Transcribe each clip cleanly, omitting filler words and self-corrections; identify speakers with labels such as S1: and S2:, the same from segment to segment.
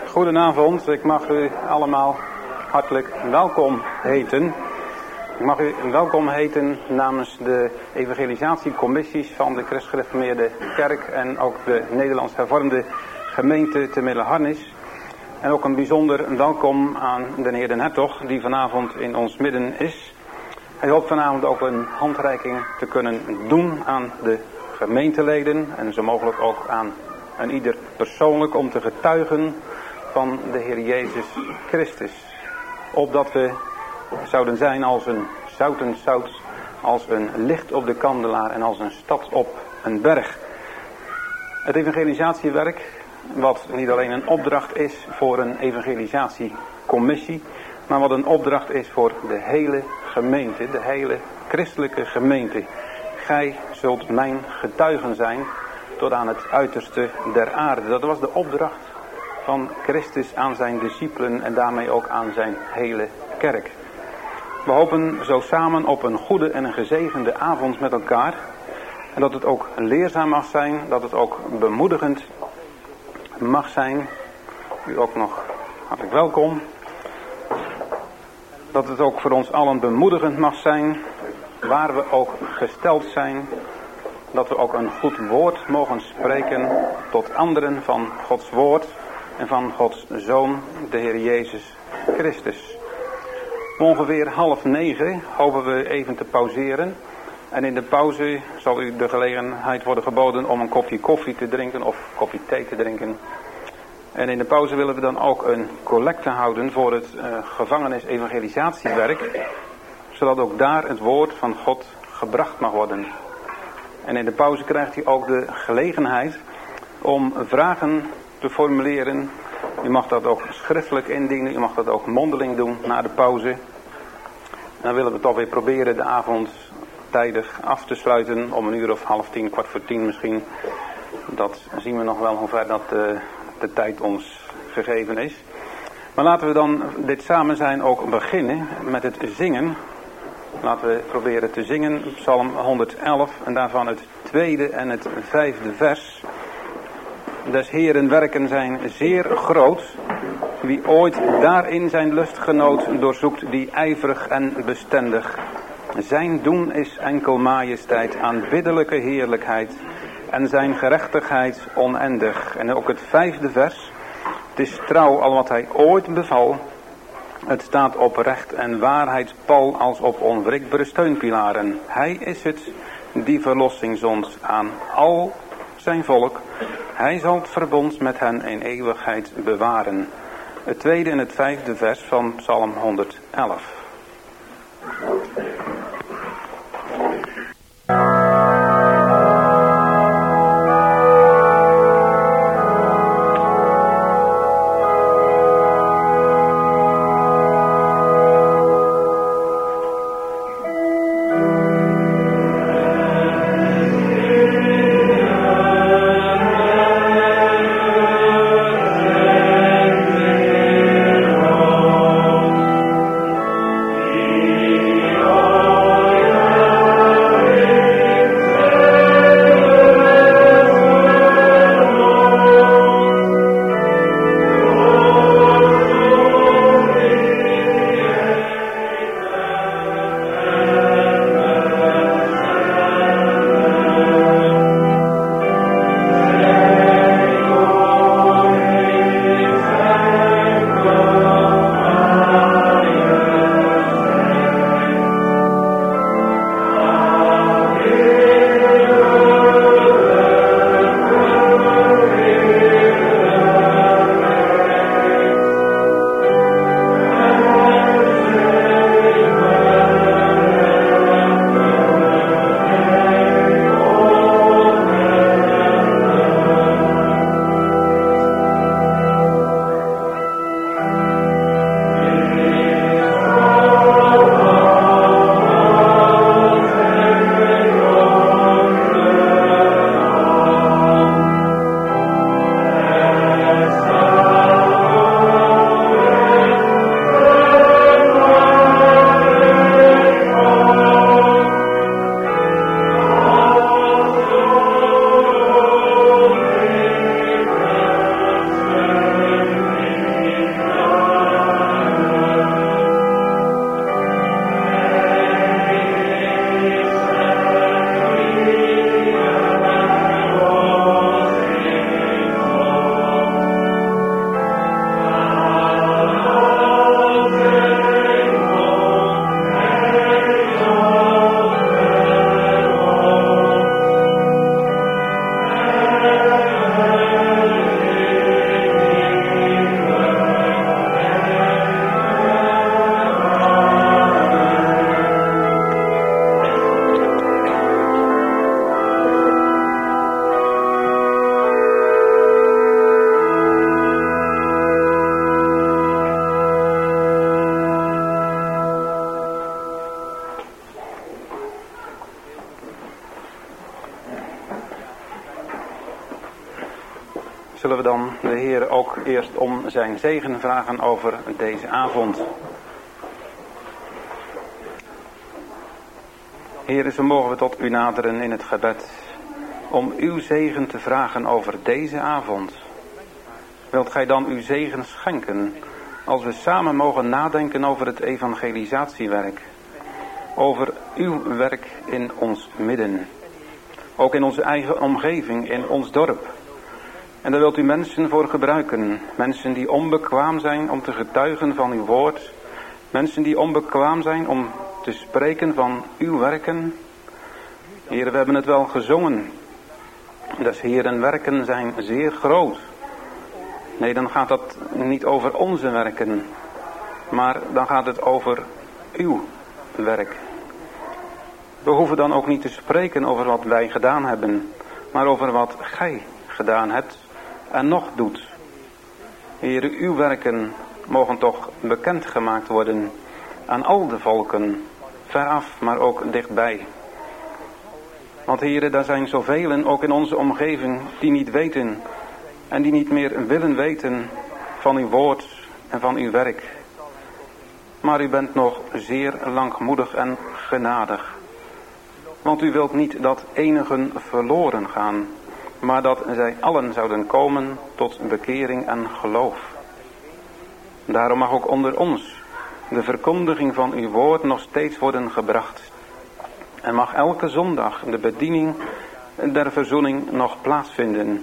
S1: Goedenavond, ik mag u allemaal hartelijk welkom heten. Ik mag u welkom heten namens de evangelisatiecommissies van de Christgereformeerde Kerk en ook de Nederlands Hervormde Gemeente te Middelharnis. En ook een bijzonder welkom aan de heer Den Hertog die vanavond in ons midden is. Hij hoopt vanavond ook een handreiking te kunnen doen aan de gemeenteleden en zo mogelijk ook aan ieder persoonlijk om te getuigen van de Heer Jezus Christus. Opdat we zouden zijn als een zoutend zout, als een licht op de kandelaar en als een stad op een berg. Het evangelisatiewerk, wat niet alleen een opdracht is voor een evangelisatiecommissie, maar wat een opdracht is voor de hele gemeente, de hele christelijke gemeente. Gij zult mijn getuigen zijn tot aan het uiterste der aarde. Dat was de opdracht van Christus aan zijn discipelen en daarmee ook aan zijn hele kerk. We hopen zo samen op een goede en een gezegende avond met elkaar. En dat het ook leerzaam mag zijn, dat het ook bemoedigend mag zijn. U ook nog hartelijk welkom. Dat het ook voor ons allen bemoedigend mag zijn, waar we ook gesteld zijn. Dat we ook een goed woord mogen spreken tot anderen van Gods woord en van Gods Zoon, de Heer Jezus Christus. Ongeveer 8:30 hopen we even te pauzeren. En in de pauze zal u de gelegenheid worden geboden om een kopje koffie te drinken of een kopje thee te drinken. En in de pauze willen we dan ook een collecte houden voor het gevangenis-evangelisatiewerk. Zodat ook daar het woord van God gebracht mag worden. En in de pauze krijgt u ook de gelegenheid om vragen te formuleren. U mag dat ook schriftelijk indienen, u mag dat ook mondeling doen na de pauze. En dan willen we toch weer proberen de avond tijdig af te sluiten, om 9:30, 9:45 misschien. Dat zien we nog wel hoe ver dat de tijd ons gegeven is. Maar laten we dan dit samen zijn ook beginnen met het zingen. Laten we proberen te zingen, Psalm 111 en daarvan het 2e en het 5e vers. Des Heeren werken zijn zeer groot. Wie ooit daarin zijn lustgenoot doorzoekt, die ijverig en bestendig. Zijn doen is enkel majesteit, aanbiddelijke heerlijkheid en zijn gerechtigheid oneindig. En ook het 5e vers. Het is trouw al wat hij ooit beval. Het staat op recht en waarheid pal als op onwrikbare steunpilaren. Hij is het die verlossing zond aan al zijn volk. Hij zal het verbond met hen in eeuwigheid bewaren. Het 2e en het 5e vers van Psalm 111. dan de Heer ook eerst om zijn zegen vragen over deze avond. Heer, zo mogen we tot u naderen in het gebed om uw zegen te vragen over deze avond. Wilt gij dan uw zegen schenken als we samen mogen nadenken over het evangelisatiewerk, over uw werk in ons midden, ook in onze eigen omgeving, in ons dorp. En daar wilt u mensen voor gebruiken, mensen die onbekwaam zijn om te getuigen van uw woord, mensen die onbekwaam zijn om te spreken van uw werken. Heer, we hebben het wel gezongen. Dus Heer, werken zijn zeer groot. Nee, dan gaat dat niet over onze werken, maar dan gaat het over uw werk. We hoeven dan ook niet te spreken over wat wij gedaan hebben, maar over wat gij gedaan hebt en nog doet. Heer, uw werken mogen toch bekendgemaakt worden aan al de volken, veraf, maar ook dichtbij. Want Heer, daar zijn zoveel, ook in onze omgeving, die niet weten en die niet meer willen weten van uw woord en van uw werk. Maar u bent nog zeer langmoedig en genadig. Want u wilt niet dat enigen verloren gaan, maar dat zij allen zouden komen tot bekering en geloof. Daarom mag ook onder ons de verkondiging van uw woord nog steeds worden gebracht. En mag elke zondag de bediening der verzoening nog plaatsvinden.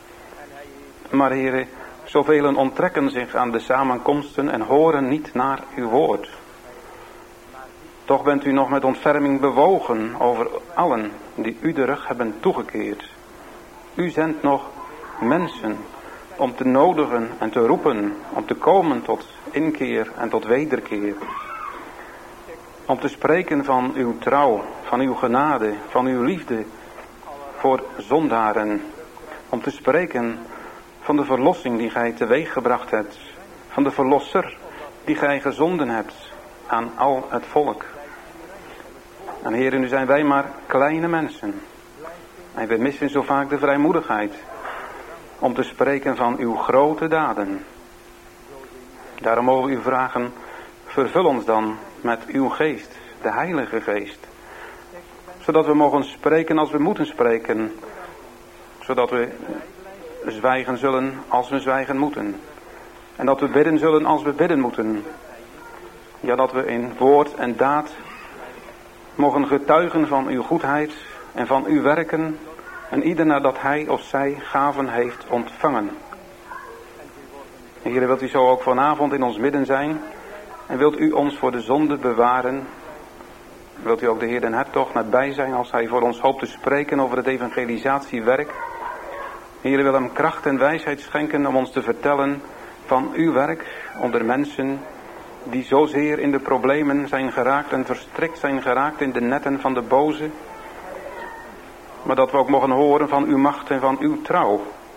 S1: Maar Heere, zoveel onttrekken zich aan de samenkomsten en horen niet naar uw woord. Toch bent u nog met ontferming bewogen over allen die u de rug hebben toegekeerd. U zendt nog mensen om te nodigen en te roepen, om te komen tot inkeer en tot wederkeer. Om te spreken van uw trouw, van uw genade, van uw liefde voor zondaren. Om te spreken van de verlossing die gij teweeggebracht hebt. Van de verlosser die gij gezonden hebt aan al het volk. En Heer, nu zijn wij maar kleine mensen. En we missen zo vaak de vrijmoedigheid om te spreken van uw grote daden. Daarom mogen we u vragen, vervul ons dan met uw geest, de Heilige Geest. Zodat we mogen spreken als we moeten spreken. Zodat we zwijgen zullen als we zwijgen moeten. En dat we bidden zullen als we bidden moeten. Ja, dat we in woord en daad mogen getuigen van uw goedheid en van uw werken. En ieder nadat hij of zij gaven heeft ontvangen. En Heer, wilt u zo ook vanavond in ons midden zijn. En wilt u ons voor de zonde bewaren. Wilt u ook de Heer den Hertog nabij zijn als hij voor ons hoopt te spreken over het evangelisatiewerk. Heer, wil hem kracht en wijsheid schenken om ons te vertellen van uw werk onder mensen die zozeer in de problemen zijn geraakt en verstrikt zijn geraakt in de netten van de boze. Maar dat we ook mogen horen van uw macht en van uw trouw.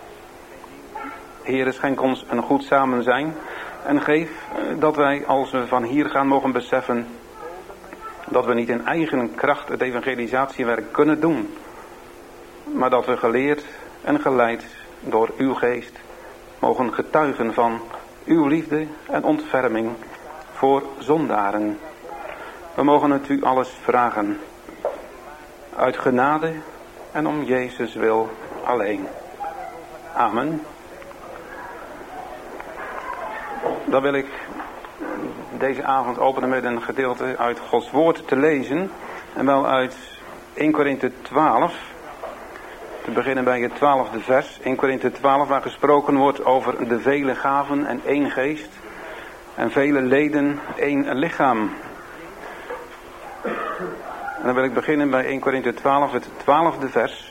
S1: Heer, schenk ons een goed samen zijn en geef dat wij als we van hier gaan mogen beseffen dat we niet in eigen kracht het evangelisatiewerk kunnen doen. Maar dat we geleerd en geleid door uw geest mogen getuigen van uw liefde en ontferming voor zondaren. We mogen het u alles vragen. Uit genade en om Jezus wil alleen. Amen. Dan wil ik deze avond openen met een gedeelte uit Gods woord te lezen. En wel uit 1 Korinthe 12. Te beginnen bij het 12e vers. 1 Korinthe 12 waar gesproken wordt over de vele gaven en één geest. En vele leden één lichaam. En dan wil ik beginnen bij 1 Korinthe 12, het 12e vers.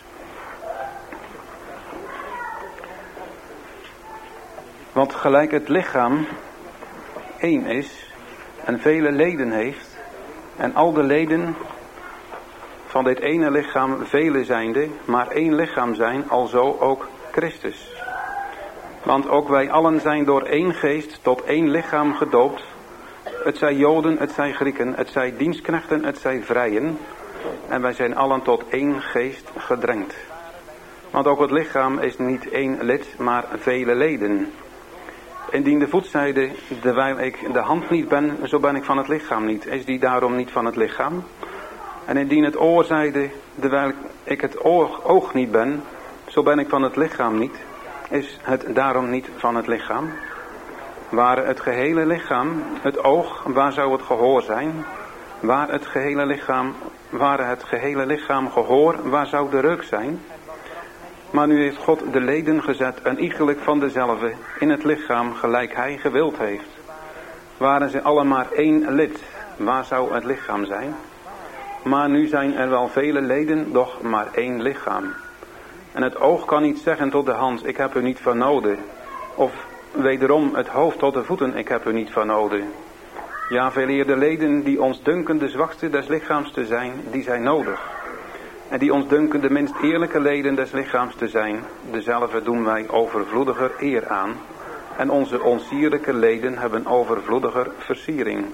S1: Want gelijk het lichaam één is en vele leden heeft, en al de leden van dit ene lichaam vele zijnde, maar één lichaam zijn, alzo ook Christus. Want ook wij allen zijn door één geest tot één lichaam gedoopt, het zij Joden, het zij Grieken, het zij dienstknechten, het zij vrijen, en wij zijn allen tot één geest gedrenkt. Want ook het lichaam is niet één lid, maar vele leden. Indien de voet zeide, terwijl ik de hand niet ben, zo ben ik van het lichaam niet. Is die daarom niet van het lichaam? En indien het oor zeide, terwijl ik het oog niet ben, zo ben ik van het lichaam niet. Is het daarom niet van het lichaam? Ware het gehele lichaam het oog, waar zou het gehoor zijn? Ware het gehele lichaam gehoor, waar zou de reuk zijn? Maar nu heeft God de leden gezet, en iegelijk van dezelfde, in het lichaam, gelijk hij gewild heeft. Waren ze alle maar één lid, waar zou het lichaam zijn? Maar nu zijn er wel vele leden, doch maar één lichaam. En het oog kan niet zeggen tot de hand, ik heb u niet van nodig. Of wederom het hoofd tot de voeten, ik heb u niet van nodig. Ja, veeleer de leden die ons dunken de zwakste des lichaams te zijn, die zijn nodig. En die ons dunken de minst eerlijke leden des lichaams te zijn, dezelfde doen wij overvloediger eer aan. En onze onsierlijke leden hebben overvloediger versiering.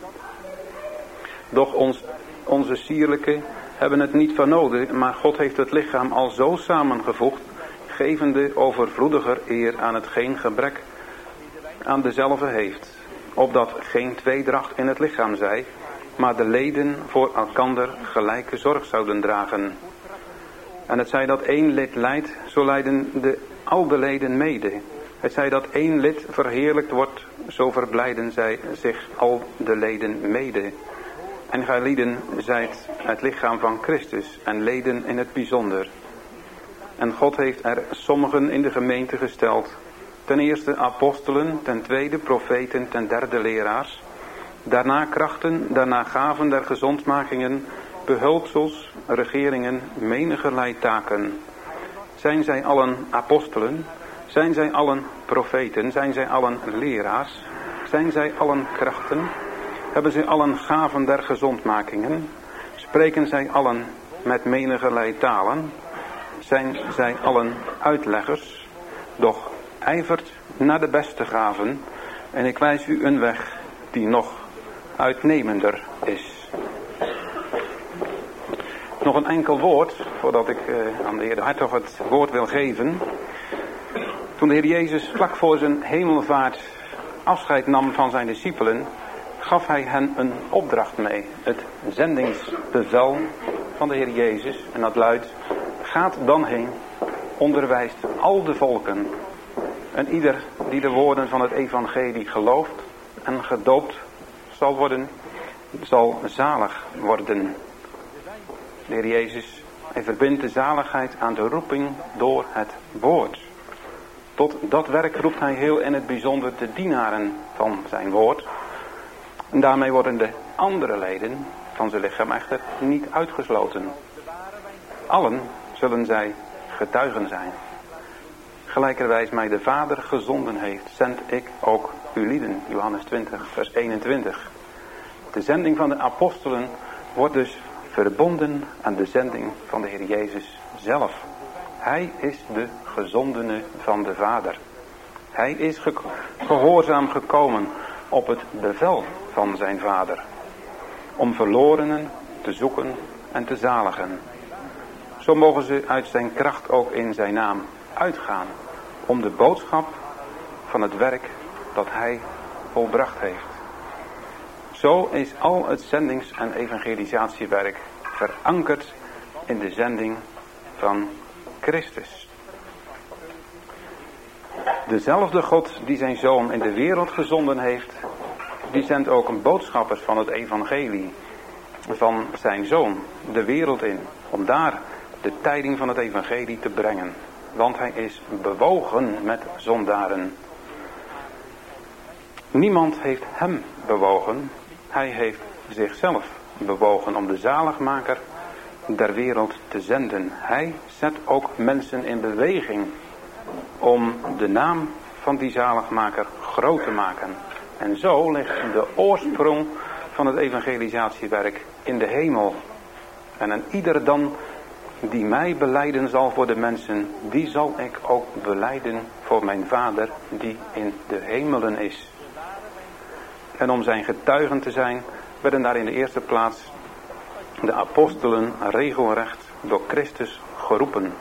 S1: Doch onze sierlijke hebben het niet van nodig, maar God heeft het lichaam al zo samengevoegd, gevende overvloediger eer aan hetgeen gebrek aan dezelfde heeft. Opdat geen tweedracht in het lichaam zij, maar de leden voor elkander gelijke zorg zouden dragen. En het zij dat één lid lijdt, zo lijden al de leden mede. Het zij dat één lid verheerlijkt wordt, zo verblijden zij zich al de leden mede. En gij lieden zijt het lichaam van Christus en leden in het bijzonder. En God heeft er sommigen in de gemeente gesteld. Ten eerste apostelen, ten tweede profeten, ten derde leraars. Daarna krachten, daarna gaven der gezondmakingen, behulpsels, regeringen, menigerlei taken. Zijn zij allen apostelen? Zijn zij allen profeten? Zijn zij allen leraars? Zijn zij allen krachten? Hebben zij allen gaven der gezondmakingen? Spreken zij allen met menigerlei talen? Zijn zij allen uitleggers? Doch ijvert naar de beste gaven, en ik wijs u een weg die nog uitnemender is. Nog een enkel woord, voordat ik aan de heer de Hartog het woord wil geven. Toen de Heer Jezus vlak voor zijn hemelvaart afscheid nam van zijn discipelen, gaf hij hen een opdracht mee. Het zendingsbevel van de Heer Jezus. En dat luidt, gaat dan heen, onderwijst al de volken. En ieder die de woorden van het evangelie gelooft en gedoopt zal worden, zal zalig worden. De Heer Jezus, hij verbindt de zaligheid aan de roeping door het woord. Tot dat werk roept hij heel in het bijzonder de dienaren van zijn woord. En daarmee worden de andere leden van zijn lichaam echter niet uitgesloten. Allen zullen zij getuigen zijn. Gelijkerwijs mij de Vader gezonden heeft, zend ik ook uw lieden. Johannes 20, vers 21. De zending van de apostelen wordt dus verbonden aan de zending van de Heer Jezus zelf. Hij is de gezondene van de Vader. Hij is gehoorzaam gekomen op het bevel van zijn Vader. Om verlorenen te zoeken en te zaligen. Zo mogen ze uit zijn kracht ook in zijn naam uitgaan. Om de boodschap van het werk dat hij volbracht heeft. Zo is al het zendings- en evangelisatiewerk verankerd in de zending van Christus. Dezelfde God die zijn Zoon in de wereld gezonden heeft, die zendt ook een boodschappers van het evangelie van zijn Zoon de wereld in. Om daar de tijding van het evangelie te brengen. Want hij is bewogen met zondaren. Niemand heeft hem bewogen. Hij heeft zichzelf bewogen om de zaligmaker der wereld te zenden. Hij zet ook mensen in beweging om de naam van die zaligmaker groot te maken. En zo ligt de oorsprong van het evangelisatiewerk in de hemel. En aan ieder dan die mij belijden zal voor de mensen, die zal ik ook belijden voor mijn Vader die in de hemelen is. En om zijn getuigen te zijn, werden daar in de eerste plaats de apostelen regelrecht door Christus geroepen.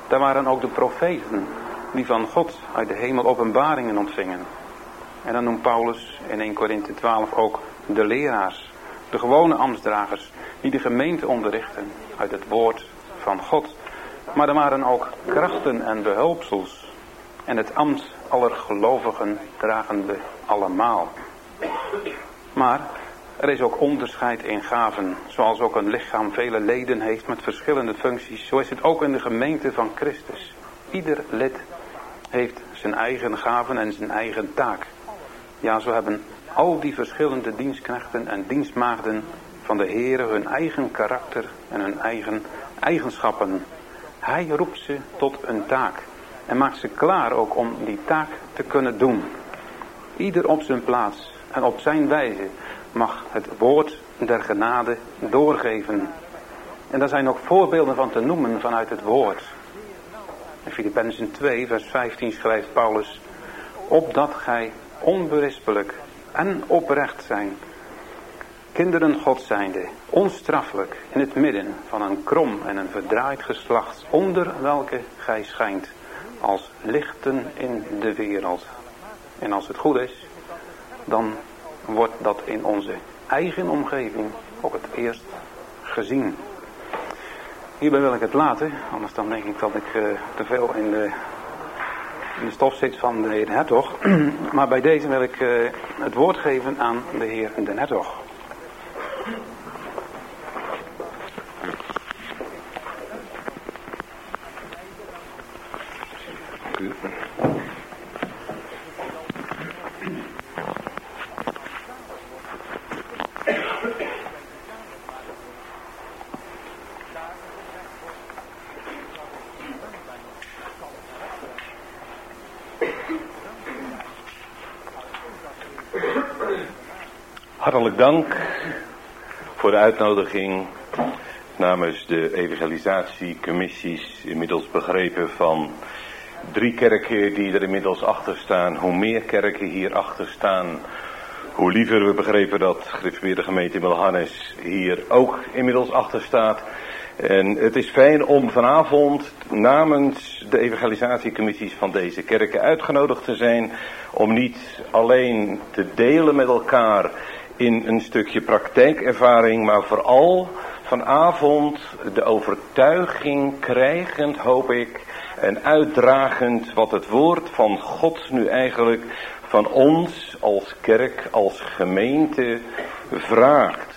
S1: Daar waren ook de profeten die van God uit de hemel openbaringen ontvingen. En dan noemt Paulus in 1 Korinthe 12 ook de leraars, de gewone ambtsdragers die de gemeente onderrichten uit het woord van God. Maar er waren ook krachten en behulpsels. En het ambt aller gelovigen dragen we allemaal. Maar er is ook onderscheid in gaven. Zoals ook een lichaam vele leden heeft met verschillende functies. Zo is het ook in de gemeente van Christus. Ieder lid heeft zijn eigen gaven en zijn eigen taak. Ja, zo hebben al die verschillende dienstknechten en dienstmaagden van de Heere hun eigen karakter en hun eigen eigenschappen. Hij roept ze tot een taak en maakt ze klaar ook om die taak te kunnen doen. Ieder op zijn plaats en op zijn wijze mag het woord der genade doorgeven. En daar zijn ook voorbeelden van te noemen vanuit het woord. In Filippenzen 2 vers 15 schrijft Paulus: opdat gij onberispelijk en oprecht zijn, kinderen God zijnde, onstraffelijk in het midden van een krom en een verdraaid geslacht, onder welke gij schijnt, als lichten in de wereld. En als het goed is, dan wordt dat in onze eigen omgeving ook het eerst gezien. Hierbij wil ik het laten, anders dan denk ik dat ik te veel in de stof zit van de heer Hertog. Maar bij deze wil ik het woord geven aan de heer Den Hertog.
S2: Hartelijk dank voor de uitnodiging namens de evangelisatiecommissies, inmiddels begrepen van 3 kerken die er inmiddels achter staan. Hoe meer kerken hier achter staan, hoe liever. We begrepen dat gereformeerde gemeente Milhannes hier ook inmiddels achter staat. En het is fijn om vanavond namens de evangelisatiecommissies van deze kerken uitgenodigd te zijn, om niet alleen te delen met elkaar in een stukje praktijkervaring, maar vooral vanavond de overtuiging krijgend, hoop ik, en uitdragend wat het woord van God nu eigenlijk van ons als kerk, als gemeente vraagt.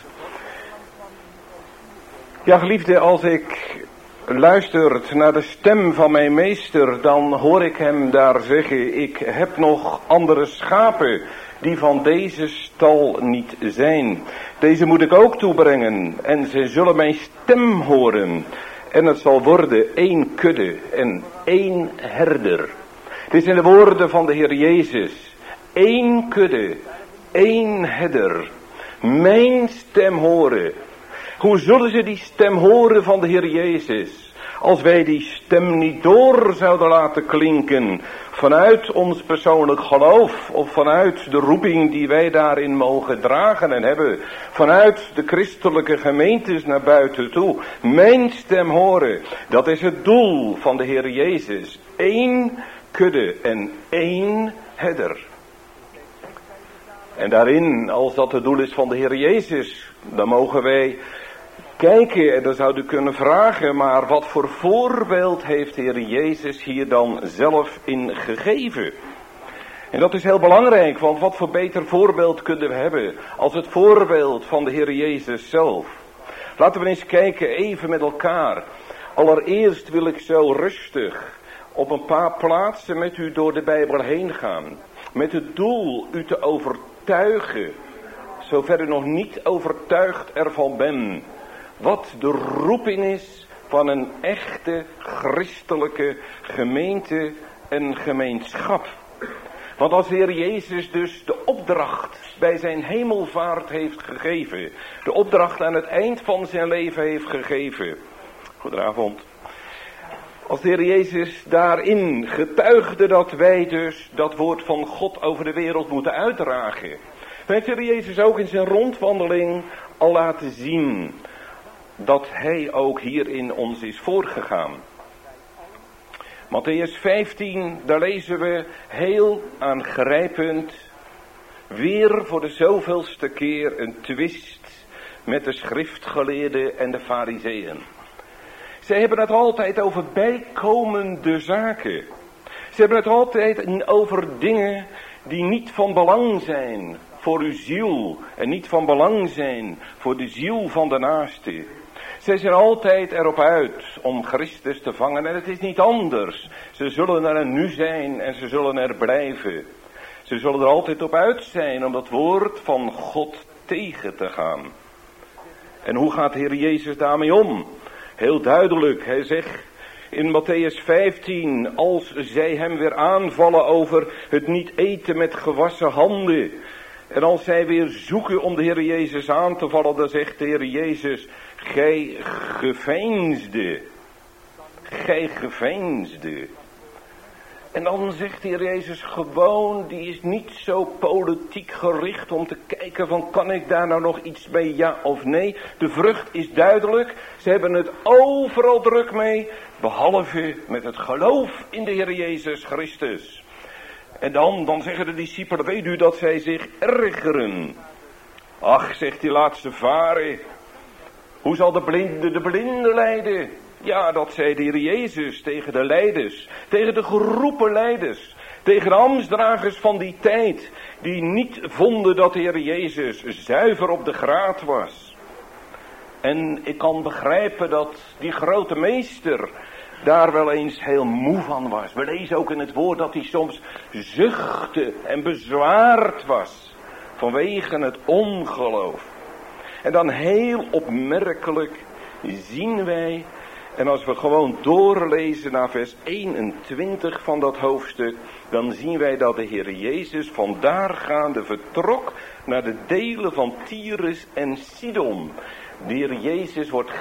S2: Ja, geliefde, als ik luister naar de stem van mijn meester, dan hoor ik hem daar zeggen: ik heb nog andere schapen die van deze stal niet zijn. Deze moet ik ook toebrengen en ze zullen mijn stem horen. En het zal worden 1 kudde en 1 herder. Dit zijn de woorden van de Heer Jezus. 1 kudde, 1 herder. Mijn stem horen. Hoe zullen ze die stem horen van de Heer Jezus? Als wij die stem niet door zouden laten klinken vanuit ons persoonlijk geloof of vanuit de roeping die wij daarin mogen dragen en hebben, vanuit de christelijke gemeentes naar buiten toe. Mijn stem horen, dat is het doel van de Heer Jezus. 1 kudde en 1 herder. En daarin, als dat het doel is van de Heer Jezus, dan mogen wij kijken, en dan zou u kunnen vragen, maar wat voor voorbeeld heeft de Heer Jezus hier dan zelf in gegeven? En dat is heel belangrijk, want wat voor beter voorbeeld kunnen we hebben als het voorbeeld van de Heer Jezus zelf? Laten we eens kijken even met elkaar. Allereerst wil ik zo rustig op een paar plaatsen met u door de Bijbel heen gaan. Met het doel u te overtuigen, zover u nog niet overtuigd ervan bent, wat de roeping is van een echte christelijke gemeente en gemeenschap. Want als de Heer Jezus dus de opdracht bij zijn hemelvaart heeft gegeven, de opdracht aan het eind van zijn leven heeft gegeven. Goedenavond. Als de Heer Jezus daarin getuigde dat wij dus dat woord van God over de wereld moeten uitdragen, dan heeft de Heer Jezus ook in zijn rondwandeling al laten zien dat hij ook hierin ons is voorgegaan. Mattheüs 15, daar lezen we heel aangrijpend, weer voor de zoveelste keer een twist met de schriftgeleerden en de farizeeën. Zij hebben het altijd over bijkomende zaken. Ze hebben het altijd over dingen die niet van belang zijn voor uw ziel en niet van belang zijn voor de ziel van de naaste. Zij zijn altijd erop uit om Christus te vangen en het is niet anders. Ze zullen er nu zijn en ze zullen er blijven. Ze zullen er altijd op uit zijn om dat woord van God tegen te gaan. En hoe gaat de Heer Jezus daarmee om? Heel duidelijk, hij zegt in Mattheüs 15, als zij hem weer aanvallen over het niet eten met gewassen handen. En als zij weer zoeken om de Heer Jezus aan te vallen, dan zegt de Heer Jezus, gij geveinsde. Gij geveinsde. En dan zegt de Heer Jezus gewoon, die is niet zo politiek gericht om te kijken van kan ik daar nou nog iets mee, ja of nee. De vrucht is duidelijk, ze hebben het overal druk mee, behalve met het geloof in de Heer Jezus Christus. En dan zeggen de discipelen, weet u dat zij zich ergeren? Ach, zegt die laatste varen, hoe zal de blinde leiden? Ja, dat zei de Heer Jezus tegen de leiders, tegen de geroepen leiders, tegen de ambtsdragers van die tijd, die niet vonden dat de Heer Jezus zuiver op de graad was. En ik kan begrijpen dat die grote meester daar wel eens heel moe van was. We lezen ook in het woord dat hij soms zuchtte en bezwaard was vanwege het ongeloof. En dan heel opmerkelijk zien wij, en als we gewoon doorlezen naar vers 21 van dat hoofdstuk, dan zien wij dat de Heer Jezus vandaar gaande vertrok naar de delen van Tyrus en Sidon. De Heer Jezus wordt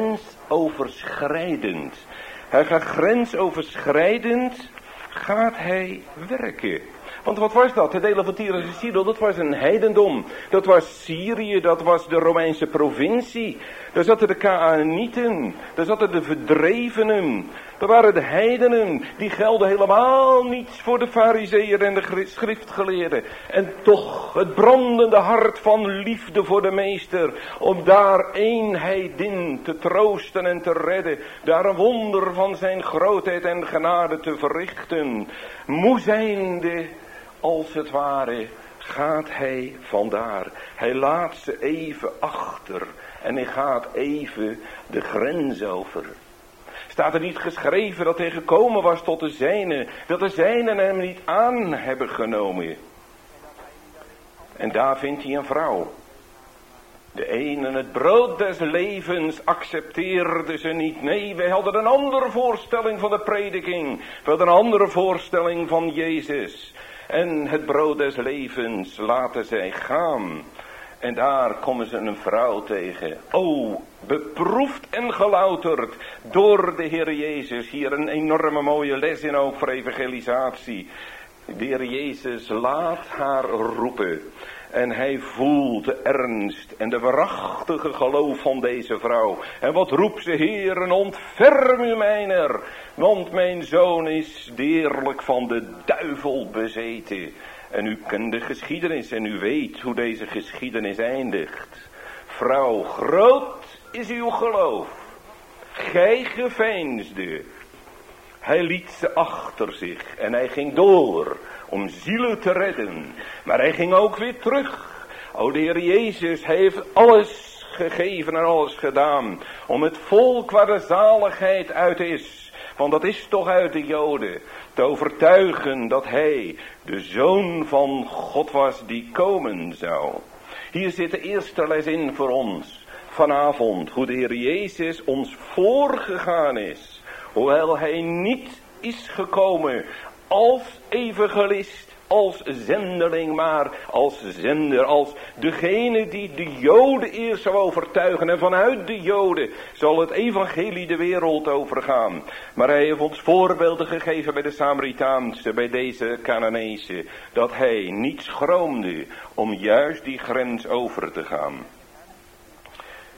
S2: grensoverschrijdend. Hij gaat grensoverschrijdend, gaat hij werken. Want wat was dat? De delen van Tyrus en Sidon, dat was een heidendom. Dat was Syrië, dat was de Romeinse provincie. Daar zaten de Kanaanieten, daar zaten de verdrevenen. Daar waren de heidenen, die gelden helemaal niets voor de farizeeën en de schriftgeleerden. En toch het brandende hart van liefde voor de meester, om daar één heidin te troosten en te redden. Daar een wonder van zijn grootheid en genade te verrichten. Moe zijnde, als het ware, gaat hij vandaar. Hij laat ze even achter en hij gaat even de grens over. Staat er niet geschreven dat hij gekomen was tot de zijnen, dat de zijnen hem niet aan hebben genomen. En daar vindt hij een vrouw. De ene het brood des levens accepteerde ze niet. Nee, wij hadden een andere voorstelling van de prediking. We hadden een andere voorstelling van Jezus. En het brood des levens laten zij gaan. En daar komen ze een vrouw tegen. O, beproefd en gelouterd door de Heer Jezus. Hier een enorme mooie les in ook voor evangelisatie. De Heer Jezus laat haar roepen. En hij voelt de ernst en de waarachtige geloof van deze vrouw. En wat roept ze, Heeren, ontferm u mijner. Want mijn zoon is deerlijk van de duivel bezeten. En u kent de geschiedenis en u weet hoe deze geschiedenis eindigt. Vrouw, groot is uw geloof. Gij geveinsde. Hij liet ze achter zich en hij ging door om zielen te redden. Maar hij ging ook weer terug. O, de Heer Jezus heeft alles gegeven en alles gedaan om het volk waar de zaligheid uit is, want dat is toch uit de Joden, te overtuigen dat hij de Zoon van God was die komen zou. Hier zit de eerste les in voor ons vanavond, hoe de Heer Jezus ons voorgegaan is. Hoewel hij niet is gekomen als evangelist, als zendeling, maar als zender, als degene die de Joden eerst zou overtuigen. En vanuit de Joden zal het evangelie de wereld overgaan. Maar hij heeft ons voorbeelden gegeven bij de Samaritaanse, bij deze Canaanese, dat hij niet schroomde om juist die grens over te gaan.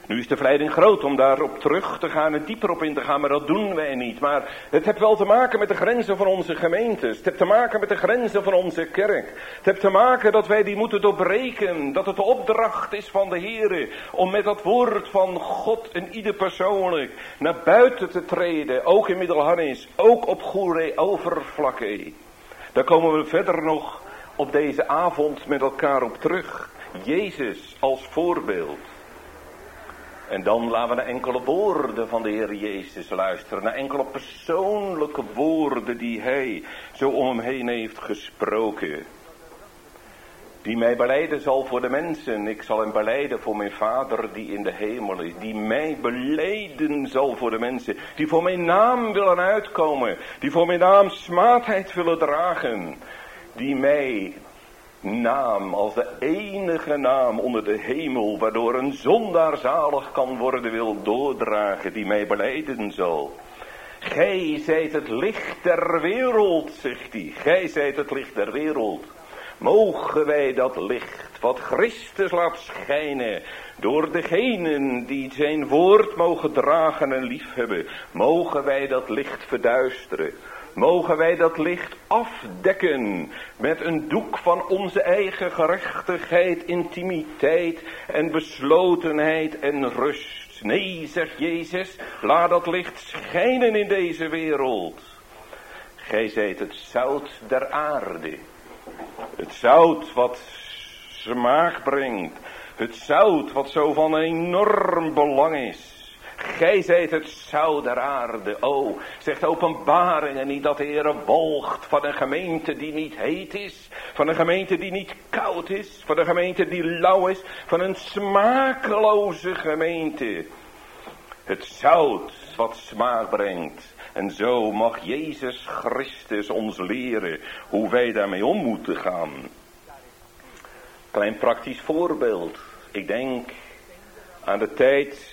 S2: Nu is de verleiding groot om daarop terug te gaan en dieper op in te gaan, maar dat doen wij niet. Maar het heeft wel te maken met de grenzen van onze gemeentes. Het heeft te maken met de grenzen van onze kerk. Het heeft te maken dat wij die moeten doorbreken. Dat het de opdracht is van de Heere om met dat woord van God en ieder persoonlijk naar buiten te treden. Ook in Middelharnis, ook op Goeree Overflakkee. Daar komen we verder nog op deze avond met elkaar op terug. Jezus als voorbeeld. En dan laten we naar enkele woorden van de Heer Jezus luisteren. Naar enkele persoonlijke woorden die Hij zo om hem heen heeft gesproken. Die mij belijden zal voor de mensen. Ik zal hem belijden voor mijn Vader die in de hemel is. Die mij belijden zal voor de mensen. Die voor mijn naam willen uitkomen. Die voor mijn naam smaadheid willen dragen. Die mij naam als de enige naam onder de hemel, waardoor een zondaar zalig kan worden, wil doordragen, die mij belijden zal. Gij zijt het licht der wereld, zegt hij. Gij zijt het licht der wereld. Mogen wij dat licht, wat Christus laat schijnen, door degenen die zijn woord mogen dragen en liefhebben, mogen wij dat licht verduisteren. Mogen wij dat licht afdekken met een doek van onze eigen gerechtigheid, intimiteit en beslotenheid en rust. Nee, zegt Jezus, laat dat licht schijnen in deze wereld. Gij zijt het zout der aarde. Het zout wat smaak brengt. Het zout wat zo van enorm belang is. Gij zijt het zout der aarde. O, zegt Openbaringen niet dat de Heer walgt van een gemeente die niet heet is. Van een gemeente die niet koud is. Van een gemeente die lauw is. Van een smakeloze gemeente. Het zout wat smaak brengt. En zo mag Jezus Christus ons leren hoe wij daarmee om moeten gaan. Klein praktisch voorbeeld. Ik denk aan de tijd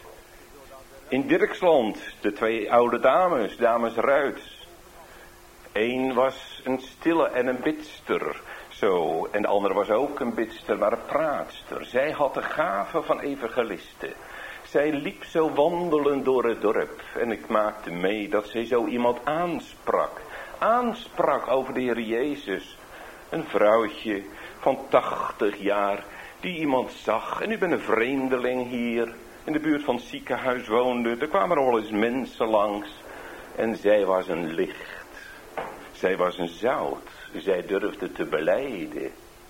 S2: in Dirksland, de twee oude dames, dames Ruits. Eén was een stille en een bidster, zo. En de andere was ook een bidster, maar een praatster. Zij had de gave van evangeliste. Zij liep zo wandelend door het dorp. En ik maakte mee dat zij zo iemand aansprak. Aansprak over de Heer Jezus. Een vrouwtje van 80 jaar die iemand zag. En u bent een vreemdeling hier. In de buurt van het ziekenhuis woonde. Er kwamen er wel eens mensen langs. En zij was een licht. Zij was een zout. Zij durfde te belijden.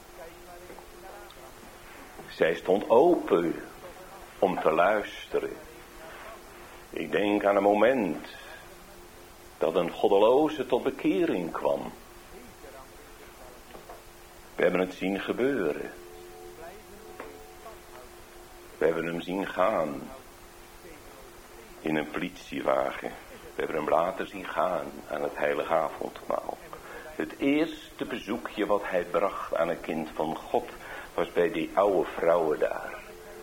S2: Zij stond open om te luisteren. Ik denk aan een moment dat een goddeloze tot bekering kwam. We hebben het zien gebeuren. We hebben hem zien gaan in een politiewagen. We hebben hem later zien gaan aan het heilige avondmaal. Het eerste bezoekje wat hij bracht aan een kind van God was bij die oude vrouwen daar.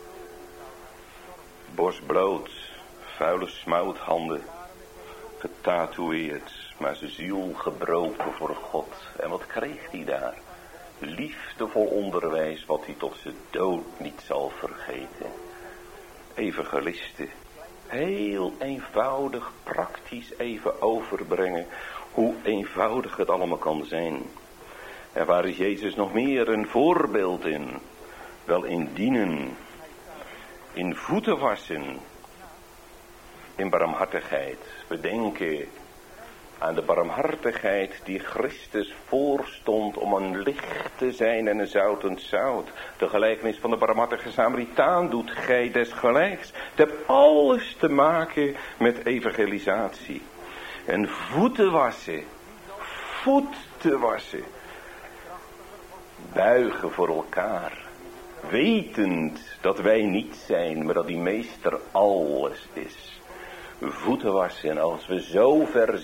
S2: Borstbloot, vuile smouthanden, getatoeëerd, maar zijn ziel gebroken voor God. En wat kreeg hij daar? Liefdevol onderwijs wat hij tot zijn dood niet zal vergeten. Evangelisten. Heel eenvoudig, praktisch even overbrengen hoe eenvoudig het allemaal kan zijn. En waar is Jezus nog meer een voorbeeld in? Wel in dienen, in voeten wassen, in barmhartigheid. We denken aan de barmhartigheid die Christus voorstond om een licht te zijn en een zoutend zout. De gelijkenis van de barmhartige Samaritaan doet gij desgelijks. Het heeft alles te maken met evangelisatie. En voeten wassen. Voeten wassen. Buigen voor elkaar. Wetend dat wij niet zijn, maar dat die meester alles is. Voeten wassen. En als we zo ver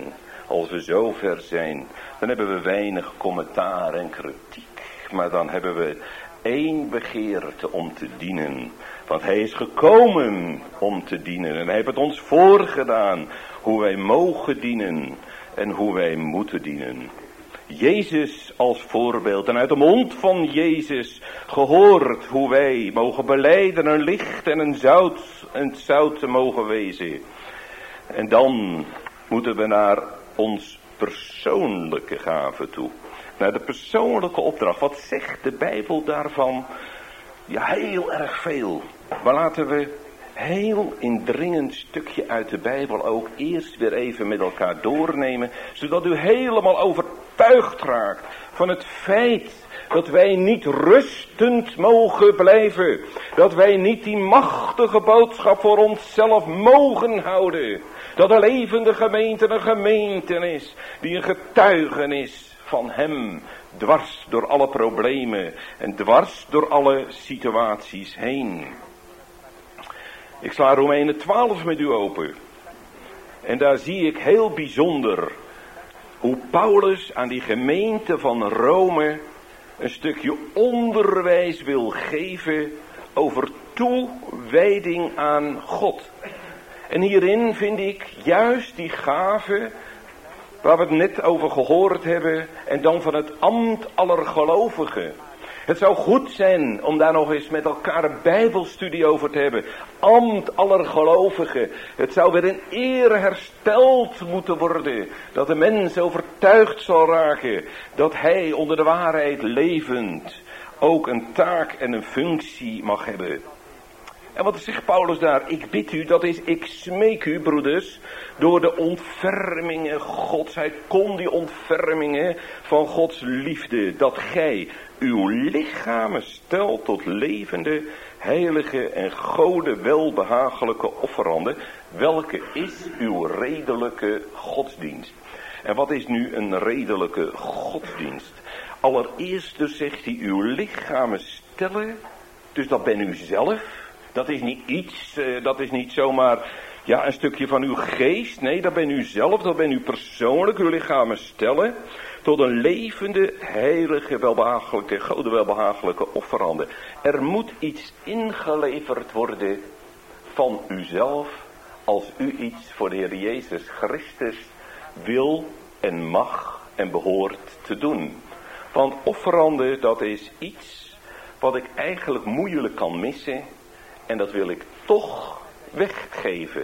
S2: zijn, dan hebben we weinig commentaar en kritiek. Maar dan hebben we één begeerte om te dienen. Want hij is gekomen om te dienen. En hij heeft het ons voorgedaan hoe wij mogen dienen en hoe wij moeten dienen. Jezus als voorbeeld en uit de mond van Jezus gehoord hoe wij mogen belijden een licht en een zout mogen wezen. En dan moeten we naar ons persoonlijke gave toe. Naar de persoonlijke opdracht. Wat zegt de Bijbel daarvan? Ja, heel erg veel. Maar laten we heel indringend stukje uit de Bijbel ook eerst weer even met elkaar doornemen. Zodat u helemaal overtuigd raakt van het feit dat wij niet rustend mogen blijven. Dat wij niet die machtige boodschap voor onszelf mogen houden. Dat de levende gemeente een gemeente is die een getuigenis van hem dwars door alle problemen en dwars door alle situaties heen. Ik sla Romeinen 12 met u open. En daar zie ik heel bijzonder hoe Paulus aan die gemeente van Rome een stukje onderwijs wil geven over toewijding aan God. En hierin vind ik juist die gave waar we het net over gehoord hebben en dan van het ambt aller gelovigen. Het zou goed zijn om daar nog eens met elkaar een bijbelstudie over te hebben. Ambt aller gelovigen. Het zou weer in ere hersteld moeten worden. Dat de mens overtuigd zal raken dat hij onder de waarheid levend ook een taak en een functie mag hebben. En wat zegt Paulus daar? Ik bid u, dat is, ik smeek u, broeders, door de ontfermingen Gods. Hij kon die ontfermingen van Gods liefde, dat gij uw lichamen stelt tot levende, heilige en Gode welbehagelijke offeranden. Welke is uw redelijke godsdienst? En wat is nu een redelijke godsdienst? Allereerst dus zegt hij uw lichamen stellen, dus dat ben u zelf. Dat is niet iets, dat is niet zomaar een stukje van uw geest. Nee, dat ben u zelf, dat ben u persoonlijk, uw lichamen stellen tot een levende, heilige, welbehagelijke, Gode welbehagelijke offerande. Er moet iets ingeleverd worden van uzelf als u iets voor de Heer Jezus Christus wil en mag en behoort te doen. Want offerande, dat is iets wat ik eigenlijk moeilijk kan missen. En dat wil ik toch weggeven.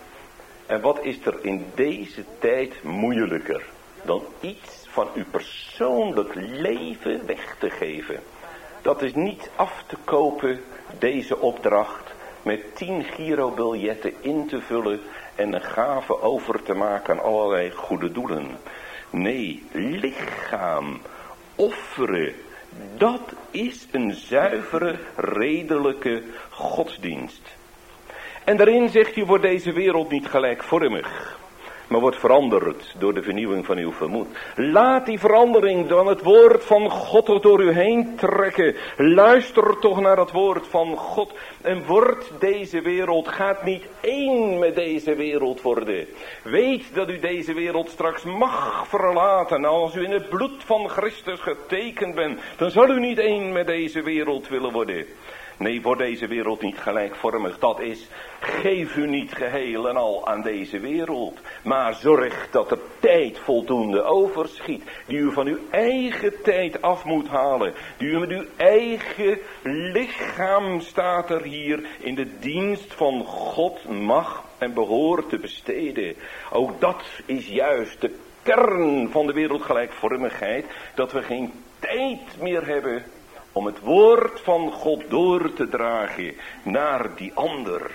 S2: En wat is er in deze tijd moeilijker dan iets van uw persoonlijk leven weg te geven? Dat is niet af te kopen, deze opdracht, met 10 girobiljetten in te vullen en een gave over te maken aan allerlei goede doelen. Nee, lichaam, offeren. Dat is een zuivere, redelijke godsdienst. En daarin zegt hij, wordt deze wereld niet gelijkvormig, maar wordt veranderd door de vernieuwing van uw vermoed. Laat die verandering dan het woord van God toch door u heen trekken. Luister toch naar het woord van God. En wordt deze wereld, gaat niet één met deze wereld worden. Weet dat u deze wereld straks mag verlaten. Als u in het bloed van Christus getekend bent, dan zal u niet één met deze wereld willen worden. Nee, wordt deze wereld niet gelijkvormig. Dat is, geef u niet geheel en al aan deze wereld. Maar zorg dat er tijd voldoende overschiet. Die u van uw eigen tijd af moet halen. Die u met uw eigen lichaam, staat er hier, in de dienst van God mag en behoort te besteden. Ook dat is juist de kern van de wereldgelijkvormigheid. Dat we geen tijd meer hebben om het woord van God door te dragen naar die ander.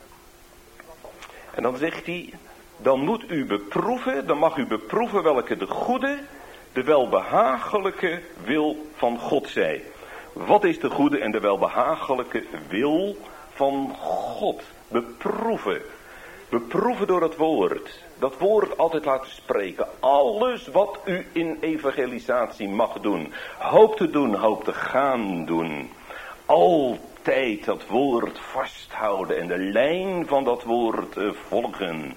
S2: En dan zegt hij, dan moet u beproeven, dan mag u beproeven welke de goede, de welbehagelijke wil van God zij. Wat is de goede en de welbehagelijke wil van God? Beproeven. Beproeven door het woord. Dat woord altijd laten spreken. Alles wat u in evangelisatie mag doen. Hoop te doen, hoop te gaan doen. Altijd dat woord vasthouden en de lijn van dat woord volgen.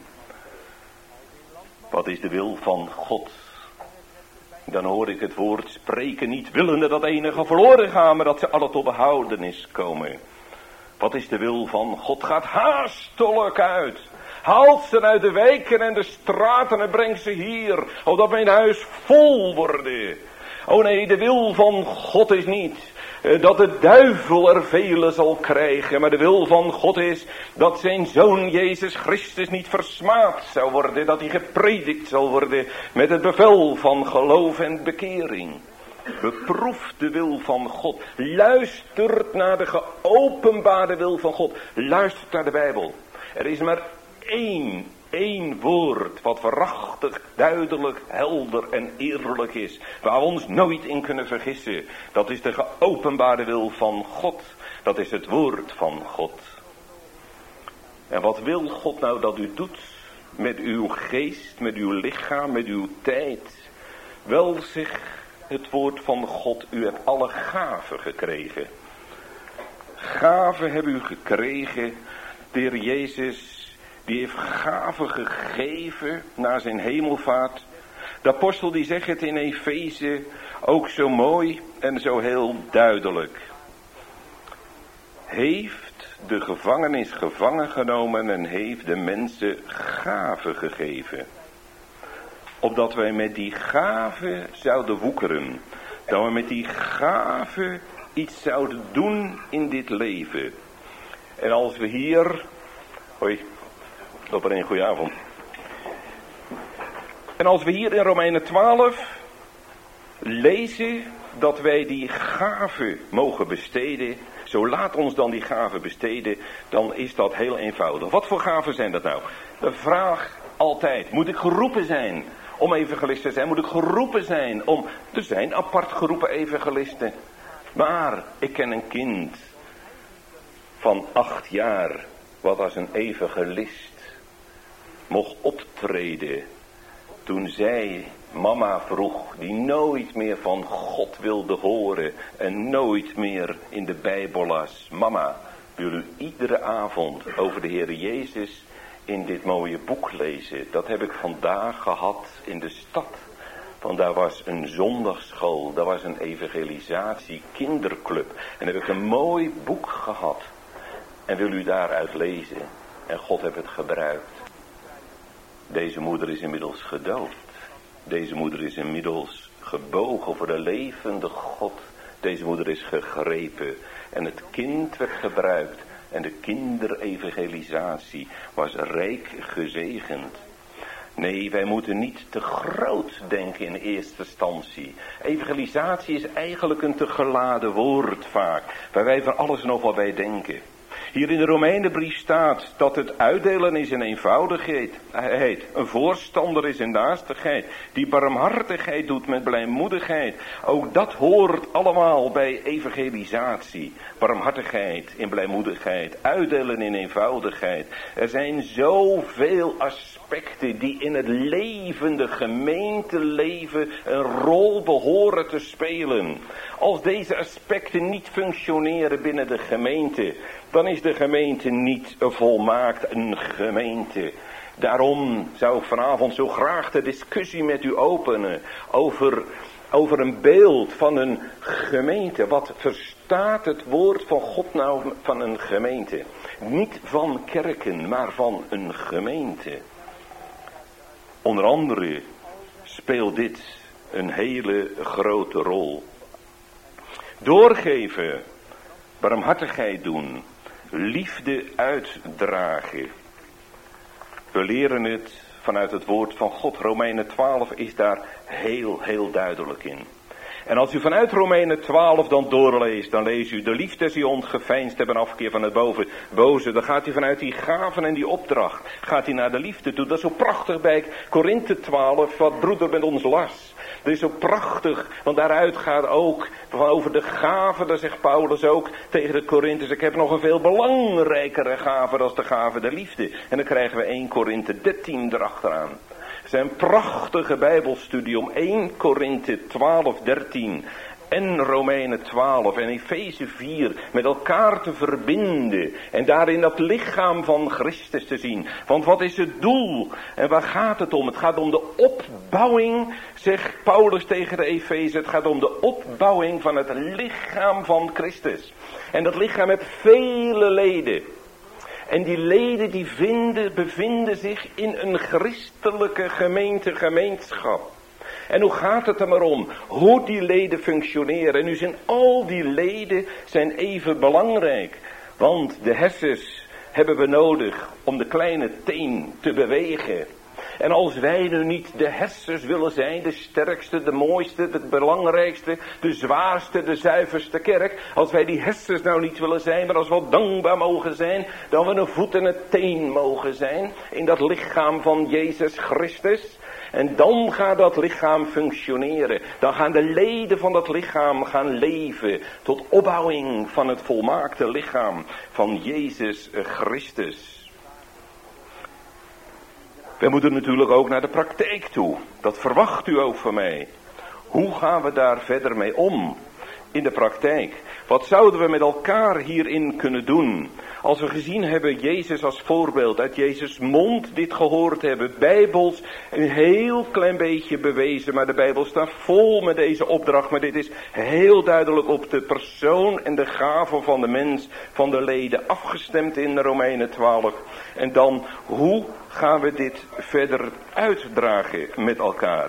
S2: Wat is de wil van God? Dan hoor ik het woord spreken, niet willende dat enige verloren gaan, maar dat ze alle tot behoudenis komen. Wat is de wil van God? Gaat haastelijk uit. Haalt ze uit de wijken en de straten en breng ze hier, opdat mijn huis vol worden. O nee, de wil van God is niet dat de duivel er vele zal krijgen, maar de wil van God is dat zijn Zoon Jezus Christus niet versmaad zou worden, dat hij gepredikt zal worden met het bevel van geloof en bekering. Beproef de wil van God, luistert naar de geopenbaarde wil van God, luistert naar de Bijbel. Er is maar één woord wat waarachtig, duidelijk, helder en eerlijk is. Waar we ons nooit in kunnen vergissen. Dat is de geopenbaarde wil van God. Dat is het woord van God. En wat wil God nou dat u doet? Met uw geest, met uw lichaam, met uw tijd. Wel zegt het woord van God, u hebt alle gaven gekregen. Gaven hebben u gekregen. De Heer Jezus, die heeft gaven gegeven na zijn hemelvaart. De apostel die zegt het in Efeze ook zo mooi en zo heel duidelijk. Heeft de gevangenis gevangen genomen en heeft de mensen gaven gegeven. Opdat wij met die gaven zouden woekeren. Dat we met die gaven iets zouden doen in dit leven. En als we hier... Hoi. Op een goede avond. En als we hier in Romeinen 12 lezen dat wij die gaven mogen besteden, zo laat ons dan die gaven besteden, dan is dat heel eenvoudig. Wat voor gaven zijn dat nou? De vraag altijd, moet ik geroepen zijn om evangelist te zijn? Moet ik geroepen zijn om... Er zijn apart geroepen evangelisten. Maar ik ken een kind van 8 jaar, wat als een evangelist mocht optreden toen zij mama vroeg, die nooit meer van God wilde horen en nooit meer in de Bijbel las. Mama, wil u iedere avond over de Heer Jezus in dit mooie boek lezen? Dat heb ik vandaag gehad in de stad. Want daar was een zondagsschool, daar was een evangelisatie kinderclub. En heb ik een mooi boek gehad. En wil u daaruit lezen? En God heeft het gebruikt. Deze moeder is inmiddels gedood. Deze moeder is inmiddels gebogen voor de levende God. Deze moeder is gegrepen. En het kind werd gebruikt. En de kinderevangelisatie was rijk gezegend. Nee, wij moeten niet te groot denken in eerste instantie. Evangelisatie is eigenlijk een te geladen woord vaak. Waar wij van alles nog wat bij denken. Hier in de Romeinenbrief staat dat het uitdelen is in eenvoudigheid. Een voorstander is in naastigheid. Die barmhartigheid doet met blijmoedigheid. Ook dat hoort allemaal bij evangelisatie. Barmhartigheid in blijmoedigheid. Uitdelen in eenvoudigheid. Er zijn zoveel aspecten die in het levende gemeenteleven een rol behoren te spelen. Als deze aspecten niet functioneren binnen de gemeente, dan is de gemeente niet volmaakt een gemeente. Daarom zou ik vanavond zo graag de discussie met u openen over een beeld van een gemeente. Wat verstaat het woord van God nou van een gemeente? Niet van kerken, maar van een gemeente. Onder andere speelt dit een hele grote rol. Doorgeven, barmhartigheid doen, liefde uitdragen. We leren het vanuit het woord van God. Romeinen 12 is daar heel duidelijk in. En als u vanuit Romeinen 12 dan doorleest, dan leest u de liefdes die ontgeveinsd hebben afkeer van het boze. Dan gaat u vanuit die gaven en die opdracht, gaat u naar de liefde toe. Dat is zo prachtig bij Korinthe 12, wat broeder met ons las. Dat is zo prachtig, want daaruit gaat ook over de gaven, daar zegt Paulus ook tegen de Korinthes, ik heb nog een veel belangrijkere gave dan de gave der liefde. En dan krijgen we 1 Korinthe 13 erachteraan. Het is een prachtige bijbelstudie om 1 Korinthe 12, 13 en Romeinen 12 en Efeze 4 met elkaar te verbinden. En daarin dat lichaam van Christus te zien. Want wat is het doel? En waar gaat het om? Het gaat om de opbouwing, zegt Paulus tegen de Efeze. Het gaat om de opbouwing van het lichaam van Christus. En dat lichaam heeft vele leden. En die leden die bevinden zich in een christelijke gemeenschap. En hoe gaat het er maar om? Hoe die leden functioneren. En nu zijn al die leden zijn even belangrijk. Want de hersens hebben we nodig om de kleine teen te bewegen. En als wij nu niet de hersens willen zijn, de sterkste, de mooiste, de belangrijkste, de zwaarste, de zuiverste kerk. Als wij die hersens nou niet willen zijn, maar als we dankbaar mogen zijn, dan we een voet en een teen mogen zijn in dat lichaam van Jezus Christus. En dan gaat dat lichaam functioneren. Dan gaan de leden van dat lichaam gaan leven tot opbouwing van het volmaakte lichaam van Jezus Christus. We moeten natuurlijk ook naar de praktijk toe. Dat verwacht u ook van mij. Hoe gaan we daar verder mee om in de praktijk? Wat zouden we met elkaar hierin kunnen doen? Als we gezien hebben Jezus als voorbeeld, uit Jezus' mond dit gehoord hebben, bijbels een heel klein beetje bewezen, maar de Bijbel staat vol met deze opdracht, maar dit is heel duidelijk op de persoon en de gave van de mens, van de leden, afgestemd in Romeinen 12. En dan, hoe gaan we dit verder uitdragen met elkaar?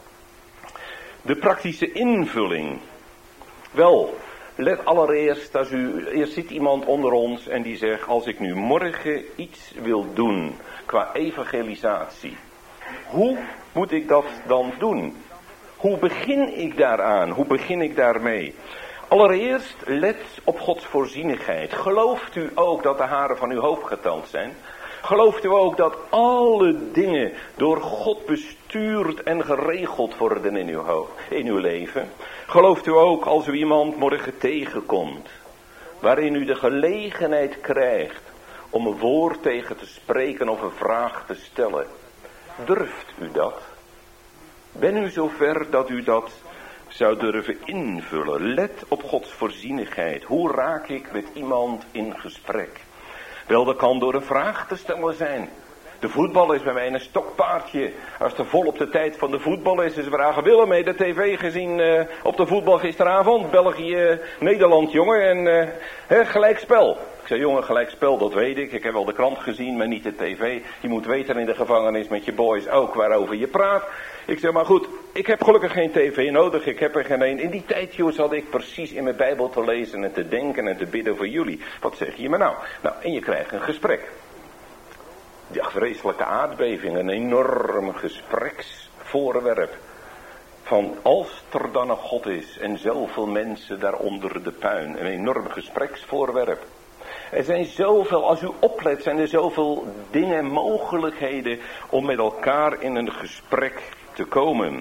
S2: De praktische invulling. Wel, let allereerst, als er zit iemand onder ons en die zegt, als ik nu morgen iets wil doen qua evangelisatie, hoe moet ik dat dan doen? Hoe begin ik daaraan? Hoe begin ik daarmee? Allereerst, let op Gods voorzienigheid. Gelooft u ook dat de haren van uw hoofd geteld zijn? Gelooft u ook dat alle dingen door God bestuurd en geregeld worden in uw leven? Gelooft u ook als u iemand morgen tegenkomt, waarin u de gelegenheid krijgt om een woord tegen te spreken of een vraag te stellen? Durft u dat? Ben u zover dat u dat zou durven invullen? Let op Gods voorzienigheid. Hoe raak ik met iemand in gesprek? Wel, dat kan door een vraag te stellen zijn. De voetbal is bij mij een stokpaardje. Als er vol op de tijd van de voetbal is, ze vragen: Willem, heb je de tv gezien op de voetbal gisteravond? België, Nederland, jongen, en gelijkspel. Ik zei: jongen, gelijkspel, dat weet ik. Ik heb wel de krant gezien, maar niet de tv. Je moet weten in de gevangenis met je boys ook waarover je praat. Ik zeg: maar goed, ik heb gelukkig geen tv nodig. Ik heb er geen een. In die tijd, joh, zat ik precies in mijn Bijbel te lezen en te denken en te bidden voor jullie. Wat zeg je me nou? Nou, en je krijgt een gesprek. Die vreselijke aardbeving, een enorm gespreksvoorwerp. Van als er dan een God is en zoveel mensen daaronder de puin. Een enorm gespreksvoorwerp. Er zijn zoveel, als u oplet, zijn er zoveel dingen, mogelijkheden om met elkaar in een gesprek te komen.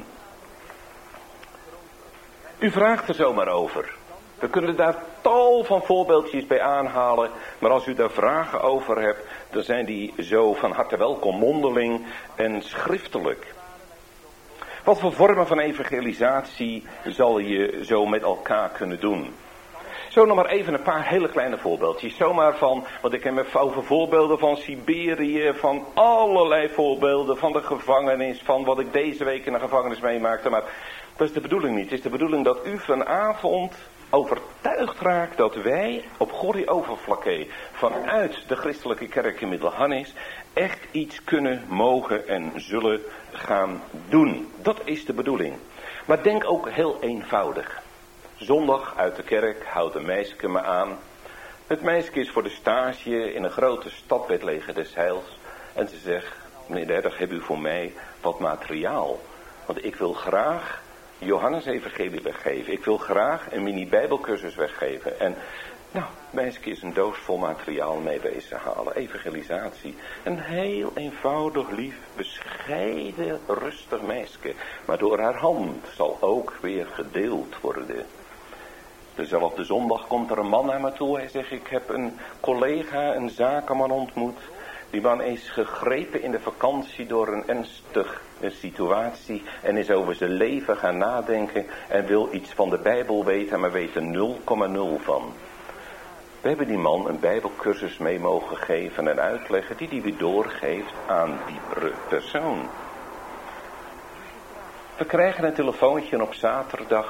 S2: U vraagt er zomaar over. We kunnen daar tal van voorbeeldjes bij aanhalen. Maar als u daar vragen over hebt, dan zijn die zo van harte welkom, mondeling en schriftelijk. Wat voor vormen van evangelisatie zal je zo met elkaar kunnen doen? Zo nog maar even een paar hele kleine voorbeeldjes. Zomaar van, want ik heb over voorbeelden van Siberië, van allerlei voorbeelden, van de gevangenis, van wat ik deze week in de gevangenis meemaakte. Maar dat is de bedoeling niet. Het is de bedoeling dat u vanavond overtuigd raakt dat wij op Gorrie Overflakkee vanuit de christelijke kerk in Middelharnis echt iets kunnen, mogen en zullen gaan doen. Dat is de bedoeling. Maar denk ook heel eenvoudig. Zondag uit de kerk houdt een meisje me aan. Het meisje is voor de stage in een grote stad bij het leger des Heils. En ze zegt: meneer de herder, hebt u voor mij wat materiaal? Want ik wil graag Johannes evangelie weggeven. Ik wil graag een mini bijbelcursus weggeven. En nou, meisje is een doos vol materiaal mee wezen halen. Evangelisatie. Een heel eenvoudig, lief, bescheiden, rustig meisje. Maar door haar hand zal ook weer gedeeld worden. Dezelfde zondag komt er een man naar me toe. Hij zegt: ik heb een collega, een zakenman ontmoet. Die man is gegrepen in de vakantie door een ernstige situatie. En is over zijn leven gaan nadenken. En wil iets van de Bijbel weten, maar weet er 0,0 van. We hebben die man een Bijbelcursus mee mogen geven en uitleggen. Die weer doorgeeft aan die persoon. We krijgen een telefoontje op zaterdag.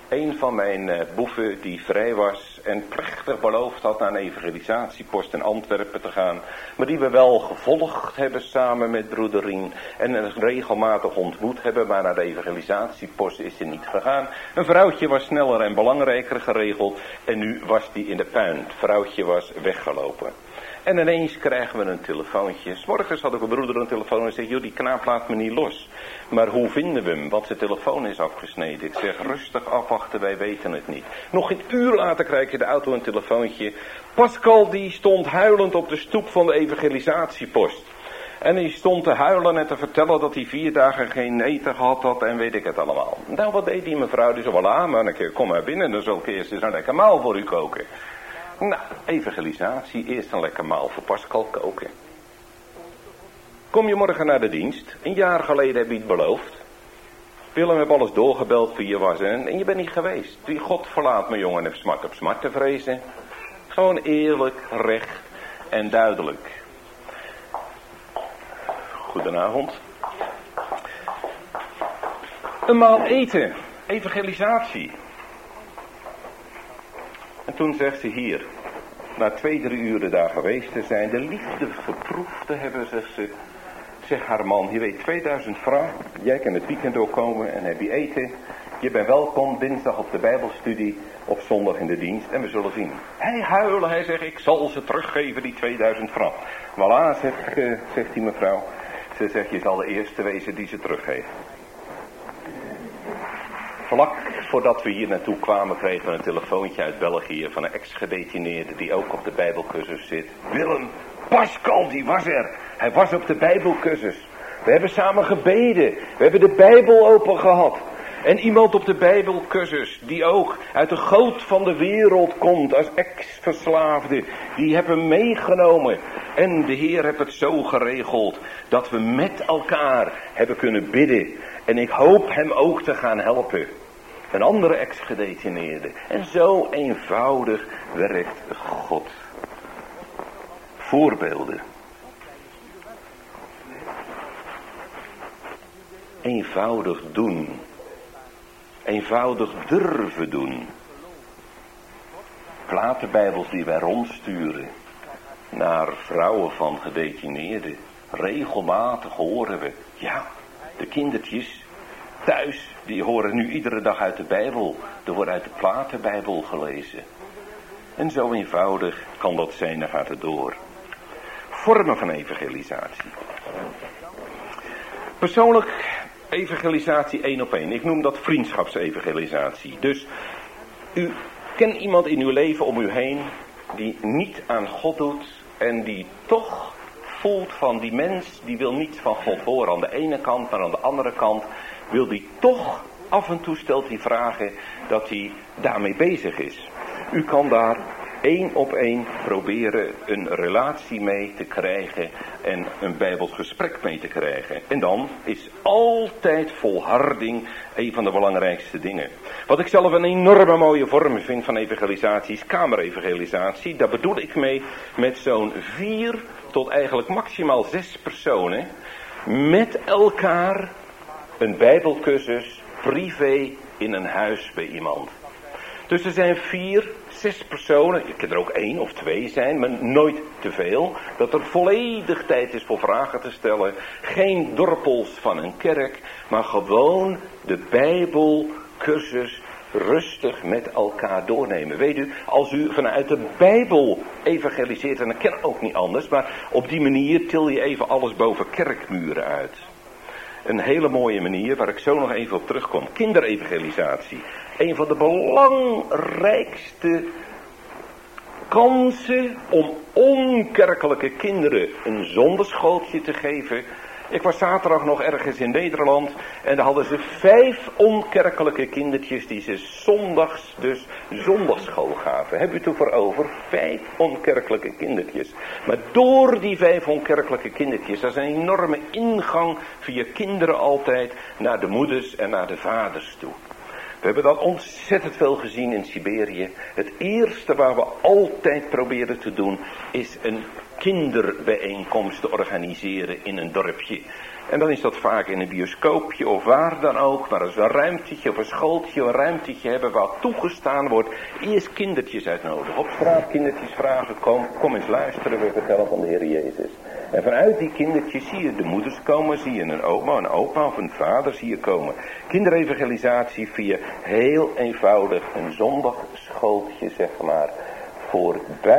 S2: een van mijn boeven die vrij was en plechtig beloofd had naar een evangelisatiepost in Antwerpen te gaan. Maar die we wel gevolgd hebben samen met broeder Rien en regelmatig ontmoet hebben. Maar naar de evangelisatiepost is hij niet gegaan. Een vrouwtje was sneller en belangrijker geregeld en nu was die in de puin. Het vrouwtje was weggelopen. En ineens krijgen we een telefoontje. 's Morgens had ik een broeder een telefoon en zei: joh, die knaap laat me niet los. Maar hoe vinden we hem? Want zijn telefoon is afgesneden. Ik zeg: rustig afwachten, wij weten het niet. Nog een uur later krijg je de auto een telefoontje. Pascal die stond huilend op de stoep van de evangelisatiepost. En hij stond te huilen en te vertellen dat hij 4 dagen geen eten gehad had en weet ik het allemaal. Nou, wat deed die mevrouw? Die zei: voilà, manneke, kom maar binnen, dan zal ik eerst eens een lekker maal voor u koken. Nou, evangelisatie, eerst een lekker maal voor Pascal koken. Kom je morgen naar de dienst? Een jaar geleden heb je het beloofd. Willem heeft alles doorgebeld wie je was en je bent niet geweest. Die God verlaat me, jongen, heeft smart op smart te vrezen. Gewoon eerlijk, recht en duidelijk. Goedenavond. Een maal eten, evangelisatie. En toen zegt ze: hier, na 2-3 uur daar geweest te zijn, de liefde geproefd te hebben, zegt ze. Zegt haar man: je weet 2000 francs, jij kan het weekend doorkomen en heb je eten. Je bent welkom dinsdag op de bijbelstudie, op zondag in de dienst en we zullen zien. Hij huilen, hij zegt: ik zal ze teruggeven, die 2000 francs. Voilà, zegt die mevrouw. Ze zegt: je zal de eerste wezen die ze teruggeeft. Vlak voordat we hier naartoe kwamen kregen we een telefoontje uit België van een ex-gedetineerde die ook op de bijbelcursus zit. Willem, Pascal die was er. Hij was op de bijbelcursus. We hebben samen gebeden. We hebben de Bijbel open gehad. En iemand op de bijbelcursus die ook uit de goot van de wereld komt als ex-verslaafde. Die hebben hem meegenomen. En de Heer heeft het zo geregeld dat we met elkaar hebben kunnen bidden. En ik hoop hem ook te gaan helpen. Een andere ex-gedetineerde. En zo eenvoudig werkt God. Voorbeelden. Eenvoudig doen. Eenvoudig durven doen. Platenbijbels die wij rondsturen naar vrouwen van gedetineerden. Regelmatig horen we: ja, de kindertjes thuis, die horen nu iedere dag uit de Bijbel. Er wordt uit de Platenbijbel gelezen. En zo eenvoudig kan dat zijn, dan gaat het door. Vormen van evangelisatie. Persoonlijk evangelisatie 1 op 1. Ik noem dat vriendschapsevangelisatie. Dus u kent iemand in uw leven om u heen die niet aan God doet en die toch voelt van die mens die wil niet van God horen aan de ene kant, maar aan de andere kant wil die toch af en toe stelt hij vragen dat hij daarmee bezig is. U kan daar 1 op 1 proberen een relatie mee te krijgen en een Bijbels gesprek mee te krijgen. En dan is altijd volharding een van de belangrijkste dingen. Wat ik zelf een enorme mooie vorm vind van evangelisatie is kamerevangelisatie. Daar bedoel ik mee met zo'n 4 tot eigenlijk maximaal 6 personen met elkaar een Bijbelcursus privé in een huis bij iemand. Dus er zijn 4, 6 personen, het kan er ook 1 of 2 zijn, maar nooit te veel. Dat er volledig tijd is voor vragen te stellen. Geen dorpels van een kerk, maar gewoon de Bijbelcursus rustig met elkaar doornemen. Weet u, als u vanuit de Bijbel evangeliseert, en dat kan ook niet anders, maar op die manier til je even alles boven kerkmuren uit. Een hele mooie manier waar ik zo nog even op terugkom. Kinderevangelisatie. Een van de belangrijkste kansen om onkerkelijke kinderen een zondagschooltje te geven. Ik was zaterdag nog ergens in Nederland en daar hadden ze 5 onkerkelijke kindertjes die ze zondags dus zondagsschool gaven. Heb u het ervoor over? 5 onkerkelijke kindertjes. Maar door die 5 onkerkelijke kindertjes, dat is een enorme ingang via kinderen altijd naar de moeders en naar de vaders toe. We hebben dat ontzettend veel gezien in Siberië. Het eerste waar we altijd proberen te doen is een kinderbijeenkomst te organiseren in een dorpje. En dan is dat vaak in een bioscoopje of waar dan ook. Maar als we een ruimtetje of een schooltje, een ruimtetje hebben waar toegestaan wordt. Eerst kindertjes uitnodigen. Op straat kindertjes vragen, kom eens luisteren, we vertellen van de Heer Jezus. En vanuit die kindertjes zie je de moeders komen, zie je een opa of een vader zie je komen. Kinderevangelisatie via heel eenvoudig een zondagschooltje, zeg maar. Voor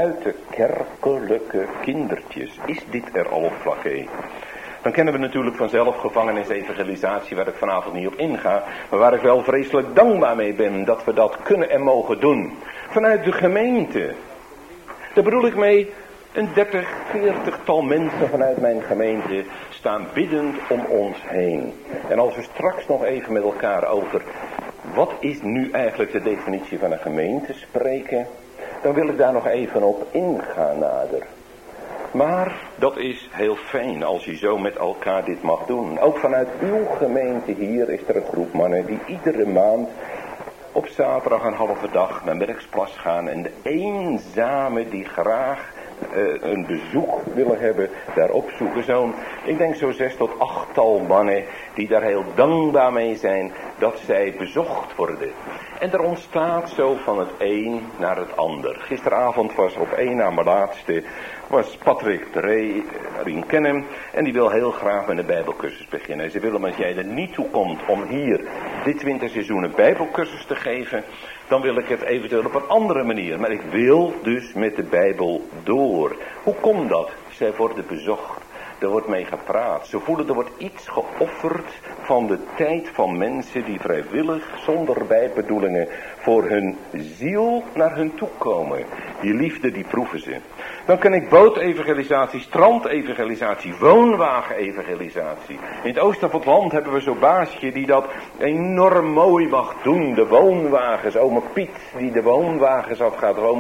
S2: buitenkerkelijke kindertjes. Is dit er al op vlak 1? Dan kennen we natuurlijk vanzelf gevangenisevangelisatie, waar ik vanavond niet op inga. Maar waar ik wel vreselijk dankbaar mee ben dat we dat kunnen en mogen doen. Vanuit de gemeente. Daar bedoel ik mee, een 30, 40-tal mensen vanuit mijn gemeente staan biddend om ons heen. En als we straks nog even met elkaar over wat is nu eigenlijk de definitie van een gemeente spreken, dan wil ik daar nog even op ingaan nader. Maar dat is heel fijn als je zo met elkaar dit mag doen. Ook vanuit uw gemeente hier is er een groep mannen die iedere maand op zaterdag een halve dag naar Merksplas gaan. En de eenzame die graag een bezoek willen hebben, daar opzoeken. Ik denk zo'n 6 tot 8-tal mannen die daar heel dankbaar mee zijn dat zij bezocht worden. En er ontstaat zo van het een naar het ander. Gisteravond was op één na mijn laatste, was Patrick de Rien kennen. En die wil heel graag met een bijbelcursus beginnen. Ze willen, als jij er niet toe komt om hier dit winterseizoen een bijbelcursus te geven, dan wil ik het eventueel op een andere manier. Maar ik wil dus met de Bijbel door. Hoe komt dat? Zij worden bezocht. Er wordt mee gepraat. Ze voelen er wordt iets geofferd van de tijd van mensen die vrijwillig, zonder bijbedoelingen, voor hun ziel naar hun toe komen. Die liefde die proeven ze. Dan ken ik bootevangelisatie, strandevangelisatie, woonwagenevangelisatie. In het oosten van het land hebben we zo'n baasje die dat enorm mooi mag doen. De woonwagens, ome Piet die de woonwagens afgaat. Of ome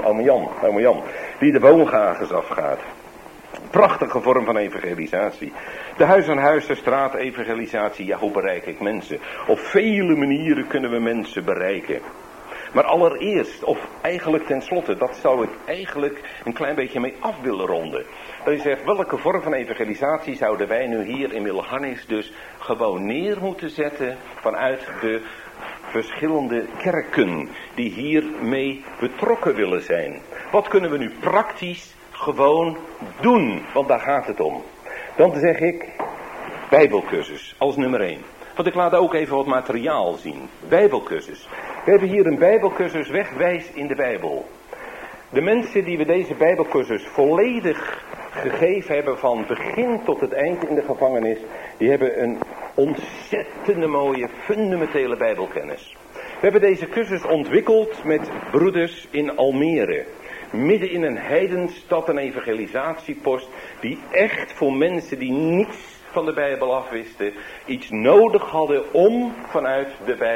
S2: Jan, die de woonwagens afgaat. Prachtige vorm van evangelisatie. De huis-aan-huis, de straatevangelisatie. Ja, hoe bereik ik mensen? Op vele manieren kunnen we mensen bereiken. Maar allereerst, of eigenlijk tenslotte, dat zou ik eigenlijk een klein beetje mee af willen ronden. Dat je zegt, welke vorm van evangelisatie zouden wij nu hier in Wilharnis dus gewoon neer moeten zetten vanuit de verschillende kerken die hiermee betrokken willen zijn. Wat kunnen we nu praktisch gewoon doen? Want daar gaat het om. Dan zeg ik, bijbelcursus als nummer 1. Want ik laat ook even wat materiaal zien. Bijbelcursus. We hebben hier een bijbelcursus wegwijs in de Bijbel. De mensen die we deze bijbelcursus volledig gegeven hebben van begin tot het eind in de gevangenis, die hebben een ontzettende mooie fundamentele bijbelkennis. We hebben deze cursus ontwikkeld met broeders in Almere. Midden in een heidenstad, een evangelisatiepost, die echt voor mensen die niets van de Bijbel afwisten, iets nodig hadden om vanuit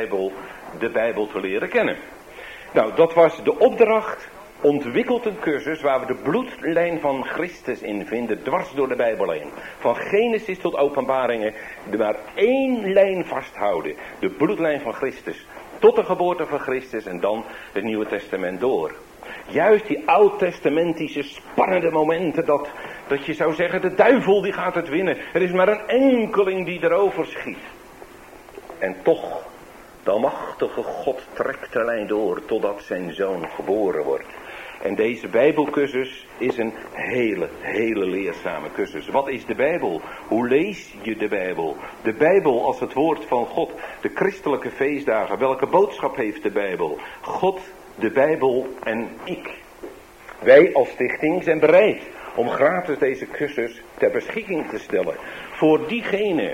S2: de Bijbel te leren kennen. Nou, dat was de opdracht. Ontwikkeld een cursus waar we de bloedlijn van Christus in vinden, dwars door de Bijbel heen. Van Genesis tot Openbaringen, maar één lijn vasthouden. De bloedlijn van Christus. Tot de geboorte van Christus en dan het Nieuwe Testament door. Juist die oud-testamentische spannende momenten dat je zou zeggen, de duivel die gaat het winnen. Er is maar een enkeling die erover schiet. En toch, de almachtige God trekt de lijn door totdat zijn zoon geboren wordt. En deze bijbelcursus is een hele leerzame cursus. Wat is de Bijbel? Hoe lees je de Bijbel? De Bijbel als het woord van God. De christelijke feestdagen. Welke boodschap heeft de Bijbel? God, de Bijbel en ik. Wij als stichting zijn bereid om gratis deze cursus ter beschikking te stellen. Voor diegenen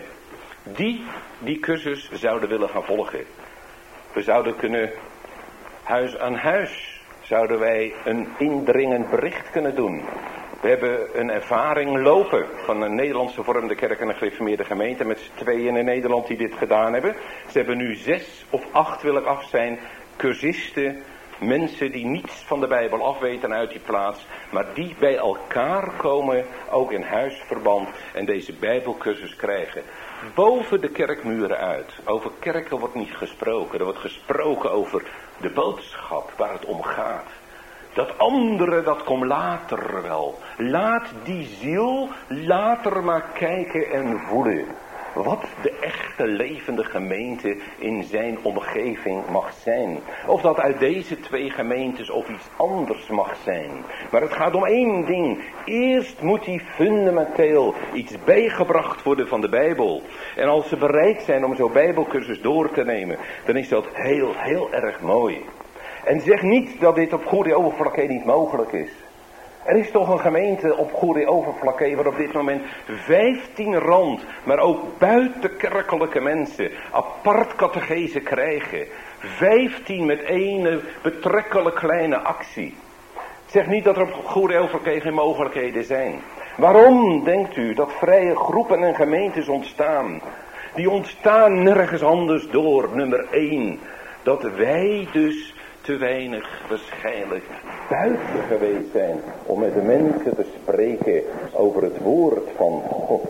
S2: die cursus zouden willen gaan volgen. We zouden kunnen huis aan huis. Zouden wij een indringend bericht kunnen doen. We hebben een ervaring lopen van een Nederlandse vormde kerk en een gereformeerde gemeente met z'n tweeën in Nederland die dit gedaan hebben. Ze hebben nu 6 of 8, wil ik af zijn, cursisten, mensen die niets van de Bijbel afweten uit die plaats, maar die bij elkaar komen, ook in huisverband, en deze Bijbelcursus krijgen. Boven de kerkmuren uit. Over kerken wordt niet gesproken. Er wordt gesproken over de boodschap waar het om gaat. Dat andere, dat komt later wel. Laat die ziel later maar kijken en voelen. Wat de echte levende gemeente in zijn omgeving mag zijn. Of dat uit deze twee gemeentes of iets anders mag zijn. Maar het gaat om één ding. Eerst moet die fundamenteel iets bijgebracht worden van de Bijbel. En als ze bereid zijn om zo'n Bijbelcursus door te nemen, dan is dat heel erg mooi. En zeg niet dat dit op Goede Overflakke niet mogelijk is. Er is toch een gemeente op Goede Overflakke waar op dit moment 15 rand, maar ook buitenkerkelijke mensen apart catechese krijgen. 15 met één betrekkelijk kleine actie. Zeg niet dat er op Goede Overflakke geen mogelijkheden zijn. Waarom denkt u dat vrije groepen en gemeentes ontstaan? Die ontstaan nergens anders door. Nummer 1, dat wij dus te weinig waarschijnlijk buiten geweest zijn om met de mensen te spreken over het woord van God.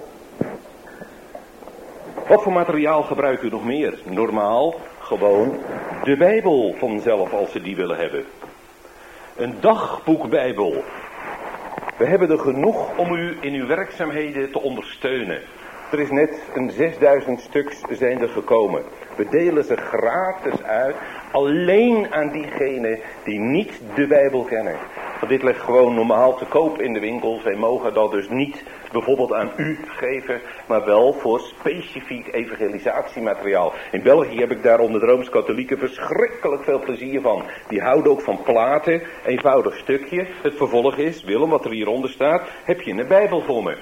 S2: Wat voor materiaal gebruikt u nog meer? Normaal, gewoon de Bijbel vanzelf als ze die willen hebben. Een dagboekbijbel. We hebben er genoeg om u in uw werkzaamheden te ondersteunen. Er is net een 6000 stuks zijn er gekomen. We delen ze gratis uit. Alleen aan diegenen die niet de Bijbel kennen. Want dit ligt gewoon normaal te koop in de winkels. Wij mogen dat dus niet bijvoorbeeld aan u geven. Maar wel voor specifiek evangelisatiemateriaal. In België heb ik daar onder de Rooms-Katholieken verschrikkelijk veel plezier van. Die houden ook van platen. Eenvoudig stukje. Het vervolg is, Willem, wat er hieronder staat. Heb je een Bijbel voor me?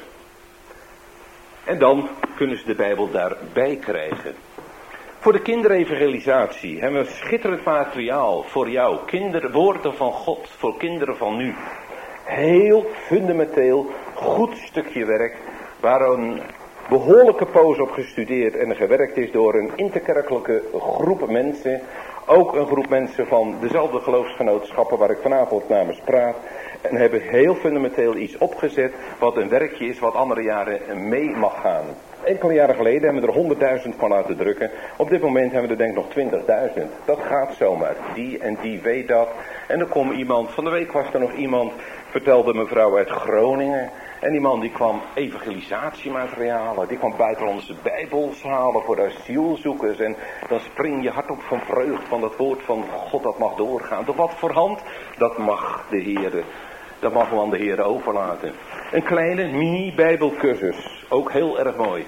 S2: En dan kunnen ze de Bijbel daarbij krijgen. Voor de kinderevangelisatie hebben we schitterend materiaal voor jou. Woorden van God voor kinderen van nu. Heel fundamenteel, goed stukje werk. Waar een behoorlijke poos op gestudeerd en gewerkt is door een interkerkelijke groep mensen. Ook een groep mensen van dezelfde geloofsgenootschappen waar ik vanavond namens praat. En hebben heel fundamenteel iets opgezet wat een werkje is wat andere jaren mee mag gaan. Enkele jaren geleden hebben we er 100.000 van laten drukken. Op dit moment hebben we er denk ik nog 20.000. Dat gaat zomaar. Die en die weet dat. En er komt iemand, van de week was er nog iemand, vertelde mevrouw uit Groningen. En die man die kwam evangelisatiematerialen, die kwam buitenlandse bijbels halen voor asielzoekers. En dan spring je hart op van vreugd van dat woord van God dat mag doorgaan. Door wat voor hand? Dat mag de Heer. Dat mag we aan de Heer overlaten. Een kleine mini-bijbelcursus. Ook heel erg mooi.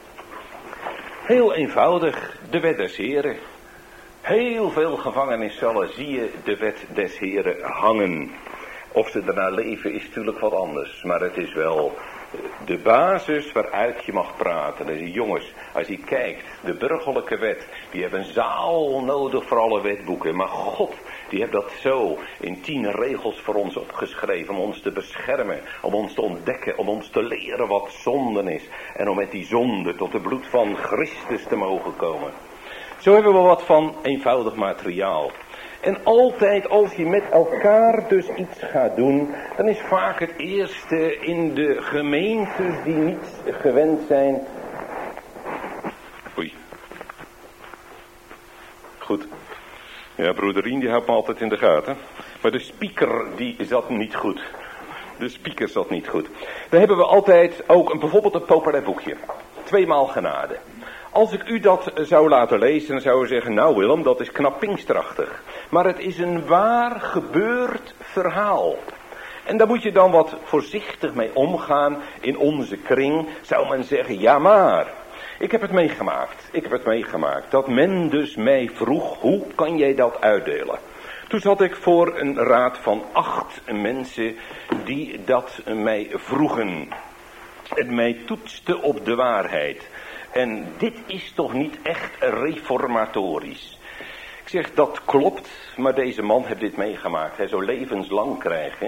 S2: Heel eenvoudig. De wet des Heren. Heel veel gevangeniscellen zie je de wet des Heren hangen. Of ze daarna leven is natuurlijk wat anders. Maar het is wel de basis waaruit je mag praten. Dus jongens, als je kijkt, de burgerlijke wet, die hebben een zaal nodig voor alle wetboeken. Maar God, die heeft dat zo in 10 regels voor ons opgeschreven. Om ons te beschermen, om ons te ontdekken, om ons te leren wat zonden is. En om met die zonde tot het bloed van Christus te mogen komen. Zo hebben we wat van eenvoudig materiaal. En altijd als je met elkaar dus iets gaat doen, dan is vaak het eerste in de gemeentes die niet gewend zijn. Oei. Goed. Ja, broeder Rien die houdt me altijd in de gaten. Maar de speaker die zat niet goed. De speaker zat niet goed. Dan hebben we altijd ook bijvoorbeeld een populair boekje. 2 maal genade. Als ik u dat zou laten lezen, dan zou u zeggen, nou Willem, dat is knap pinksterachtig. Maar het is een waar gebeurd verhaal. En daar moet je dan wat voorzichtig mee omgaan. In onze kring zou men zeggen, ja maar. Ik heb het meegemaakt. Dat men dus mij vroeg, hoe kan jij dat uitdelen? Toen zat ik voor een raad van 8 mensen die dat mij vroegen. En mij toetsten op de waarheid. En dit is toch niet echt reformatorisch. Ik zeg, dat klopt, maar deze man heeft dit meegemaakt. Hij zou levenslang krijgen.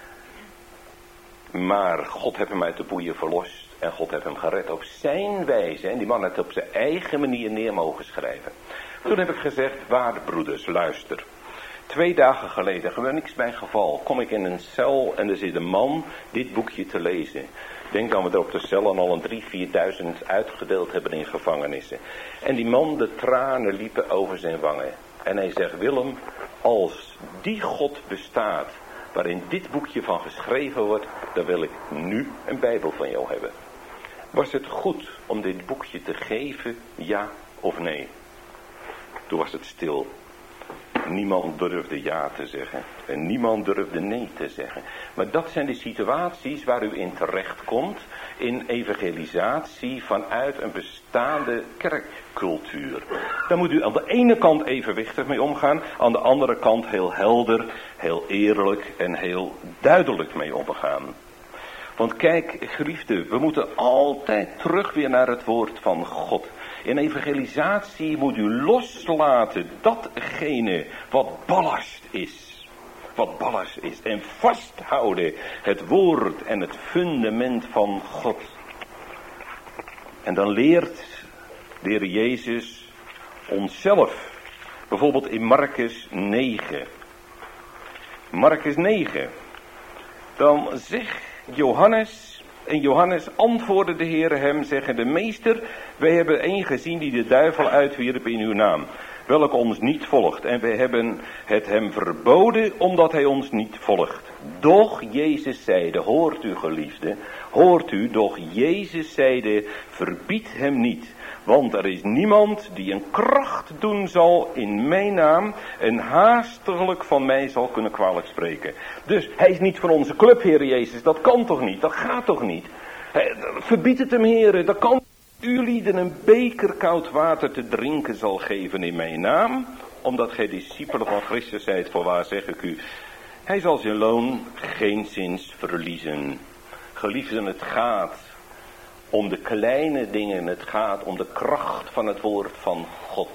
S2: Maar God heeft hem uit de boeien verlost. En God heeft hem gered op zijn wijze. En die man heeft het op zijn eigen manier neer mogen schrijven. Toen heb ik gezegd, waarde broeders, luister. 2 dagen geleden, gewoon niks bij geval, kom ik in een cel en er zit een man dit boekje te lezen. Ik denk dat we er op de cellen al een 3.000-4.000 uitgedeeld hebben in gevangenissen. En die man, de tranen liepen over zijn wangen. En hij zegt, Willem, als die God bestaat, waarin dit boekje van geschreven wordt, dan wil ik nu een Bijbel van jou hebben. Was het goed om dit boekje te geven, ja of nee? Toen was het stil. Niemand durfde ja te zeggen. En niemand durfde nee te zeggen. Maar dat zijn de situaties waar u in terechtkomt. In evangelisatie vanuit een bestaande kerkcultuur. Daar moet u aan de ene kant evenwichtig mee omgaan. Aan de andere kant heel helder, heel eerlijk en heel duidelijk mee omgaan. Want kijk, geliefden, we moeten altijd terug weer naar het woord van God. In evangelisatie moet u loslaten datgene wat ballast is. Wat ballast is. En vasthouden het woord en het fundament van God. En dan leert de Heer Jezus onszelf. Bijvoorbeeld in Markus 9. Markus 9. Dan zegt Johannes... En Johannes antwoordde de Heere hem, zeggende: Meester, wij hebben een gezien die de duivel uitwierp in uw naam, welke ons niet volgt. En wij hebben het hem verboden, omdat hij ons niet volgt. Doch Jezus zeide, hoort u geliefde, hoort u, doch Jezus zeide, verbied hem niet. Want er is niemand die een kracht doen zal in mijn naam en haastiglijk van mij zal kunnen kwalijk spreken. Dus hij is niet van onze club, Heer Jezus. Dat kan toch niet? Dat gaat toch niet? Verbied het hem, Heer. Dat kan u lieden een beker koud water te drinken zal geven in mijn naam. Omdat gij discipelen van Christus zijt, voorwaar zeg ik u. Hij zal zijn loon geenszins verliezen. Geliefden, het gaat om de kleine dingen, het gaat om de kracht van het woord van God.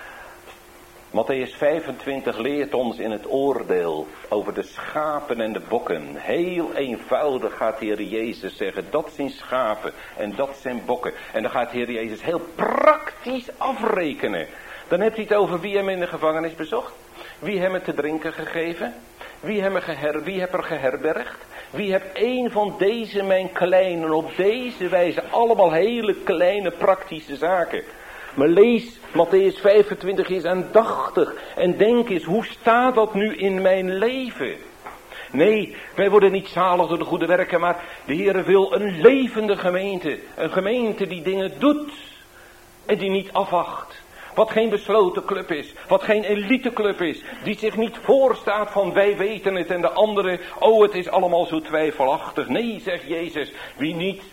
S2: Mattheüs 25 leert ons in het oordeel over de schapen en de bokken. Heel eenvoudig gaat de Heer Jezus zeggen, dat zijn schapen en dat zijn bokken. En dan gaat de Heer Jezus heel praktisch afrekenen. Dan hebt hij het over wie hem in de gevangenis bezocht. Wie hem het te drinken gegeven. Wie heb er geherbergd? Wie heb een van deze mijn kleinen op deze wijze, allemaal hele kleine praktische zaken. Maar lees Mattheüs 25 eens aandachtig en denk eens, hoe staat dat nu in mijn leven? Nee, wij worden niet zalig door de goede werken, maar de Heere wil een levende gemeente. Een gemeente die dingen doet en die niet afwacht. Wat geen besloten club is. Wat geen eliteclub is. Die zich niet voorstaat van wij weten het en de anderen. Oh, het is allemaal zo twijfelachtig. Nee, zegt Jezus. Wie niet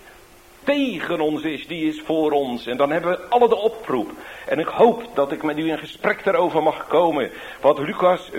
S2: tegen ons is, die is voor ons. En dan hebben we alle de oproep. En ik hoop dat ik met u in gesprek daarover mag komen. Wat Lucas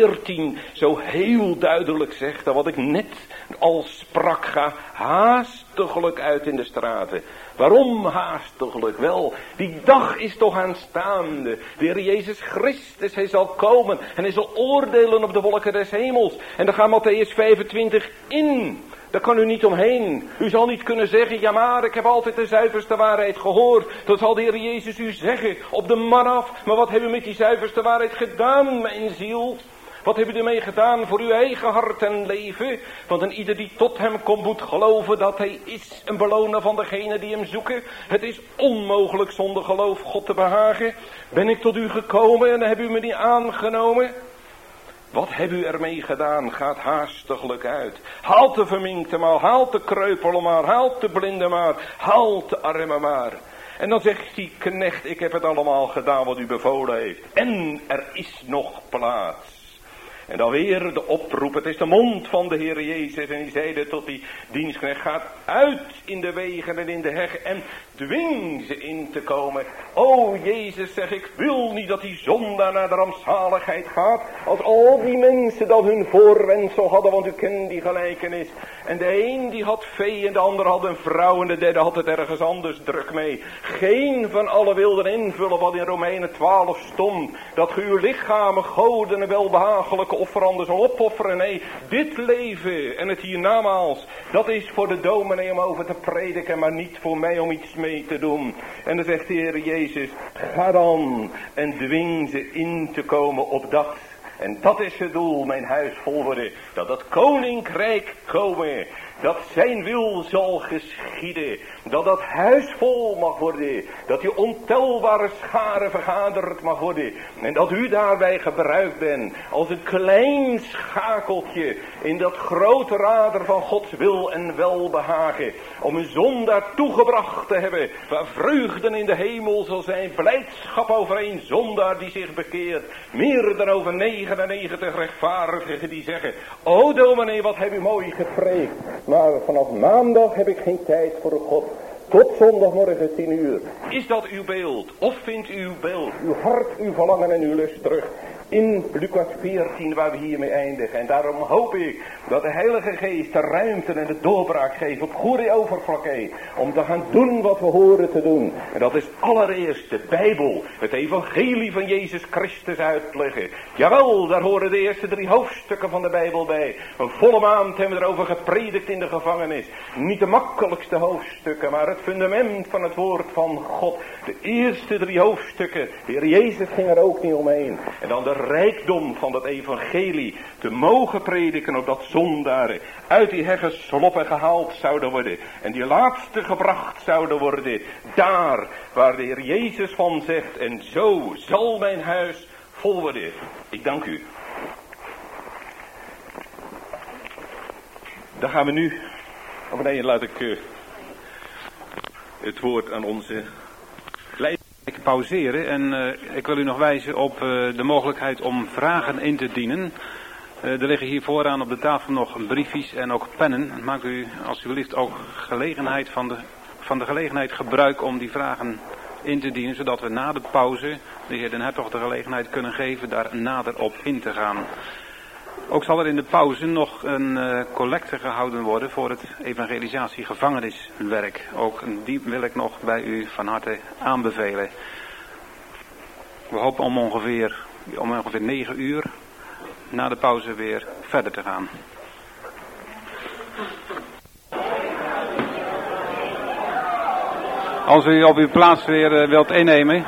S2: 14 zo heel duidelijk zegt. En wat ik net al sprak. Ga haastiglijk uit in de straten. Waarom haastiglijk? Wel, die dag is toch aanstaande. De Heer Jezus Christus, hij zal komen. En hij zal oordelen op de wolken des hemels. En dan gaat Mattheüs 25 in. Daar kan u niet omheen. U zal niet kunnen zeggen, ja maar ik heb altijd de zuiverste waarheid gehoord. Dat zal de Heer Jezus u zeggen op de man af. Maar wat hebben u met die zuiverste waarheid gedaan, mijn ziel? Wat hebben u ermee gedaan voor uw eigen hart en leven? Want een ieder die tot hem komt moet geloven dat hij is een beloner van degene die hem zoeken. Het is onmogelijk zonder geloof God te behagen. Ben ik tot u gekomen en heb u me niet aangenomen? Wat heb u ermee gedaan? Gaat haastiglijk uit. Haalt de verminkte maar, haalt de kreupelen maar, haalt de blinde maar, haalt de armen maar. En dan zegt die knecht, ik heb het allemaal gedaan wat u bevolen heeft. En er is nog plaats. En dan weer de oproep, het is de mond van de Heer Jezus. En die zeide tot die dienstknecht, gaat uit in de wegen en in de heggen en dwing ze in te komen. O Jezus, zeg ik, wil niet dat die zondaar naar de rampzaligheid gaat. Als al die mensen dat hun voorwendsel hadden, want u kent die gelijkenis. En de een die had vee en de ander had een vrouw en de derde had het ergens anders druk mee. Geen van allen wilden invullen wat in Romeinen 12 stond. Dat ge uw lichamen goden en welbehagelijke offeranden zal opofferen. Nee, dit leven en het hiernamaals, dat is voor de dominee om over te prediken, maar niet voor mij om iets mee te doen. En dan zegt de Heer Jezus, ga dan en dwing ze in te komen op dat. En dat is het doel, mijn huis vol worden. Dat het koninkrijk komen. dat zijn wil zal geschieden. Dat dat huis vol mag worden. Dat die ontelbare schare vergaderd mag worden. En dat u daarbij gebruikt bent als een klein schakeltje in dat grote rader van Gods wil en welbehagen. Om een zondaar toegebracht te hebben waar vreugden in de hemel zal zijn. Blijdschap over een zondaar die zich bekeert. Meer dan over 99 rechtvaardigen die zeggen: o dominee, wat heb u mooi gepreekt. Maar vanaf maandag heb ik geen tijd voor God. Tot zondagmorgen 10 uur. Is dat uw beeld? Of vindt uw beeld, uw hart, uw verlangen en uw lust terug in Lucas 14 waar we hiermee eindigen? En daarom hoop ik dat de Heilige Geest de ruimte en de doorbraak geeft op goede overvlakke om te gaan doen wat we horen te doen. En dat is allereerst de Bijbel, het evangelie van Jezus Christus uitleggen. Jawel, daar horen de eerste 3 hoofdstukken van de Bijbel bij. Een volle maand hebben we erover gepredikt in de gevangenis. Niet de makkelijkste hoofdstukken, maar het fundament van het woord van God. De eerste 3 hoofdstukken. De Heer Jezus ging er ook niet omheen. En dan de rijkdom van dat evangelie te mogen prediken op dat zondaren uit die heggesloppen gehaald zouden worden. En die laatste gebracht zouden worden. Daar waar de Heer Jezus van zegt: en zo zal mijn huis vol worden. Ik dank u. Dan gaan we nu. Of nee, laat ik het woord aan onze leider.
S1: Ik pauzeren en ik wil u nog wijzen op de mogelijkheid om vragen in te dienen. Er liggen hier vooraan op de tafel nog briefjes en ook pennen. Maakt u alsjeblieft ook van de gelegenheid gebruik om die vragen in te dienen, zodat we na de pauze de heer Den Hertog de gelegenheid kunnen geven daar nader op in te gaan. Ook zal er in de pauze nog een collecte gehouden worden voor het evangelisatiegevangeniswerk. Ook die wil ik nog bij u van harte aanbevelen. We hopen om ongeveer 9 uur na de pauze weer verder te gaan. Als u op uw plaats weer wilt innemen.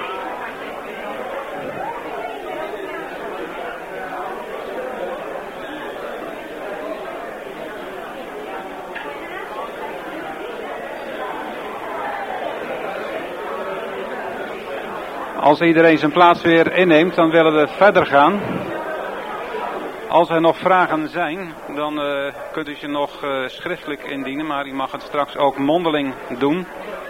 S1: Als iedereen zijn plaats weer inneemt, dan willen we verder gaan. Als er nog vragen zijn, dan kunt u ze nog schriftelijk indienen, maar u mag het straks ook mondeling doen.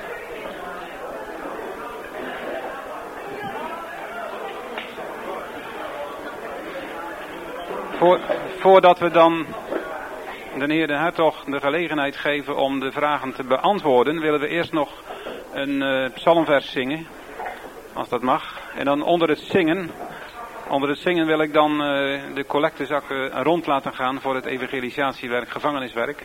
S1: Voordat we dan de heer De Hertog de gelegenheid geven om de vragen te beantwoorden, willen we eerst nog een psalmvers zingen. Als dat mag. En dan onder het zingen wil ik dan de collectezakken rond laten gaan voor het evangelisatiewerk, gevangeniswerk.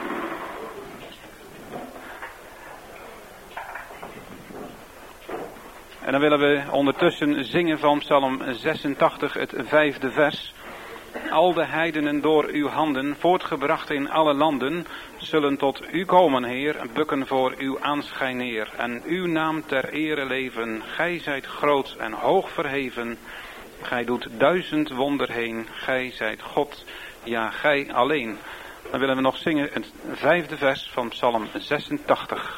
S1: En dan willen we ondertussen zingen van Psalm 86, het 5e vers. Al de heidenen door uw handen, voortgebracht in alle landen, zullen tot u komen, Heer, bukken voor uw aanschijn neer. En uw naam ter ere leven, gij zijt groot en hoog verheven. Gij doet 1000 wonder heen, gij zijt God, ja, gij alleen. Dan willen we nog zingen het 5e vers van Psalm 86.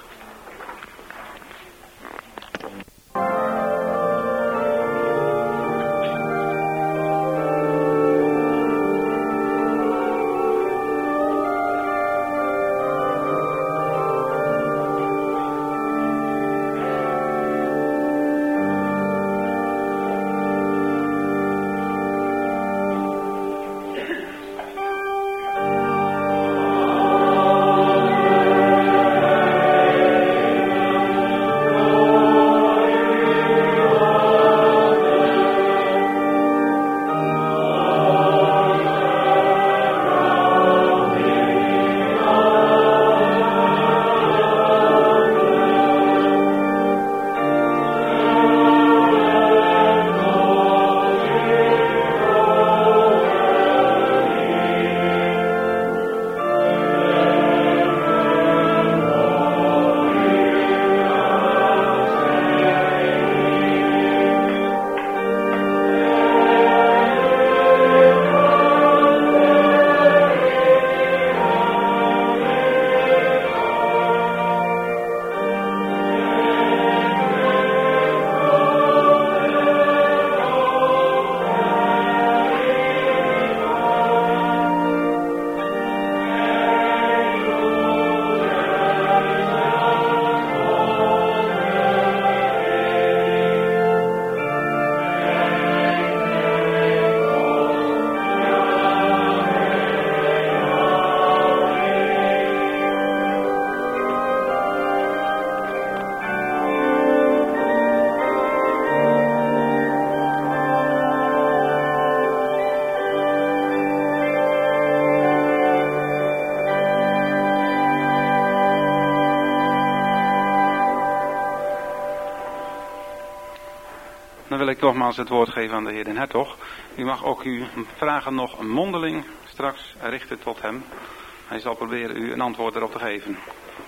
S1: wil ik nogmaals het woord geven aan de heer Den Hertog. U mag ook uw vragen nog mondeling straks richten tot hem. Hij zal proberen u een antwoord erop te geven.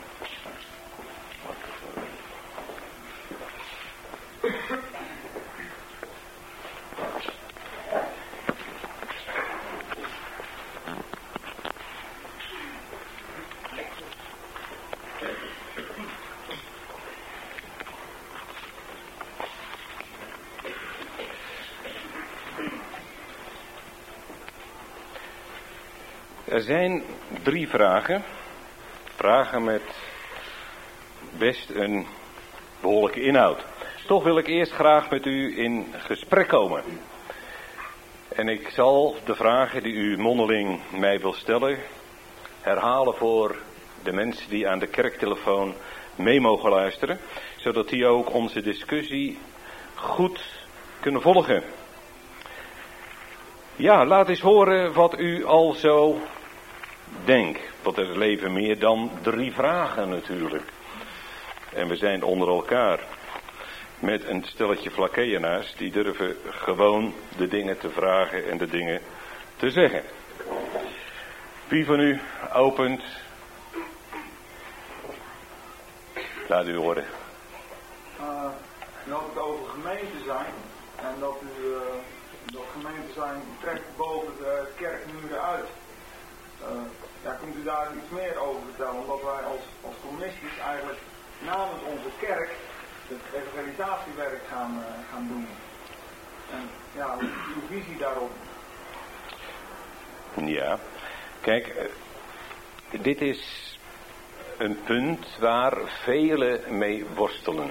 S2: Er zijn 3 vragen. Vragen met best een behoorlijke inhoud. Toch wil ik eerst graag met u in gesprek komen. En ik zal de vragen die u mondeling mij wil stellen herhalen voor de mensen die aan de kerktelefoon mee mogen luisteren. Zodat die ook onze discussie goed kunnen volgen. Ja, laat eens horen wat u al zo denkt. Want er leven meer dan 3 vragen natuurlijk. En we zijn onder elkaar met een stelletje vlakkeienaars die durven gewoon de dingen te vragen en de dingen te zeggen. Wie van u opent? Laat u horen.
S3: Dat het over gemeente zijn en dat gemeente zijn trekt boven de kerkmuren uit. Kunt u daar iets meer over vertellen? Omdat wij als communistisch eigenlijk namens onze kerk het evangelisatiewerk gaan doen. En ja, uw visie daarop?
S2: Ja, kijk, dit is een punt waar velen mee worstelen.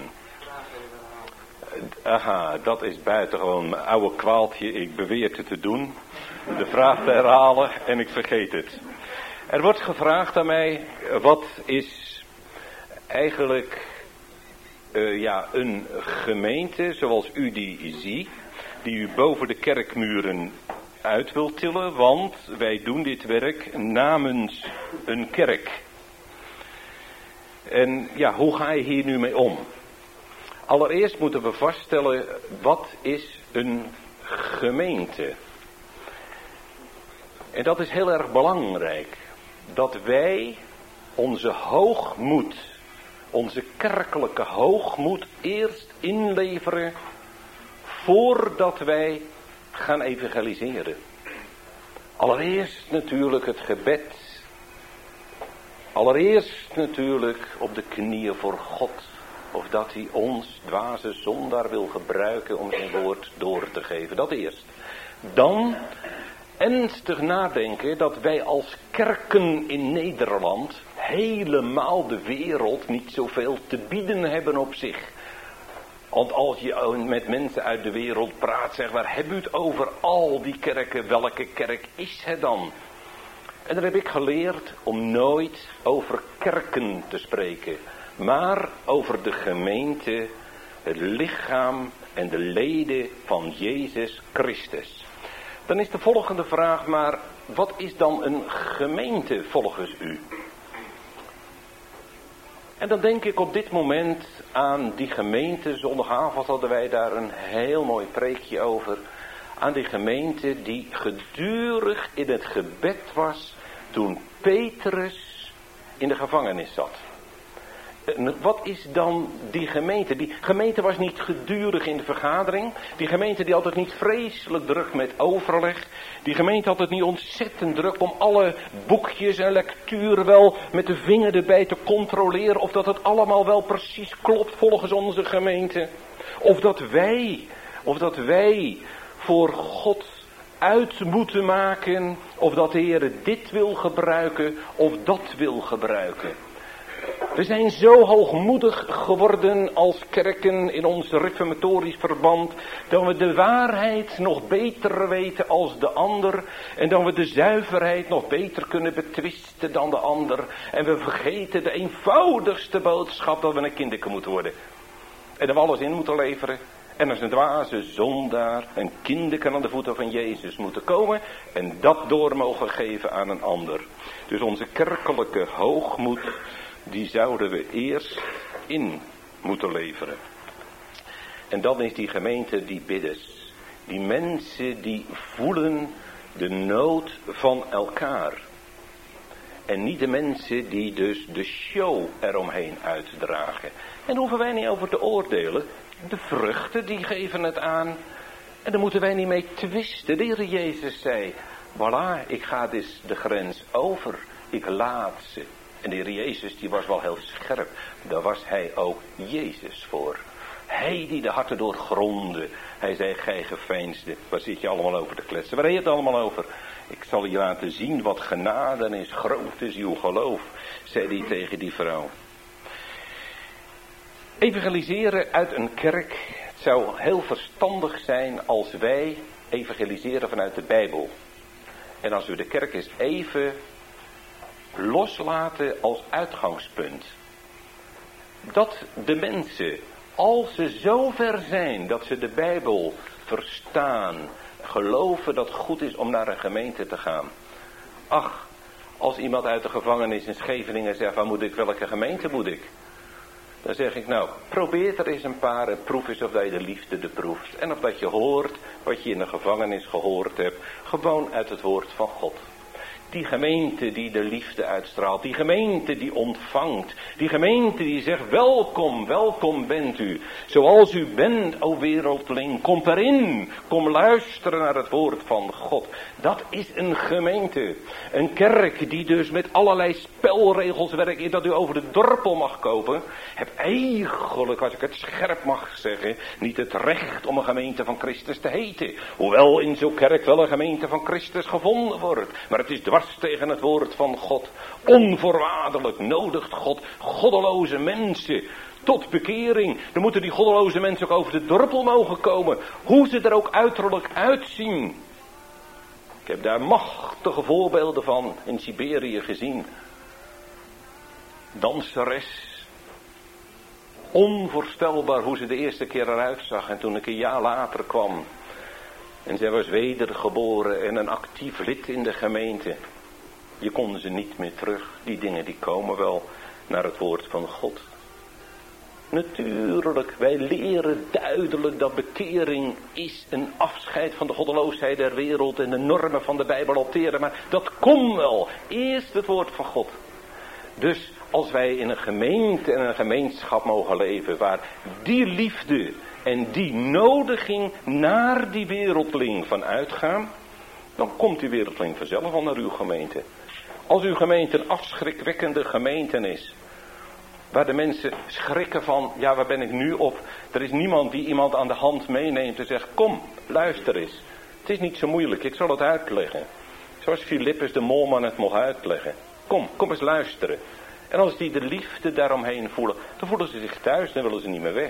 S2: Aha, dat is buitengewoon mijn oude kwaaltje. Ik beweer het te doen, de vraag te herhalen en ik vergeet het. Er wordt gevraagd aan mij, wat is eigenlijk een gemeente zoals u die ziet, die u boven de kerkmuren uit wilt tillen, want wij doen dit werk namens een kerk. En ja, hoe ga je hier nu mee om? Allereerst moeten we vaststellen, wat is een gemeente? En dat is heel erg belangrijk. Dat wij onze hoogmoed, onze kerkelijke hoogmoed eerst inleveren voordat wij gaan evangeliseren. Allereerst natuurlijk het gebed. Allereerst natuurlijk op de knieën voor God. Of dat hij ons, dwaze zondaar, wil gebruiken om zijn woord door te geven. Dat eerst. Dan ernstig nadenken dat wij als kerken in Nederland helemaal de wereld niet zoveel te bieden hebben op zich. Want als je met mensen uit de wereld praat, zeg, waar heb u het over al die kerken? Welke kerk is het dan? En dan heb ik geleerd om nooit over kerken te spreken, maar over de gemeente, het lichaam en de leden van Jezus Christus. Dan is de volgende vraag, maar wat is dan een gemeente volgens u? En dan denk ik op dit moment aan die gemeente, zondagavond hadden wij daar een heel mooi preekje over, aan die gemeente die gedurig in het gebed was toen Petrus in de gevangenis zat. Wat is dan die gemeente? Die gemeente was niet gedurig in de vergadering. Die gemeente die had het niet vreselijk druk met overleg. Die gemeente had het niet ontzettend druk om alle boekjes en lectuur wel met de vinger erbij te controleren. Of dat het allemaal wel precies klopt volgens onze gemeente. Of dat wij voor God uit moeten maken. Of dat de Heer dit wil gebruiken of dat wil gebruiken. We zijn zo hoogmoedig geworden als kerken in ons reformatorisch verband, dat we de waarheid nog beter weten als de ander en dat we de zuiverheid nog beter kunnen betwisten dan de ander. En we vergeten de eenvoudigste boodschap, dat we een kinderke moeten worden. En dat we alles in moeten leveren. En als een dwaze zondaar, een kinderke aan de voeten van Jezus moeten komen en dat door mogen geven aan een ander. Dus onze kerkelijke hoogmoed, die zouden we eerst in moeten leveren. En dan is die gemeente die bidders. Die mensen die voelen de nood van elkaar. En niet de mensen die dus de show eromheen uitdragen. En daar hoeven wij niet over te oordelen. De vruchten die geven het aan. En daar moeten wij niet mee twisten. De Heer Jezus zei, voilà, ik ga dus de grens over. Ik laat ze. En de Heer Jezus die was wel heel scherp. Daar was hij ook Jezus voor. Hij die de harten doorgronde. Hij zei, gij geveinsde. Waar zit je allemaal over te kletsen? Waar heet het allemaal over? Ik zal je laten zien wat genade is. Groot is uw geloof. Zei hij tegen die vrouw. Evangeliseren uit een kerk. Het zou heel verstandig zijn als wij evangeliseren vanuit de Bijbel. En als we de kerk eens even loslaten als uitgangspunt. Dat de mensen, als ze zo ver zijn dat ze de Bijbel verstaan, geloven dat het goed is om naar een gemeente te gaan. Ach, als iemand uit de gevangenis in Scheveningen zegt, waar moet ik, welke gemeente moet ik? Dan zeg ik, nou, probeer er eens een paar en proef eens of dat je de liefde proeft. En of dat je hoort wat je in de gevangenis gehoord hebt, gewoon uit het woord van God. Die gemeente die de liefde uitstraalt, die gemeente die ontvangt, die gemeente die zegt, welkom, welkom bent u. Zoals u bent, o wereldling, kom erin, kom luisteren naar het woord van God. Dat is een gemeente, een kerk die dus met allerlei spelregels werkt, dat u over de dorpel mag kopen, heb eigenlijk, als ik het scherp mag zeggen, niet het recht om een gemeente van Christus te heten. Hoewel in zo'n kerk wel een gemeente van Christus gevonden wordt, maar het is dwars tegen het woord van God. Onvoorwaardelijk nodigt God goddeloze mensen tot bekering. Dan moeten die goddeloze mensen ook over de dorpel mogen komen. Hoe ze er ook uiterlijk uitzien. Ik heb daar machtige voorbeelden van in Siberië gezien. Danseres. Onvoorstelbaar hoe ze de eerste keer eruit zag. En toen ik een jaar later kwam. En zij was wedergeboren en een actief lid in de gemeente. Je kon ze niet meer terug. Die dingen die komen wel naar het woord van God. Natuurlijk, wij leren duidelijk dat bekering is een afscheid van de goddeloosheid der wereld en de normen van de Bijbel opteren. Maar dat komt wel. Eerst het woord van God. Dus als wij in een gemeente en een gemeenschap mogen leven waar die liefde en die nodiging naar die wereldling van uitgaan, dan komt die wereldling vanzelf al naar uw gemeente. Als uw gemeente een afschrikwekkende gemeente is, waar de mensen schrikken van, ja, waar ben ik nu op? Er is niemand die iemand aan de hand meeneemt en zegt, kom, luister eens. Het is niet zo moeilijk, ik zal het uitleggen. Zoals Filippus de molman het mocht uitleggen. Kom eens luisteren. En als die de liefde daaromheen voelen, dan voelen ze zich thuis, dan willen ze niet meer weg.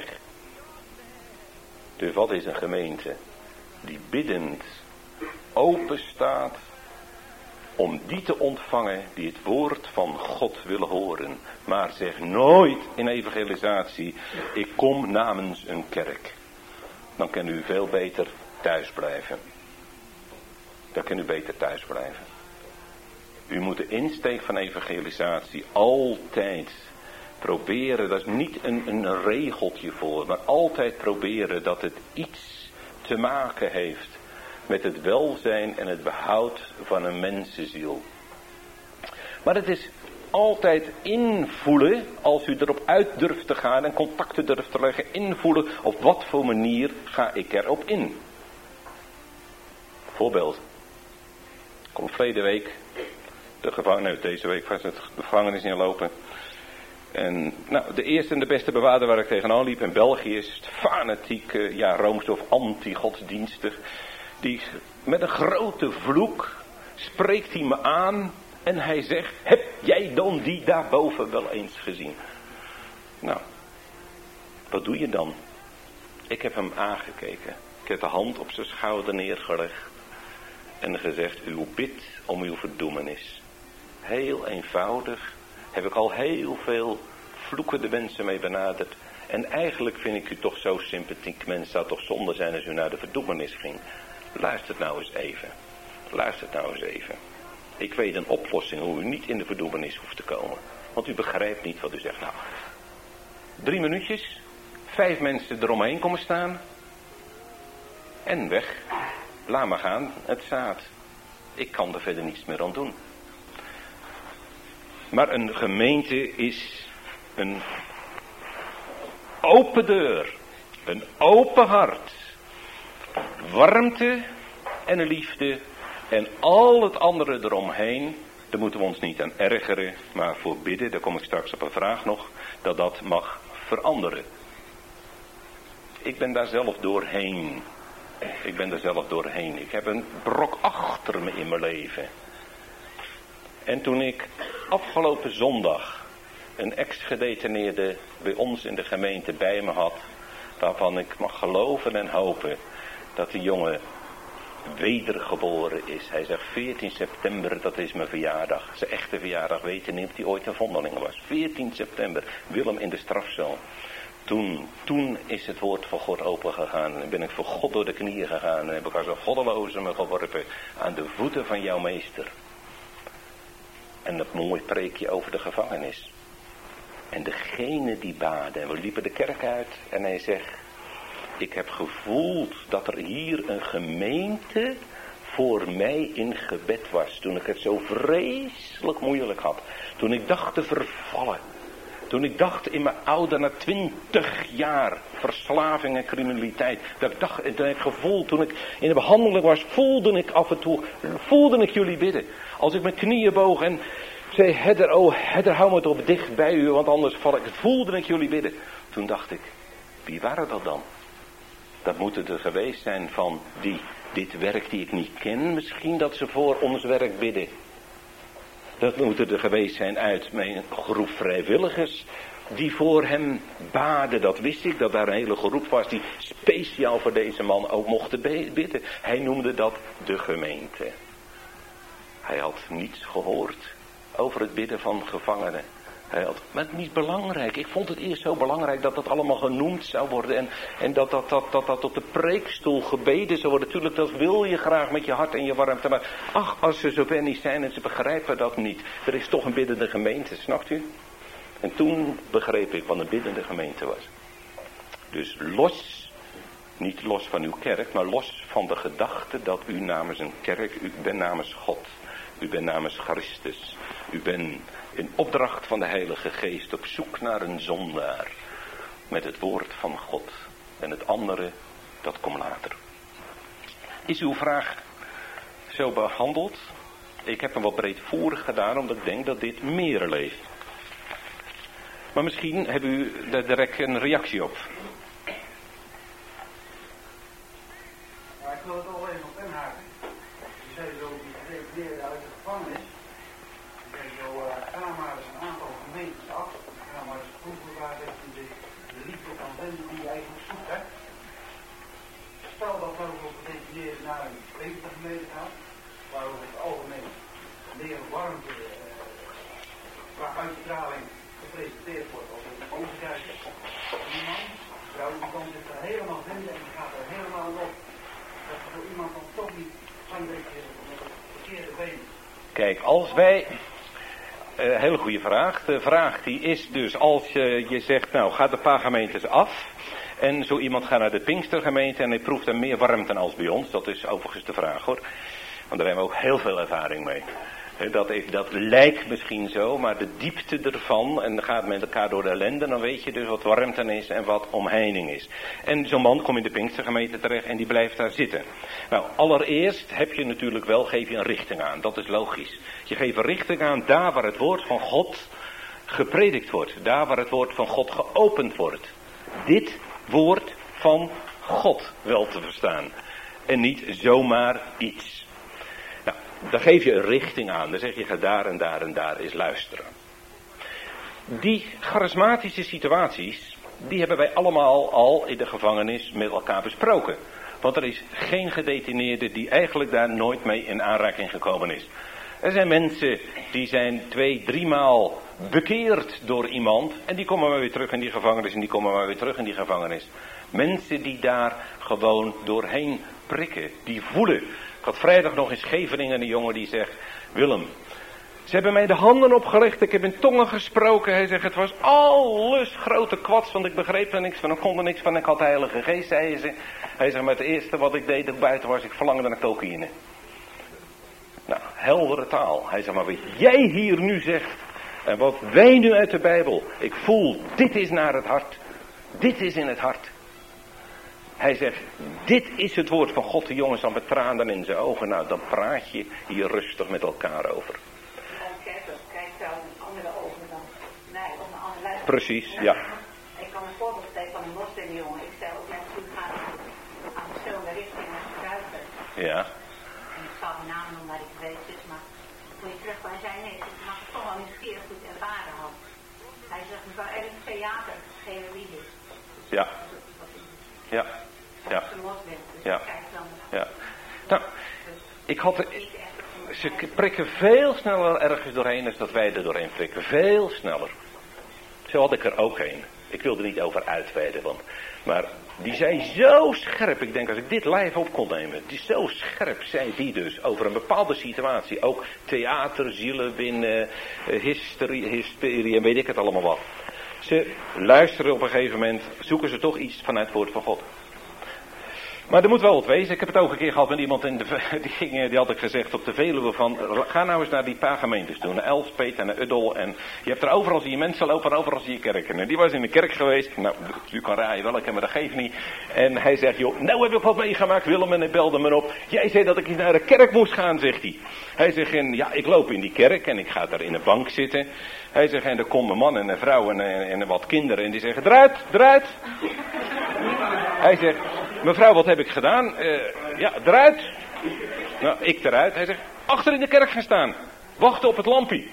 S2: Dus wat is een gemeente die biddend open staat om die te ontvangen die het woord van God willen horen. Maar zeg nooit in evangelisatie, ik kom namens een kerk. Dan kan u veel beter thuis blijven. Dan kan u beter thuis blijven. U moet de insteek van evangelisatie altijd proberen, dat is niet een regeltje voor, maar altijd proberen dat het iets te maken heeft met het welzijn en het behoud van een mensenziel. Maar het is altijd invoelen, als u erop uit durft te gaan en contacten durft te leggen, invoelen op wat voor manier ga ik erop in. Voorbeeld. Ik kom verleden week, deze week was het de gevangenis inlopen. En nou, de eerste en de beste bewaarder waar ik tegenaan liep in België is fanatiek, rooms of anti-godsdienstig. Die met een grote vloek spreekt hij me aan en hij zegt, heb jij dan die daarboven wel eens gezien? Nou, wat doe je dan? Ik heb hem aangekeken. Ik heb de hand op zijn schouder neergelegd en gezegd, uw bid om uw verdoemenis. Heel eenvoudig, heb ik al heel veel vloekende mensen mee benaderd. En eigenlijk vind ik u toch zo sympathiek mens, zou toch zonde zijn als u naar de verdoemenis ging. Luistert nou eens even. Luistert nou eens even. Ik weet een oplossing hoe u niet in de verdoemenis hoeft te komen. Want u begrijpt niet wat u zegt. Nou, 3 minuutjes 5 mensen eromheen komen staan. En weg. Laat maar gaan, het zaad. Ik kan er verder niets meer aan doen. Maar een gemeente is een open deur. Een open hart. Warmte en een liefde. En al het andere eromheen. Daar moeten we ons niet aan ergeren. Maar voor bidden, daar kom ik straks op een vraag nog. Dat mag veranderen. Ik ben daar zelf doorheen. Ik heb een brok achter me in mijn leven. En toen ik afgelopen zondag een ex-gedetineerde bij ons in de gemeente bij me had, waarvan ik mag geloven en hopen dat die jongen wedergeboren is. Hij zegt 14 september, dat is mijn verjaardag. Zijn echte verjaardag weten niet of hij ooit een vondeling was. 14 september, Willem in de strafcel. Toen is het woord van God open gegaan. En ben ik voor God door de knieën gegaan. En heb ik als een goddeloze me geworpen aan de voeten van jouw meester. En dat mooi preekje over de gevangenis. En degene die baden. En we liepen de kerk uit. En hij zegt. Ik heb gevoeld dat er hier een gemeente voor mij in gebed was. Toen ik het zo vreselijk moeilijk had. Toen ik dacht te vervallen. Toen ik dacht in mijn oude na 20 jaar verslaving en criminaliteit. Dat ik dacht, toen ik gevoeld, toen ik in de behandeling was, voelde ik af en toe, jullie bidden. Als ik mijn knieën boog en zei, Hedder, hou me toch dicht bij u, want anders val ik. Voelde ik jullie bidden. Toen dacht ik, wie waren dat dan? Dat moeten er geweest zijn van dit werk die ik niet ken. Misschien dat ze voor ons werk bidden. Dat moeten er geweest zijn uit mijn groep vrijwilligers die voor hem baden. Dat wist ik, dat daar een hele groep was die speciaal voor deze man ook mochten bidden. Hij noemde dat de gemeente. Hij had niets gehoord over het bidden van gevangenen. Maar het is niet belangrijk. Ik vond het eerst zo belangrijk dat dat allemaal genoemd zou worden. En dat op de preekstoel gebeden zou worden. Natuurlijk, dat wil je graag met je hart en je warmte. Maar ach, als ze zover niet zijn en ze begrijpen dat niet. Er is toch een biddende gemeente, snapt u? En toen begreep ik wat een biddende gemeente was. Dus niet los van uw kerk, maar los van de gedachte dat u namens een kerk, u bent namens God. U bent namens Christus. U bent in opdracht van de Heilige Geest op zoek naar een zondaar. Met het woord van God. En het andere, dat komt later. Is uw vraag zo behandeld? Ik heb hem wat breedvoerig gedaan, omdat ik denk dat dit meer leeft. Maar misschien hebben u daar direct een reactie op.
S4: Ja, ik wil het al even op inhaken. Je zei zo, die gedetineerden uit de gevangenis. Ga maar eens een aantal gemeentes af. Ga maar eens proeven waar dat je de liefde kan vinden die je eigenlijk zoekt hebt. Stel dat nou voor gedetineerden naar een betere gemeente gaat, waar over het algemeen meer warmte qua uitstraling gepresenteerd wordt als een overkijk is. Iemand, vrouw, die kan zich er helemaal vinden en die gaat er helemaal op. Dat er voor iemand dan toch niet een beetje met het verkeerde been.
S2: Kijk, als wij... hele goede vraag. De vraag die is dus als je zegt, nou gaat een paar gemeentes af. En zo iemand gaat naar de Pinkstergemeente en hij proeft er meer warmte als bij ons. Dat is overigens de vraag hoor. Want daar hebben we ook heel veel ervaring mee. Dat lijkt misschien zo, maar de diepte ervan, en dan gaat met elkaar door de ellende, dan weet je dus wat warmte is en wat omheining is. En zo'n man komt in de Pinkstergemeente terecht en die blijft daar zitten. Nou, allereerst heb je natuurlijk wel, geef je een richting aan, dat is logisch. Je geeft een richting aan daar waar het woord van God gepredikt wordt, daar waar het woord van God geopend wordt. Dit woord van God wel te verstaan en niet zomaar iets. Dan geef je een richting aan. Dan zeg je, ga daar en daar en daar eens luisteren. Die charismatische situaties, die hebben wij allemaal al in de gevangenis met elkaar besproken. Want er is geen gedetineerde die eigenlijk daar nooit mee in aanraking gekomen is. Er zijn mensen die zijn 2-3 maal bekeerd door iemand. En die komen maar weer terug in die gevangenis en die komen maar weer terug in die gevangenis. Mensen die daar gewoon doorheen prikken, die voelen. Ik had vrijdag nog in Scheveningen een jongen die zegt, Willem, Ze hebben mij de handen opgelegd, ik heb in tongen gesproken. Hij zegt, het was alles grote kwats, want ik begreep er niks van, ik kon er niks van, ik had de Heilige Geest, zei ze. Hij zegt, maar het eerste wat ik deed, buiten was, ik verlangde naar cocaïne. Nou, heldere taal. Hij zegt, maar wat jij hier nu zegt, en wat wij nu uit de Bijbel, ik voel, dit is naar het hart. Dit is in het hart. Hij zegt, dit is het woord van God, de jongens dan met tranen in zijn ogen. Nou, dan praat je hier rustig met elkaar over.
S5: Kijk zo met andere ogen dan mij, op een andere wijze.
S2: Precies, ja.
S5: Ik kan een voorbeeld geven van een moslimjongen. Ik zei ook net toe gaan aan verschillende richtingen gebruiken.
S2: Ja.
S5: En ik zal mijn naam noemen waar ik weet is, maar toen je terugkwam, hij zei nee, ik mag het toch wel nieuwsgierig goed ervaren had. Hij zegt, mevrouw, er is theater, geen religie.
S2: Ja. Ja. Ja. Ja. Ja. Nou, ik had ze prikken veel sneller ergens doorheen dan dat wij er doorheen prikken. Veel sneller. Zo had ik er ook een. Ik wil er niet over uitweiden, maar die zei zo scherp. Ik denk als ik dit live op kon nemen. Die zo scherp zei die dus over een bepaalde situatie. Ook theater, zielen winnen, hysterie en weet ik het allemaal wat. Ze luisteren op een gegeven moment, zoeken ze toch iets vanuit het woord van God. Maar er moet wel wat wezen. Ik heb het ook een keer gehad met iemand die had ik gezegd op de Veluwe van, ga nou eens naar die paar gemeentes toe, naar Elspet en naar Uddel. En je hebt er overal zie je mensen lopen en overal zie je kerken. En die was in de kerk geweest. Nou, u kan raaien welke, maar dat geeft niet. En hij zegt, joh, nou heb ik wat meegemaakt Willem, en hij belde me op. Jij zei dat ik naar de kerk moest gaan, zegt hij. Hij zegt, ja, ik loop in die kerk en ik ga daar in een bank zitten. Hij zegt, en er komt een man en een vrouw en wat kinderen en die zeggen, eruit. Hij zegt, mevrouw, wat heb ik gedaan? Ja, eruit. Nou, ik eruit. Hij zegt, achter in de kerk gaan staan. Wachten op het lampie.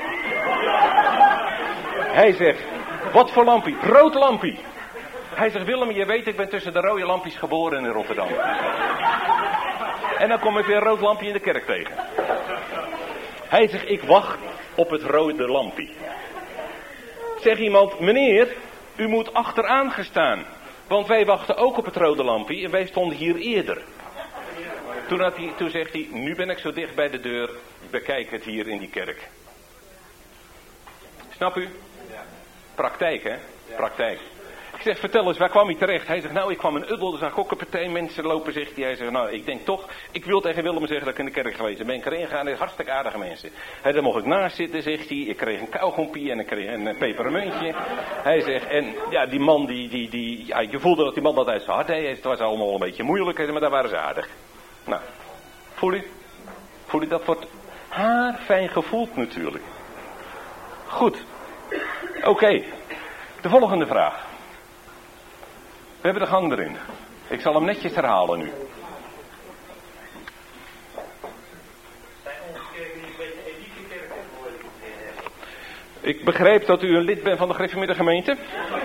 S2: Hij zegt, wat voor lampie? Rood lampie. Hij zegt, Willem, je weet, ik ben tussen de rode lampjes geboren in Rotterdam. En dan kom ik weer een rood lampje in de kerk tegen. Hij zegt, ik wacht op het rode lampie. Zegt iemand, meneer, u moet achteraan gaan staan. Want wij wachten ook op het rode lampje en wij stonden hier eerder. Toen zegt hij, nu ben ik zo dicht bij de deur, bekijk het hier in die kerk. Snap u? Praktijk, hè? Praktijk. Ik zeg, vertel eens, waar kwam hij terecht? Hij zegt, nou, ik kwam in Uddel, er zag ook een partij mensen lopen, zegt hij. Hij zegt, nou, ik denk toch, ik wil tegen Willem zeggen dat ik in de kerk geweest ben. Ben ik erin gegaan, hartstikke aardige mensen. Daar mocht ik naast zitten, zegt hij. Ik kreeg een kauwgompie en ik kreeg een pepermuntje. Hij zegt, en ja, die man, ja, je voelde dat die man dat uit zijn hart deed. Het was allemaal een beetje moeilijk, maar daar waren ze aardig. Nou, voel u dat wordt haarfijn gevoeld natuurlijk. Goed, oké. De volgende vraag. We hebben de gang erin. Ik zal hem netjes herhalen nu.
S4: Zijn onze kerken niet een beetje elitekerken geworden?
S2: Ik begrijp dat u een lid bent van de gereformeerde gemeente.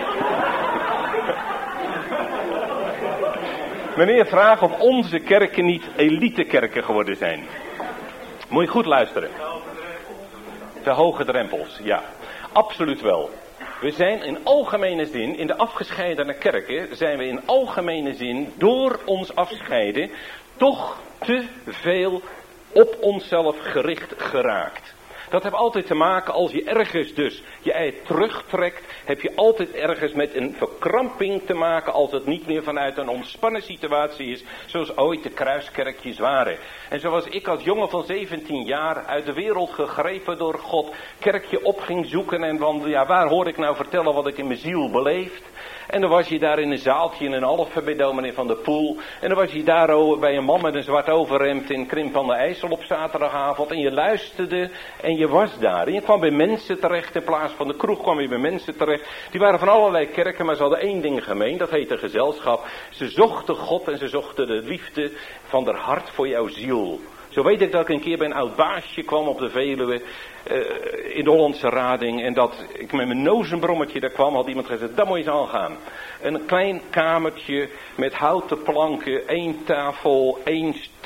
S2: Meneer vraagt of onze kerken niet elitekerken geworden zijn. Moet je goed luisteren. De hoge drempels, ja. Absoluut wel. We zijn in algemene zin, in de afgescheidene kerken, zijn we in algemene zin door ons afscheiden toch te veel op onszelf gericht geraakt. Dat heeft altijd te maken, als je ergens dus je ei terugtrekt, heb je altijd ergens met een verkramping te maken als het niet meer vanuit een ontspannen situatie is, zoals ooit de kruiskerkjes waren. En zoals ik als jongen van 17 jaar uit de wereld gegrepen door God, kerkje op ging zoeken en van, ja, waar hoor ik nou vertellen wat ik in mijn ziel beleefd? En dan was je daar in een zaaltje in een Alphen bij dominee Van der Poel. En dan was je daar bij een man met een zwart overhemd in Krimp van de IJssel op zaterdagavond. En je luisterde en je was daar. En je kwam bij mensen terecht, in plaats van de kroeg kwam je bij mensen terecht. Die waren van allerlei kerken, maar ze hadden één ding gemeen. Dat heette gezelschap. Ze zochten God en ze zochten de liefde van haar hart voor jouw ziel. Zo weet ik dat ik een keer bij een oud baasje kwam op de Veluwe, in de Hollandse Rading. En dat ik met mijn nozenbrommetje daar kwam, had iemand gezegd, dat moet je eens aangaan. Een klein kamertje met houten planken, 1 tafel, 1,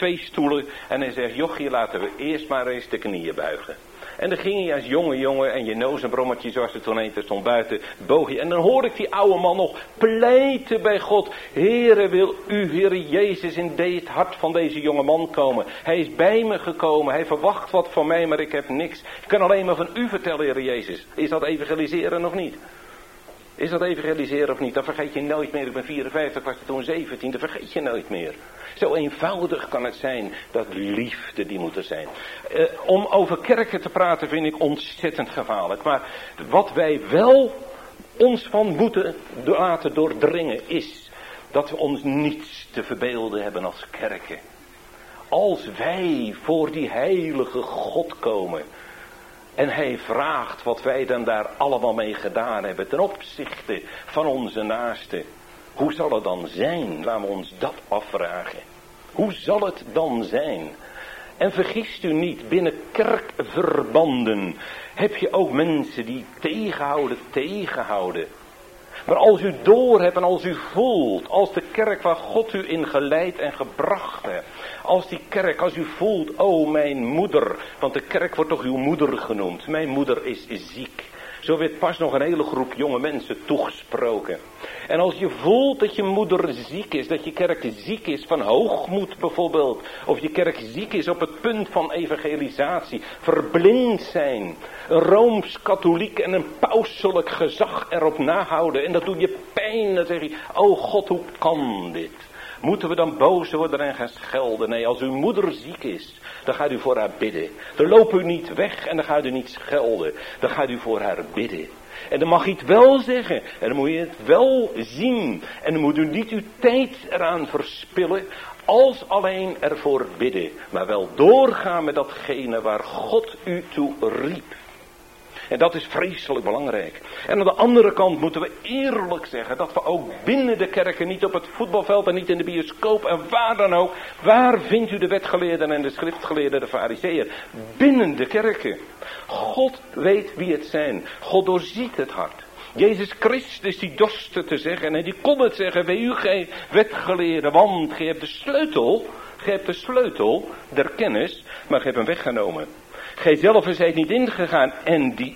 S2: 2 stoelen en hij zegt, jochie, laten we eerst maar eens de knieën buigen. En dan ging hij als jonge jongen en je nozenbrommertje zoals het toen heette stond buiten, boog je. En dan hoor ik die oude man nog pleiten bij God. Heere, wil u, Heere Jezus, in het hart van deze jonge man komen. Hij is bij me gekomen, hij verwacht wat van mij, maar ik heb niks. Ik kan alleen maar van u vertellen, Heere Jezus. Is dat evangeliseren of niet? Is dat evangeliseren of niet? Dat vergeet je nooit meer. Ik ben 54, was het toen 17, dat vergeet je nooit meer. Zo eenvoudig kan het zijn, dat liefde die moet er zijn. Om over kerken te praten vind ik ontzettend gevaarlijk. Maar wat wij wel ons van moeten laten doordringen is dat we ons niets te verbeelden hebben als kerken. Als wij voor die heilige God komen en hij vraagt wat wij dan daar allemaal mee gedaan hebben ten opzichte van onze naasten. Hoe zal het dan zijn? Laten we ons dat afvragen. Hoe zal het dan zijn? En vergist u niet, binnen kerkverbanden heb je ook mensen die tegenhouden. Maar als u doorhebt en als u voelt, als de kerk waar God u in geleid en gebracht heeft. Als die kerk, als u voelt, oh mijn moeder, want de kerk wordt toch uw moeder genoemd. Mijn moeder is ziek. Zo werd pas nog een hele groep jonge mensen toegesproken. En als je voelt dat je moeder ziek is, dat je kerk ziek is van hoogmoed bijvoorbeeld. Of je kerk ziek is op het punt van evangelisatie. Verblind zijn. Een rooms-katholiek en een pauselijk gezag erop nahouden. En dat doet je pijn. Dan zeg je, oh God, hoe kan dit? Moeten we dan boos worden en gaan schelden? Nee, als uw moeder ziek is, dan gaat u voor haar bidden. Dan loopt u niet weg en dan gaat u niet schelden. Dan gaat u voor haar bidden. En dan mag je het wel zeggen. En dan moet je het wel zien. En dan moet u niet uw tijd eraan verspillen. Als alleen ervoor bidden. Maar wel doorgaan met datgene waar God u toe riep. En dat is vreselijk belangrijk. En aan de andere kant moeten we eerlijk zeggen dat we ook binnen de kerken, niet op het voetbalveld en niet in de bioscoop en waar dan ook. Waar vindt u de wetgeleerden en de schriftgeleerden, de farizeeën? Binnen de kerken. God weet wie het zijn. God doorziet het hart. Jezus Christus die dorstte te zeggen en die kon het zeggen, wee u gij wetgeleerden, want gij hebt de sleutel der kennis, maar gij hebt hem weggenomen. Gij zelf zijt niet ingegaan en die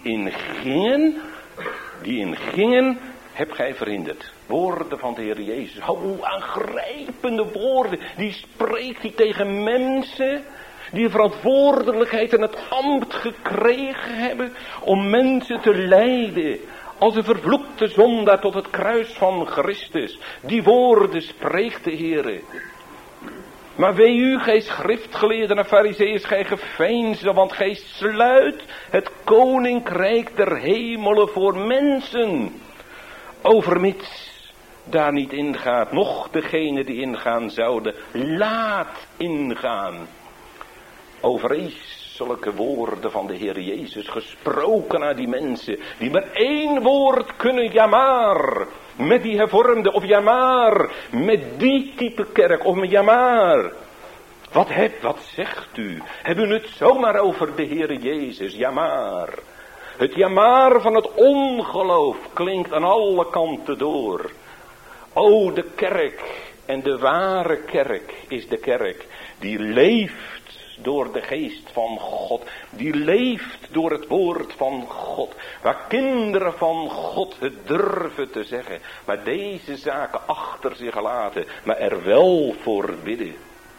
S2: ingingen, hebt gij verhinderd. Woorden van de Heer Jezus. Hoe aangrijpende woorden. Die spreekt hij tegen mensen die de verantwoordelijkheid en het ambt gekregen hebben om mensen te leiden. Als een vervloekte zondaar tot het kruis van Christus. Die woorden spreekt de Heer. Maar wee u, gij schriftgeleerden en farizeeërs, gij geveinsden, want gij sluit het koninkrijk der hemelen voor mensen. Overmits daar niet ingaat, noch degene die ingaan zouden, laat ingaan. Vreselijke woorden van de Heer Jezus, gesproken aan die mensen, die maar 1 woord kunnen, ja maar. Met die hervormde, of ja maar, met die type kerk, of ja maar. Wat zegt u? Hebben u het zomaar over de Heer Jezus, ja maar. Het ja maar van het ongeloof klinkt aan alle kanten door. O, de kerk en de ware kerk is de kerk die leeft door de geest van God. Die leeft door het woord van God. Waar kinderen van God het durven te zeggen. Maar deze zaken achter zich laten. Maar er wel voor bidden.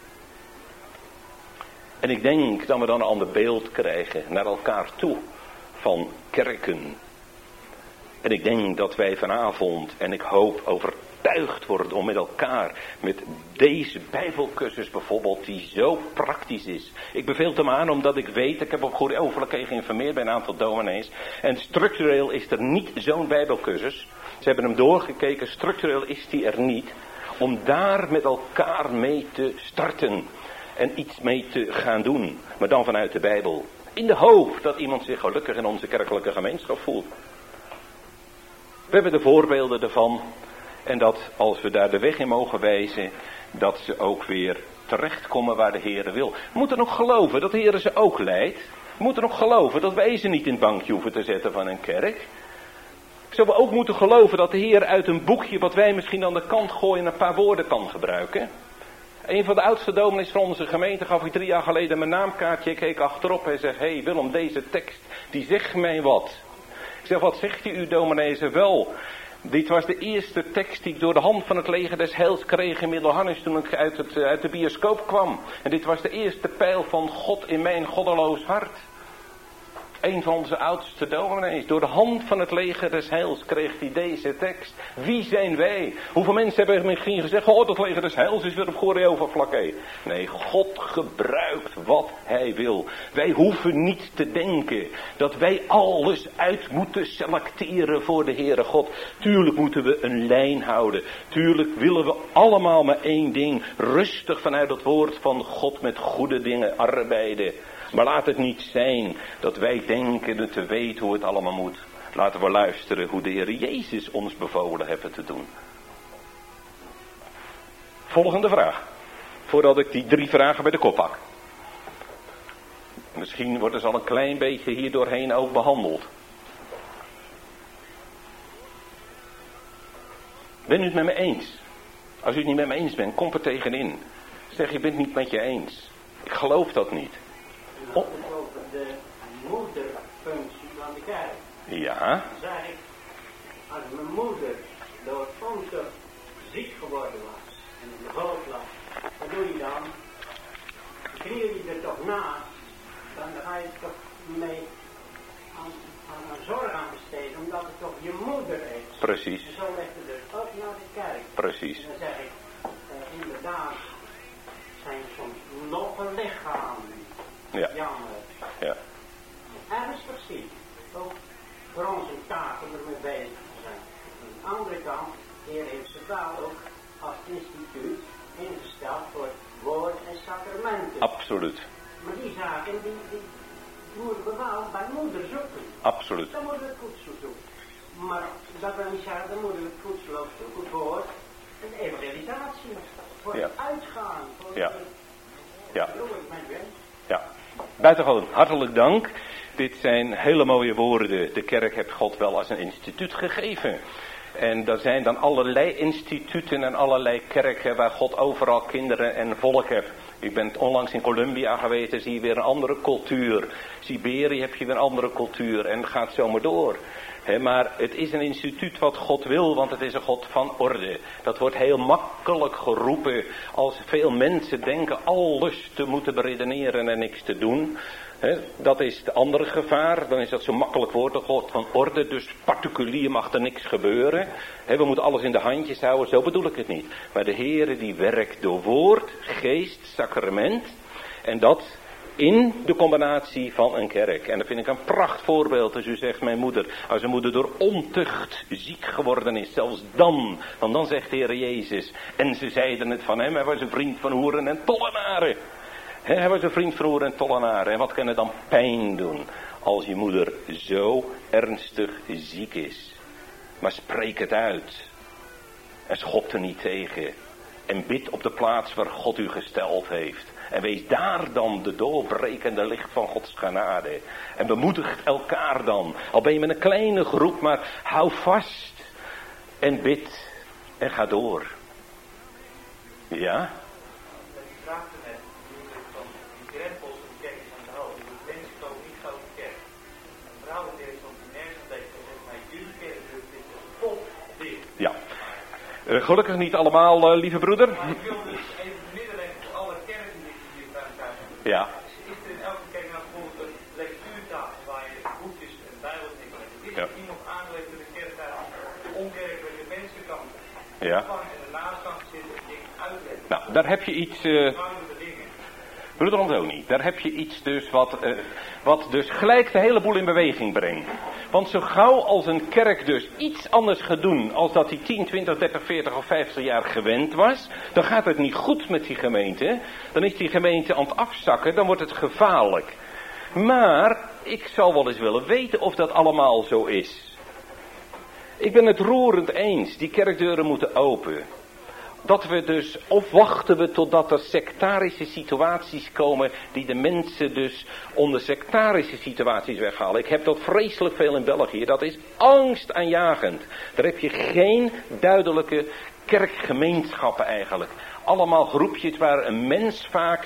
S2: En ik denk dat we dan een ander beeld krijgen naar elkaar toe. Van kerken. En ik denk dat wij vanavond, en ik hoop overtuigd worden om met elkaar, met deze bijbelcursus bijvoorbeeld, die zo praktisch is. Ik beveel het hem aan omdat ik weet, ik heb op goede overvlakken geïnformeerd bij een aantal dominees. En structureel is er niet zo'n bijbelcursus. Ze hebben hem doorgekeken, structureel is die er niet. Om daar met elkaar mee te starten. En iets mee te gaan doen. Maar dan vanuit de Bijbel. In de hoop dat iemand zich gelukkig in onze kerkelijke gemeenschap voelt. We hebben de voorbeelden ervan. En dat als we daar de weg in mogen wijzen. Dat ze ook weer terechtkomen waar de Heer wil. We moeten nog geloven dat de Heer ze ook leidt. We moeten nog geloven dat wij ze niet in het bankje hoeven te zetten van een kerk. Zullen we ook moeten geloven dat de Heer uit een boekje wat wij misschien aan de kant gooien een paar woorden kan gebruiken. Een van de oudste dominees van onze gemeente gaf ik 3 jaar geleden mijn naamkaartje. Ik keek achterop en zei, hé Willem, deze tekst, die zegt mij wat. Ik zeg, wat zegt u dominee? Ze wel. Dit was de eerste tekst die ik door de hand van het leger des heils kreeg in Middelharnis toen ik uit de bioscoop kwam. En dit was de eerste pijl van God in mijn goddeloos hart. Een van onze oudste dominees. Door de hand van het leger des heils kreeg hij deze tekst. Wie zijn wij? Hoeveel mensen hebben misschien gezegd, oh, dat leger des heils is weer op Goreova-vlakke. Nee, God gebruikt wat hij wil. Wij hoeven niet te denken dat wij alles uit moeten selecteren voor de Heere God. Tuurlijk moeten we een lijn houden. Tuurlijk willen we allemaal maar één ding. Rustig vanuit het woord van God met goede dingen arbeiden. Maar laat het niet zijn dat wij denken te weten hoe het allemaal moet. Laten we luisteren hoe de Heer Jezus ons bevolen heeft te doen. Volgende vraag. Voordat ik die 3 vragen bij de kop pak. Misschien wordt er al een klein beetje hier doorheen ook behandeld. Ben u het met me eens? Als u het niet met me eens bent, kom er tegenin. Zeg, je bent het niet met je eens. Ik geloof dat niet.
S6: Over de moederfunctie van de kerk.
S2: Ja.
S6: Dan zeg ik, als mijn moeder door ontucht ziek geworden was en in de dood lag, wat doe je dan? Kniel je er toch naast, dan ga je toch mee aan zorg aan besteden, omdat het toch je moeder is.
S2: Precies.
S6: En zo legt het dus ook naar de kerk.
S2: Precies.
S6: En dan zeg ik, inderdaad, zijn soms nog een lichaam.
S2: Ja.
S6: Jammer.
S2: Ja.
S6: Ernstig ziek. Ook voor ons een taak om ermee bezig te zijn. Aan de andere kant, de Heer heeft ze wel ook als instituut ingesteld voor woord en sacramenten.
S2: Absoluut.
S6: Maar die zaken, die moeten we wel bij moeder zoeken.
S2: Absoluut.
S6: Dan moeten we het voedsel zoeken. Maar dat wil niet zeggen, dan moeten we het voedsel ook zoeken voor een evangelisatie. Voor het uitgaan. Voor
S2: ja. Ja.
S6: Ja.
S2: Buitengewoon hartelijk dank. Dit zijn hele mooie woorden. De kerk heeft God wel als een instituut gegeven. En er zijn dan allerlei instituten en allerlei kerken waar God overal kinderen en volk heeft. U bent onlangs in Colombia geweest, zie je weer een andere cultuur. Siberië heb je weer een andere cultuur en het gaat zo maar door. Maar het is een instituut wat God wil, want het is een God van orde. Dat wordt heel makkelijk geroepen als veel mensen denken alles te moeten beredeneren en niks te doen. Dat is het andere gevaar. Dan is dat zo makkelijk woord, een God van orde. Dus particulier mag er niks gebeuren. We moeten alles in de handjes houden, zo bedoel ik het niet. Maar de Heere die werkt door woord, geest, sacrament. En dat in de combinatie van een kerk. En dat vind ik een prachtvoorbeeld als u zegt, mijn moeder, als een moeder door ontucht ziek geworden is, zelfs dan, want dan zegt de Heer Jezus, en ze zeiden het van hem, hij was een vriend van hoeren en tollenaren. Hij was een vriend van hoeren en tollenaren. En wat kan er dan pijn doen als je moeder zo ernstig ziek is? Maar spreek het uit. En schop er niet tegen. En bid op de plaats waar God u gesteld heeft. En wees daar dan de doorbrekende licht van Gods genade. En bemoedigt elkaar dan. Al ben je met een kleine groep, maar hou vast. En bid. En ga door. Ja? Ja. Gelukkig niet allemaal, lieve broeder.
S3: Maar ik wil dus even bemiddelen voor alle kerken die hier bij elkaar zijn.
S2: Ja.
S3: Is er in elke kerk nou bijvoorbeeld een lectuurtafel waar je boekjes en bijbels in kan leggen? Is er hier nog aangelegd in de kerktafel de onkerkelijke mensen kan
S2: Ja.
S3: en de naastkant zitten en dingen uitleggen?
S2: Nou, daar heb je iets... Broeder Antoni, daar heb je iets dus wat dus gelijk de hele boel in beweging brengt. Want zo gauw als een kerk dus iets anders gaat doen als dat die 10, 20, 30, 40 of 50 jaar gewend was, dan gaat het niet goed met die gemeente. Dan is die gemeente aan het afzakken, dan wordt het gevaarlijk. Maar ik zou wel eens willen weten of dat allemaal zo is. Ik ben het roerend eens, die kerkdeuren moeten open. Dat we dus, of wachten we totdat er sectarische situaties komen die de mensen dus onder sectarische situaties weghalen. Ik heb dat vreselijk veel in België, dat is angstaanjagend. Daar heb je geen duidelijke kerkgemeenschappen eigenlijk. Allemaal groepjes waar een mens vaak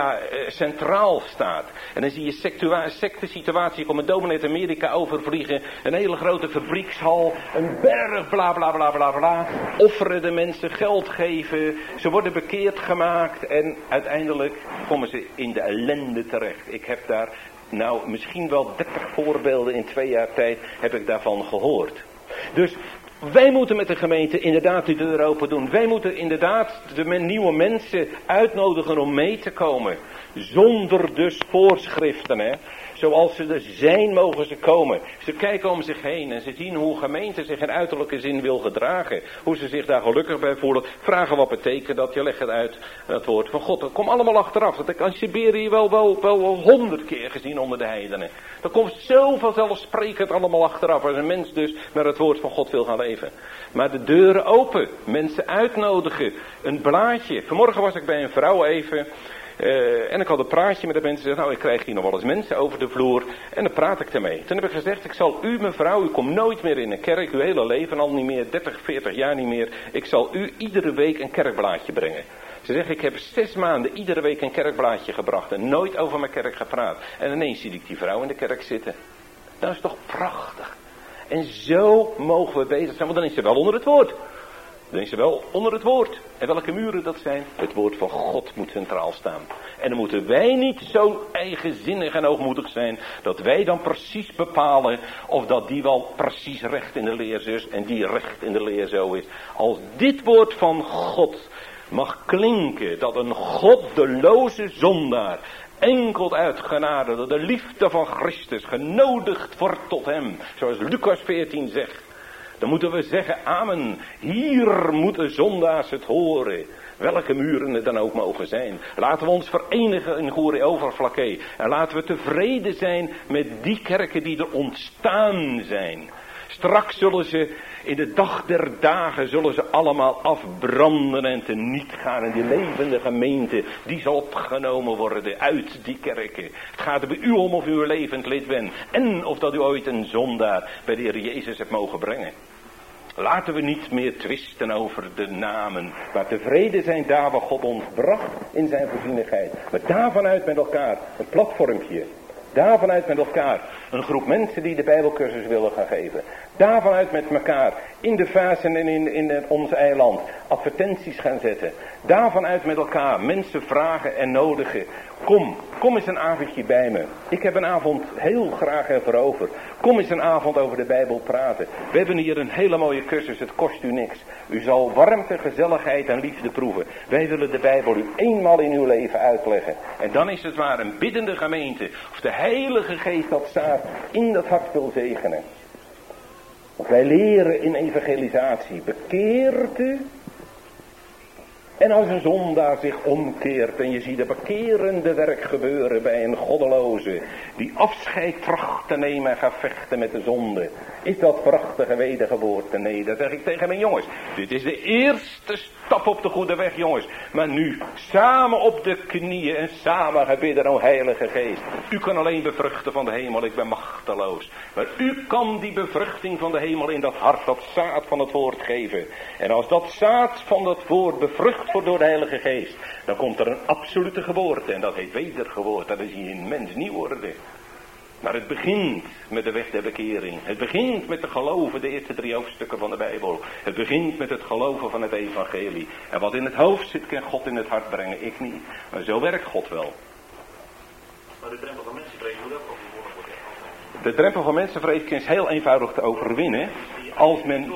S2: centraal staat. En dan zie je secte-situatie, komt een dominee uit Amerika overvliegen. Een hele grote fabriekshal. Een berg bla bla bla bla bla. Offeren de mensen, geld geven. Ze worden bekeerd gemaakt. En uiteindelijk komen ze in de ellende terecht. Ik heb daar misschien wel 30 voorbeelden in 2 jaar tijd heb ik daarvan gehoord. Dus wij moeten met de gemeente inderdaad de deur open doen. Wij moeten inderdaad de nieuwe mensen uitnodigen om mee te komen. Zonder dus voorschriften, hè. Zoals ze er zijn, mogen ze komen. Ze kijken om zich heen en ze zien hoe gemeente zich in uiterlijke zin wil gedragen. Hoe ze zich daar gelukkig bij voelen. Vragen wat betekent dat, je legt het uit, het woord van God. Dat komt allemaal achteraf. Dat heb ik in Siberië wel 100 keer gezien onder de heidenen. Dat komt zo vanzelfsprekend allemaal achteraf. Als een mens dus met het woord van God wil gaan leven. Maar de deuren open. Mensen uitnodigen. Een blaadje. Vanmorgen was ik bij een vrouw even. En ik had een praatje met de mensen. Zei, nou, ik krijg hier nog wel eens mensen over de vloer. En dan praat ik ermee. Toen heb ik gezegd, ik zal u, mevrouw, u komt nooit meer in een kerk. Uw hele leven al niet meer, 30, 40 jaar niet meer. Ik zal u iedere week een kerkblaadje brengen. Ze zegt, ik heb 6 maanden iedere week een kerkblaadje gebracht. En nooit over mijn kerk gepraat. En ineens zie ik die vrouw in de kerk zitten. Dat is toch prachtig. En zo mogen we bezig zijn. Want dan is ze wel onder het woord. Dan is ze wel onder het woord. En welke muren dat zijn? Het woord van God moet centraal staan. En dan moeten wij niet zo eigenzinnig en hoogmoedig zijn. Dat wij dan precies bepalen. Of dat die wel precies recht in de leer is. En die recht in de leer zo is. Als dit woord van God mag klinken. Dat een goddeloze zondaar enkel uit genade door de liefde van Christus genodigd wordt tot hem. Zoals Lucas 14 zegt. Dan moeten we zeggen, amen. Hier moeten zondaars het horen. Welke muren het dan ook mogen zijn. Laten we ons verenigen in Goeree Overflakkee. En laten we tevreden zijn met die kerken die er ontstaan zijn. Straks zullen ze, in de dag der dagen, zullen ze allemaal afbranden en teniet gaan. En die levende gemeente, die zal opgenomen worden uit die kerken. Het gaat er bij u om of u een levend lid bent. En of dat u ooit een zondaar bij de Heer Jezus hebt mogen brengen. Laten we niet meer twisten over de namen. Maar tevreden zijn daar waar God ons bracht in zijn voorzienigheid. Maar daarvan uit met elkaar een platformpje. Daarvan uit met elkaar een groep mensen die de Bijbelcursus willen gaan geven. Daarvan uit met elkaar in de vazen en in ons eiland advertenties gaan zetten. Daarvan uit met elkaar mensen vragen en nodigen. Kom eens een avondje bij me. Ik heb een avond heel graag ervoor over. Kom eens een avond over de Bijbel praten. We hebben hier een hele mooie cursus, het kost u niks. U zal warmte, gezelligheid en liefde proeven. Wij willen de Bijbel u eenmaal in uw leven uitleggen. En dan is het waar een biddende gemeente, of de Heilige Geest dat staat in dat hart wil zegenen. Want wij leren in evangelisatie, bekeert u. En als een zondaar zich omkeert en je ziet het bekerende werk gebeuren bij een goddeloze die afscheid tracht te nemen en gaat vechten met de zonde. Is dat prachtige wedergeboorte? Nee, dat zeg ik tegen mijn jongens. Dit is de eerste stap op de goede weg, jongens. Maar nu, samen op de knieën en samen gebidden, o Heilige Geest. U kan alleen bevruchten van de hemel, ik ben machteloos. Maar u kan die bevruchting van de hemel in dat hart, dat zaad van het woord geven. En als dat zaad van dat woord bevrucht wordt door de Heilige Geest, dan komt er een absolute geboorte. En dat heet wedergeboorte, dat is hier een mens nieuw worden. Maar het begint met de weg der bekering. Het begint met het geloven, de eerste 3 hoofdstukken van de Bijbel. Het begint met het geloven van het evangelie. En wat in het hoofd zit, kan God in het hart brengen. Ik niet. Maar zo werkt God wel.
S7: Maar de drempel van mensenvrees moet ook overwonnen worden.
S2: De drempel van mensenvrees is heel eenvoudig te overwinnen. Als men...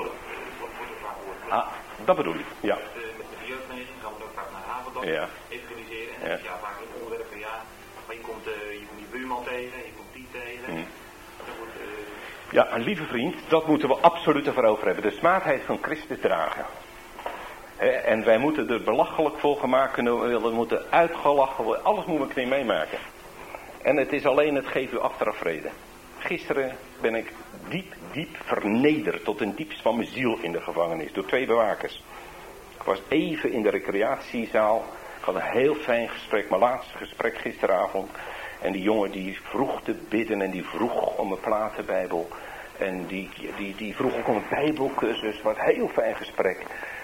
S2: Ah, dat bedoel ik, ja.
S7: Met de jeugdvereniging gaan we ook vaak naar avonddag evangeliseren. En ja, vaak een onderwerp van maar je komt je buurman tegen, je komt die tegen.
S2: Ja, een lieve vriend, dat moeten we absoluut ervoor over hebben. De smaadheid van Christus dragen. En wij moeten er belachelijk voor gemaakt worden, we moeten uitgelachen worden, alles moeten we kunnen meemaken. En het is alleen het geeft u achteraf vrede. Gisteren ben ik diep vernederd tot een diepst van mijn ziel in de gevangenis door 2 bewakers. Ik was even in de recreatiezaal. Ik had een heel fijn gesprek, mijn laatste gesprek gisteravond. En die jongen die vroeg te bidden en die vroeg om een platenbijbel. En die vroeg ook om een bijbelcursus. Het was een heel fijn gesprek.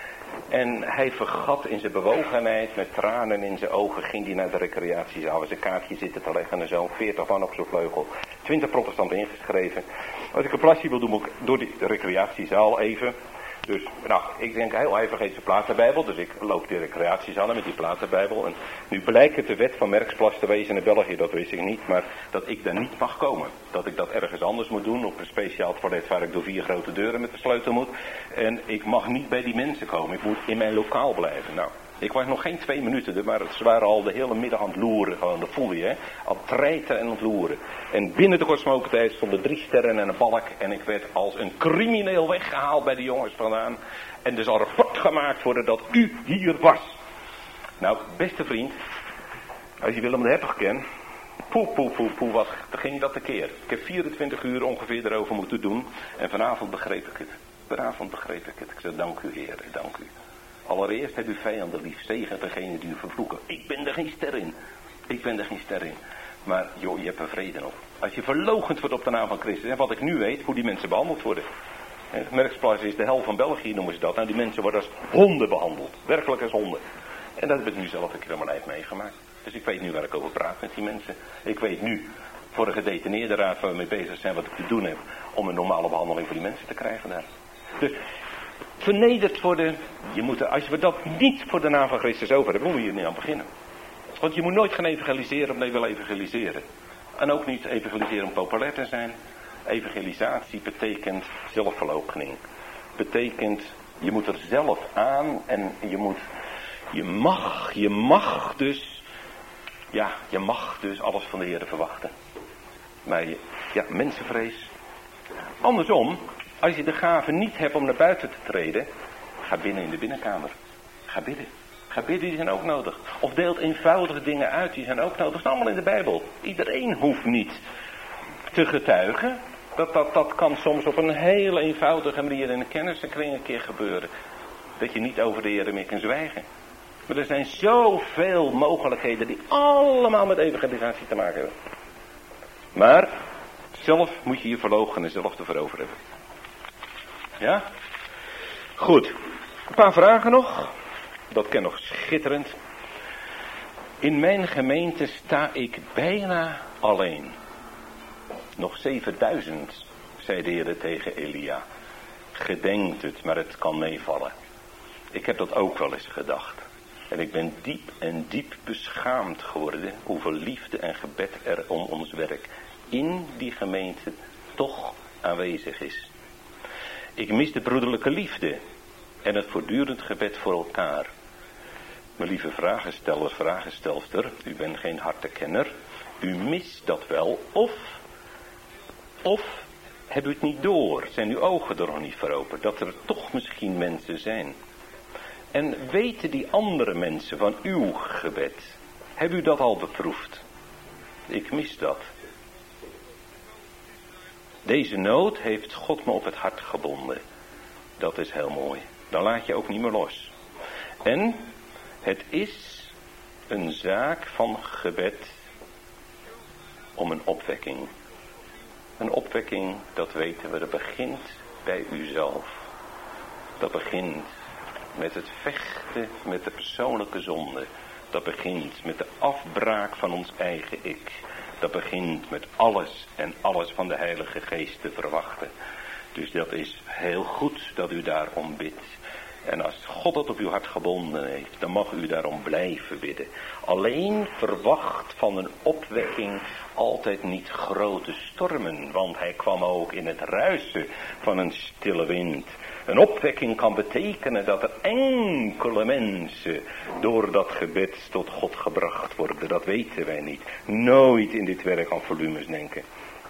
S2: En hij vergat in zijn bewogenheid, met tranen in zijn ogen, ging hij naar de recreatiezaal. Zijn kaartje zitten te leggen en zo, 40 man op zo'n vleugel. 20 protestanten ingeschreven. Als ik een plasje wil doen, moet ik door die recreatiezaal even. Dus, nou, ik denk heel hij vergeet zijn platenbijbel. Dus ik loop die recreatiezaal met die platenbijbel. En nu blijkt het de wet van Merksplas te wezen in België, dat wist ik niet. Maar dat ik daar niet mag komen. Dat ik dat ergens anders moet doen, op een speciaal toilet waar ik door 4 grote deuren met de sleutel moet. En ik mag niet bij die mensen komen. Ik moet in mijn lokaal blijven. Nou, ik was nog geen 2 minuten, maar ze waren al de hele middag aan het loeren. Gewoon, dat voel je, hè. Aan het treiten en aan het loeren. En binnen de kortsmokertijd stonden 3 sterren en een balk. En ik werd als een crimineel weggehaald bij de jongens vandaan. En er zal rapport gemaakt worden dat u hier was. Nou, beste vriend, als je Willem de Hertog kent, wat ging dat tekeer. Ik heb 24 uur ongeveer erover moeten doen. En vanavond begreep ik het. Ik zei, dank u Heer, dank u. Allereerst heb u vijanden lief, zegen degene die u vervloeken. Ik ben er geen ster in. Maar joh, je hebt er vrede op. Als je verloochend wordt op de naam van Christus. En wat ik nu weet, hoe die mensen behandeld worden. Merksplas is de hel van België, noemen ze dat. Nou, die mensen worden als honden behandeld. Werkelijk als honden. En dat heb ik nu zelf een keer in mijn lijf meegemaakt. Dus ik weet nu waar ik over praat met die mensen. Ik weet nu, voor de gedetineerde raad waar we mee bezig zijn, wat ik te doen heb. Om een normale behandeling voor die mensen te krijgen daar. Dus vernederd voor de... als we dat niet voor de naam van Christus over hebben, moet je er niet aan beginnen. Want je moet nooit gaan evangeliseren omdat je wil evangeliseren. En ook niet evangeliseren om populair te zijn. Evangelisatie betekent zelfverloochening. Betekent, je moet er zelf aan en je mag dus alles van de Heer verwachten. Maar mensenvrees. Andersom, als je de gave niet hebt om naar buiten te treden, ga binnen in de binnenkamer. Ga bidden. Die zijn ook nodig. Of deelt eenvoudige dingen uit, die zijn ook nodig. Dat is allemaal in de Bijbel. Iedereen hoeft niet te getuigen. Dat kan soms op een hele eenvoudige manier in een kennissenkring een keer gebeuren. Dat je niet over de Heer meer kan zwijgen. Maar er zijn zoveel mogelijkheden die allemaal met evangelisatie te maken hebben. Maar zelf moet je je verloochenen en zelf te veroveren hebben. Ja? Goed. Een paar vragen nog. Dat ken nog schitterend. In mijn gemeente sta ik bijna alleen. Nog 7000, zei de Heer tegen Elia. Gedenkt het, maar het kan meevallen. Ik heb dat ook wel eens gedacht. En ik ben diep beschaamd geworden hoeveel liefde en gebed er om ons werk in die gemeente toch aanwezig is. Ik mis de broederlijke liefde en het voortdurend gebed voor elkaar. Mijn lieve vragensteller, vragenstelster, u bent geen hartekenner. U mist dat wel of hebt u het niet door? Zijn uw ogen er nog niet voor open? Dat er toch misschien mensen zijn. En weten die andere mensen van uw gebed? Heb u dat al beproefd? Ik mis dat. Deze nood heeft God me op het hart gebonden. Dat is heel mooi. Dan laat je ook niet meer los. En het is een zaak van gebed om een opwekking. Een opwekking, dat weten we, dat begint bij uzelf. Dat begint met het vechten met de persoonlijke zonde. Dat begint met de afbraak van ons eigen ik. Dat begint met alles en alles van de Heilige Geest te verwachten. Dus dat is heel goed dat u daarom bidt. En als God dat op uw hart gebonden heeft, dan mag u daarom blijven bidden. Alleen verwacht van een opwekking altijd niet grote stormen, want hij kwam ook in het ruisen van een stille wind. Een opwekking kan betekenen dat er enkele mensen door dat gebed tot God gebracht worden. Dat weten wij niet. Nooit in dit werk aan volumes denken.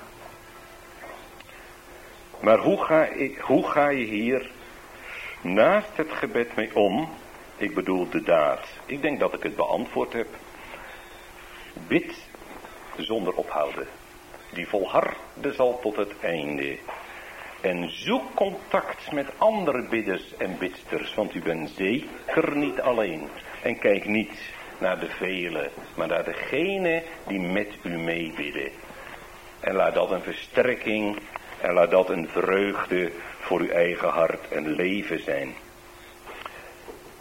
S2: Maar hoe ga je hier naast het gebed mee om? Ik bedoel de daad. Ik denk dat ik het beantwoord heb. Bid zonder ophouden. Die volharde zal tot het einde. En zoek contact met andere bidders en bidsters, want u bent zeker niet alleen. En kijk niet naar de velen, maar naar degene die met u meebidden. En laat dat een versterking en laat dat een vreugde voor uw eigen hart en leven zijn.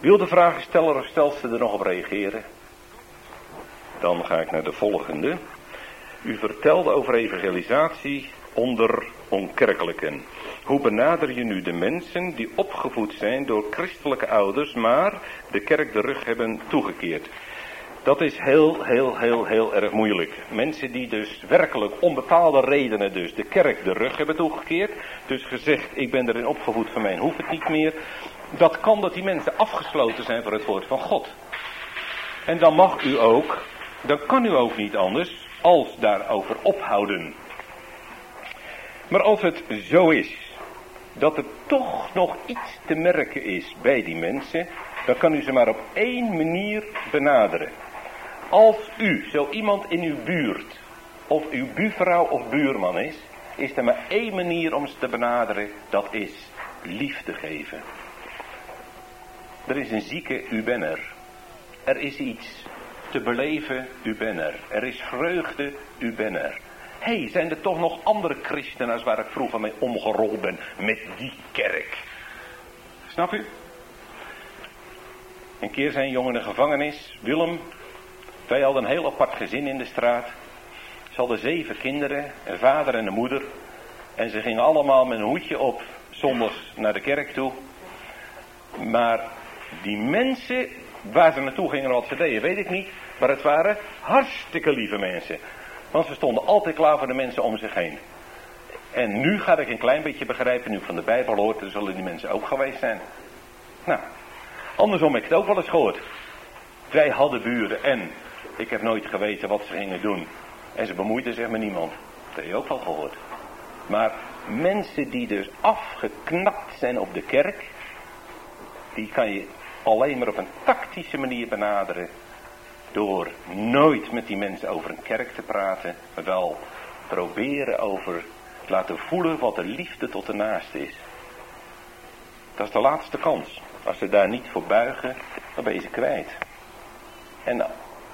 S2: Wil de vragensteller of stelster er nog op reageren? Dan ga ik naar de volgende. U vertelde over evangelisatie onder onkerkelijken. Hoe benader je nu de mensen die opgevoed zijn door christelijke ouders, maar de kerk de rug hebben toegekeerd? Dat is heel erg moeilijk. Mensen die dus werkelijk onbepaalde redenen dus de kerk de rug hebben toegekeerd. Dus gezegd, ik ben erin opgevoed, van mij hoeft het niet meer. Dat kan dat die mensen afgesloten zijn voor het woord van God. En dan kan u ook niet anders als daarover ophouden. Maar als het zo is, dat er toch nog iets te merken is bij die mensen, dan kan u ze maar op één manier benaderen. Als u zo iemand in uw buurt, of uw buurvrouw of buurman is er maar één manier om ze te benaderen, dat is liefde geven. Er is een zieke, u bent er. Er is iets te beleven, u bent er. Er is vreugde, u bent er. Zijn er toch nog andere christenen als waar ik vroeger mee omgerold ben met die kerk? Snap u? Een keer zijn jongen in de gevangenis, Willem. Wij hadden een heel apart gezin in de straat. Ze hadden 7 kinderen, een vader en een moeder. En ze gingen allemaal met een hoedje op, zondags naar de kerk toe. Maar die mensen, waar ze naartoe gingen en wat ze deden, weet ik niet. Maar het waren hartstikke lieve mensen. Want ze stonden altijd klaar voor de mensen om zich heen. En nu ga ik een klein beetje begrijpen, nu ik van de Bijbel hoort, dan zullen die mensen ook geweest zijn. Nou, andersom heb ik het ook wel eens gehoord. Wij hadden buren en ik heb nooit geweten wat ze gingen doen. En ze bemoeiden zich met niemand. Dat heb je ook wel gehoord. Maar mensen die dus afgeknapt zijn op de kerk, die kan je alleen maar op een tactische manier benaderen. Door nooit met die mensen over een kerk te praten, maar wel proberen over laten voelen wat de liefde tot de naaste is. Dat is de laatste kans. Als ze daar niet voor buigen, dan ben je ze kwijt. En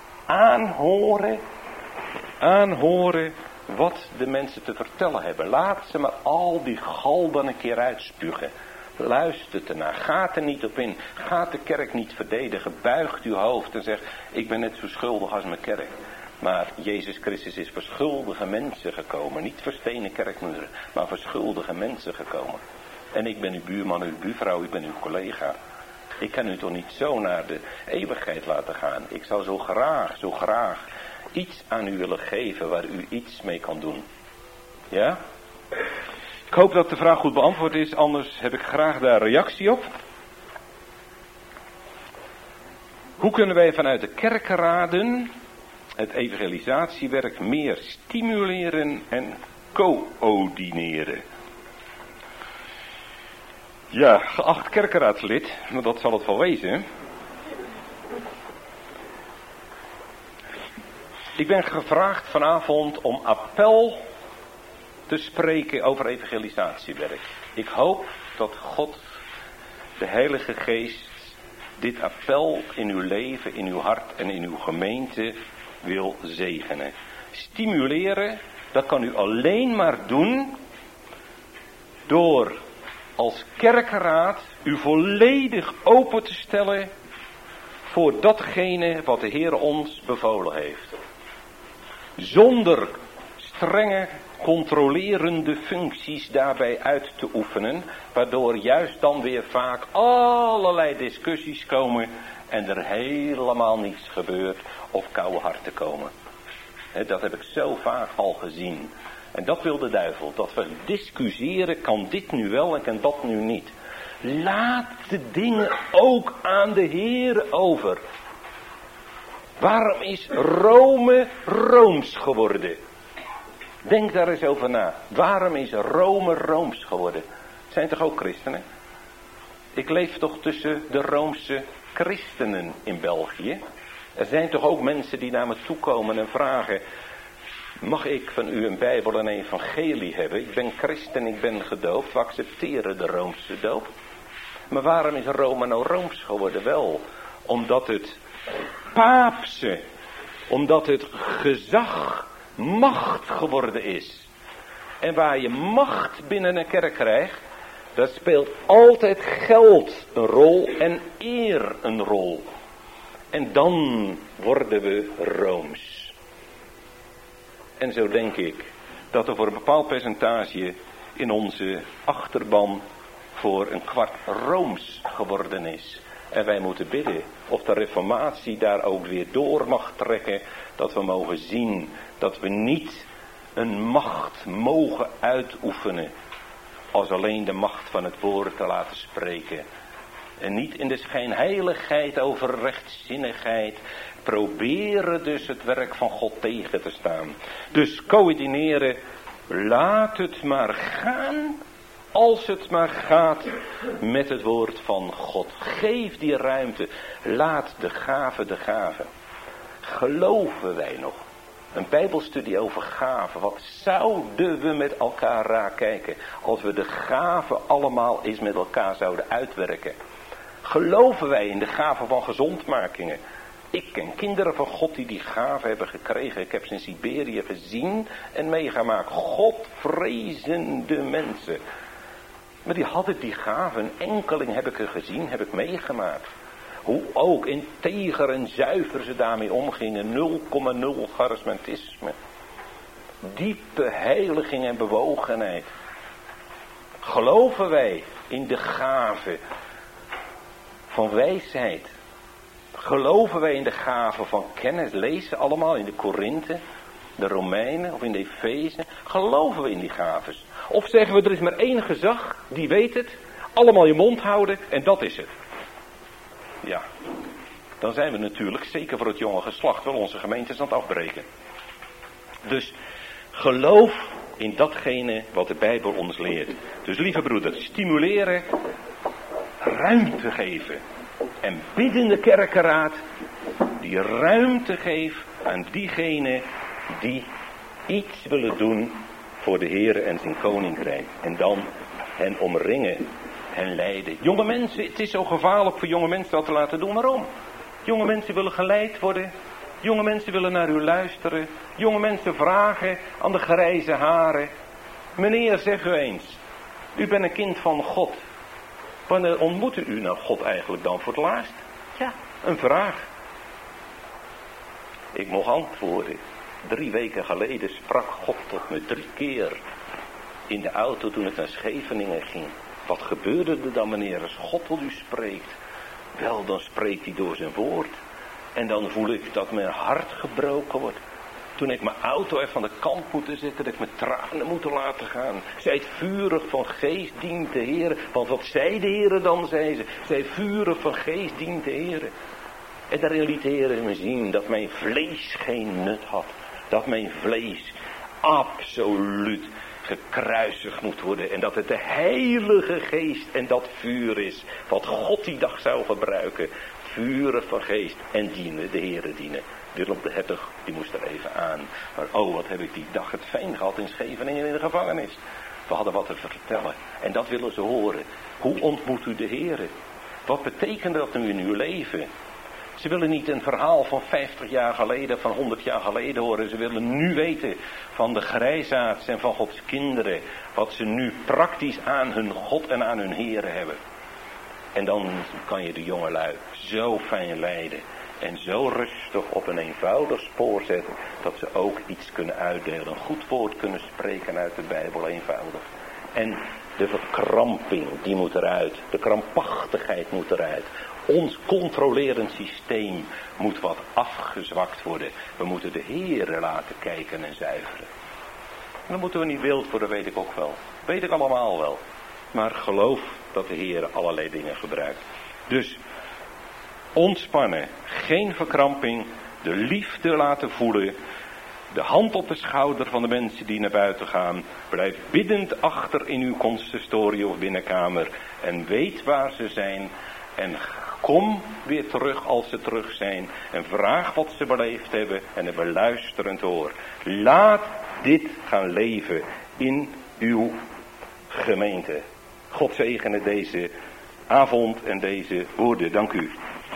S2: aanhoren wat de mensen te vertellen hebben. Laat ze maar al die gal dan een keer uitspugen. Luistert ernaar, gaat er niet op in, gaat de kerk niet verdedigen, buigt uw hoofd en zegt, ik ben net zo schuldig als mijn kerk. Maar Jezus Christus is voor schuldige mensen gekomen, niet voor stenen kerkmuren, maar voor schuldige mensen gekomen. En ik ben uw buurman, uw buurvrouw, ik ben uw collega. Ik kan u toch niet zo naar de eeuwigheid laten gaan. Ik zou zo graag iets aan u willen geven waar u iets mee kan doen. Ja? Ik hoop dat de vraag goed beantwoord is, anders heb ik graag daar reactie op. Hoe kunnen wij vanuit de kerkenraden het evangelisatiewerk meer stimuleren en coördineren? Ja, geacht kerkenraadslid, maar dat zal het wel wezen. Ik ben gevraagd vanavond om appel te spreken over evangelisatiewerk. Ik hoop dat God, de Heilige Geest, dit appel in uw leven, in uw hart en in uw gemeente wil zegenen. Stimuleren, dat kan u alleen maar doen door als kerkenraad u volledig open te stellen voor datgene wat de Heer ons bevolen heeft. Zonder strenge, controlerende functies daarbij uit te oefenen, waardoor juist dan weer vaak allerlei discussies komen en er helemaal niets gebeurt of koude harten komen. Dat heb ik zo vaak al gezien. En dat wil de duivel, dat we discussiëren, kan dit nu wel en kan dat nu niet. Laat de dingen ook aan de Heer over. Waarom is Rome rooms geworden? Denk daar eens over na. Waarom is Rome rooms geworden? Het zijn toch ook christenen? Ik leef toch tussen de Roomse christenen in België. Er zijn toch ook mensen die naar me toe komen en vragen, mag ik van u een Bijbel en een evangelie hebben? Ik ben christen, ik ben gedoopt, we accepteren de Roomse doop. Maar waarom is Rome nou rooms geworden? Wel, omdat het paapse, omdat het gezag macht geworden is. En waar je macht binnen een kerk krijgt, Daar speelt altijd geld een rol en eer een rol. En dan worden we rooms. En zo denk ik dat er voor een bepaald percentage in onze achterban voor een kwart rooms geworden is. En wij moeten bidden of de reformatie daar ook weer door mag trekken. Dat we mogen zien dat we niet een macht mogen uitoefenen als alleen de macht van het woord te laten spreken. En niet in de schijnheiligheid over rechtzinnigheid proberen dus het werk van God tegen te staan. Dus coördineren, laat het maar gaan als het maar gaat met het woord van God. Geef die ruimte, laat de gave. Geloven wij nog? Een bijbelstudie over gaven. Wat zouden we met elkaar raak kijken als we de gaven allemaal eens met elkaar zouden uitwerken? Geloven wij in de gave van gezondmakingen? Ik ken kinderen van God die gave hebben gekregen. Ik heb ze in Siberië gezien en meegemaakt. Godvrezende mensen. Maar die hadden die gave. Een enkeling heb ik er gezien, heb ik meegemaakt. Hoe ook integer en zuiver ze daarmee omgingen. 0,0 charismatisme. Diepe heiliging en bewogenheid. Geloven wij in de gave van wijsheid? Geloven wij in de gave van kennis? Lezen allemaal in de Korinthe, de Romeinen of in de Efeze? Geloven we in die gaves? Of zeggen we er is maar één gezag, die weet het. Allemaal je mond houden en dat is het. Ja, dan zijn we natuurlijk, zeker voor het jonge geslacht, wel onze gemeentes aan het afbreken. Dus geloof in datgene wat de Bijbel ons leert. Dus lieve broeders, stimuleren, ruimte geven. En bidden de kerkenraad die ruimte geeft aan diegenen die iets willen doen voor de Heer en zijn koninkrijk. En dan hen omringen en leiden. Jonge mensen, het is zo gevaarlijk voor jonge mensen dat te laten doen. Waarom? Jonge mensen willen geleid worden. Jonge mensen willen naar u luisteren. Jonge mensen vragen aan de grijze haren. Meneer, zeg u eens. U bent een kind van God. Wanneer ontmoette u nou God eigenlijk dan voor het laatst? Ja, een vraag. Ik mocht antwoorden. 3 weken geleden sprak God tot me 3 keer. In de auto toen ik naar Scheveningen ging. Wat gebeurde er dan, meneer, als God tot u spreekt? Wel, dan spreekt hij door zijn woord. En dan voel ik dat mijn hart gebroken wordt. Toen ik mijn auto even van de kant moet zetten, dat ik mijn tranen moet laten gaan. Zij vurig van geest dient de Heer. Want wat zei de Heer dan, zei ze? Zij vurig van geest dient de Heer. En daarin liet de Heer me zien dat mijn vlees geen nut had. Dat mijn vlees absoluut gekruisigd moet worden. En dat het de Heilige Geest en dat vuur is. Wat God die dag zou gebruiken. Vurig van geest en dienen, de Heere dienen. Willem de Hertog, die moest er even aan. Maar oh, wat heb ik die dag het fijn gehad in Scheveningen in de gevangenis. We hadden wat te vertellen. En dat willen ze horen. Hoe ontmoet u de Heere? Wat betekent dat nu in uw leven? Ze willen niet een verhaal van 50 jaar geleden, van 100 jaar geleden horen. Ze willen nu weten van de grijsaards en van Gods kinderen. Wat ze nu praktisch aan hun God en aan hun Heere hebben. En dan kan je de jongelui zo fijn leiden. En zo rustig op een eenvoudig spoor zetten. Dat ze ook iets kunnen uitdelen. Een goed woord kunnen spreken uit de Bijbel, eenvoudig. En de verkramping, die moet eruit. De krampachtigheid moet eruit. Ons controlerend systeem moet wat afgezwakt worden. We moeten de Heere laten kijken en zuiveren. En dan moeten we niet wild worden, weet ik ook wel. Weet ik allemaal wel. Maar geloof dat de Heere allerlei dingen gebruikt. Dus ontspannen, geen verkramping, de liefde laten voelen, de hand op de schouder van de mensen die naar buiten gaan. Blijf biddend achter in uw consistorie of binnenkamer en weet waar ze zijn en kom weer terug als ze terug zijn en vraag wat ze beleefd hebben en een beluisterend oor. Laat dit gaan leven in uw gemeente. God zegene deze avond en deze woorden. Dank u.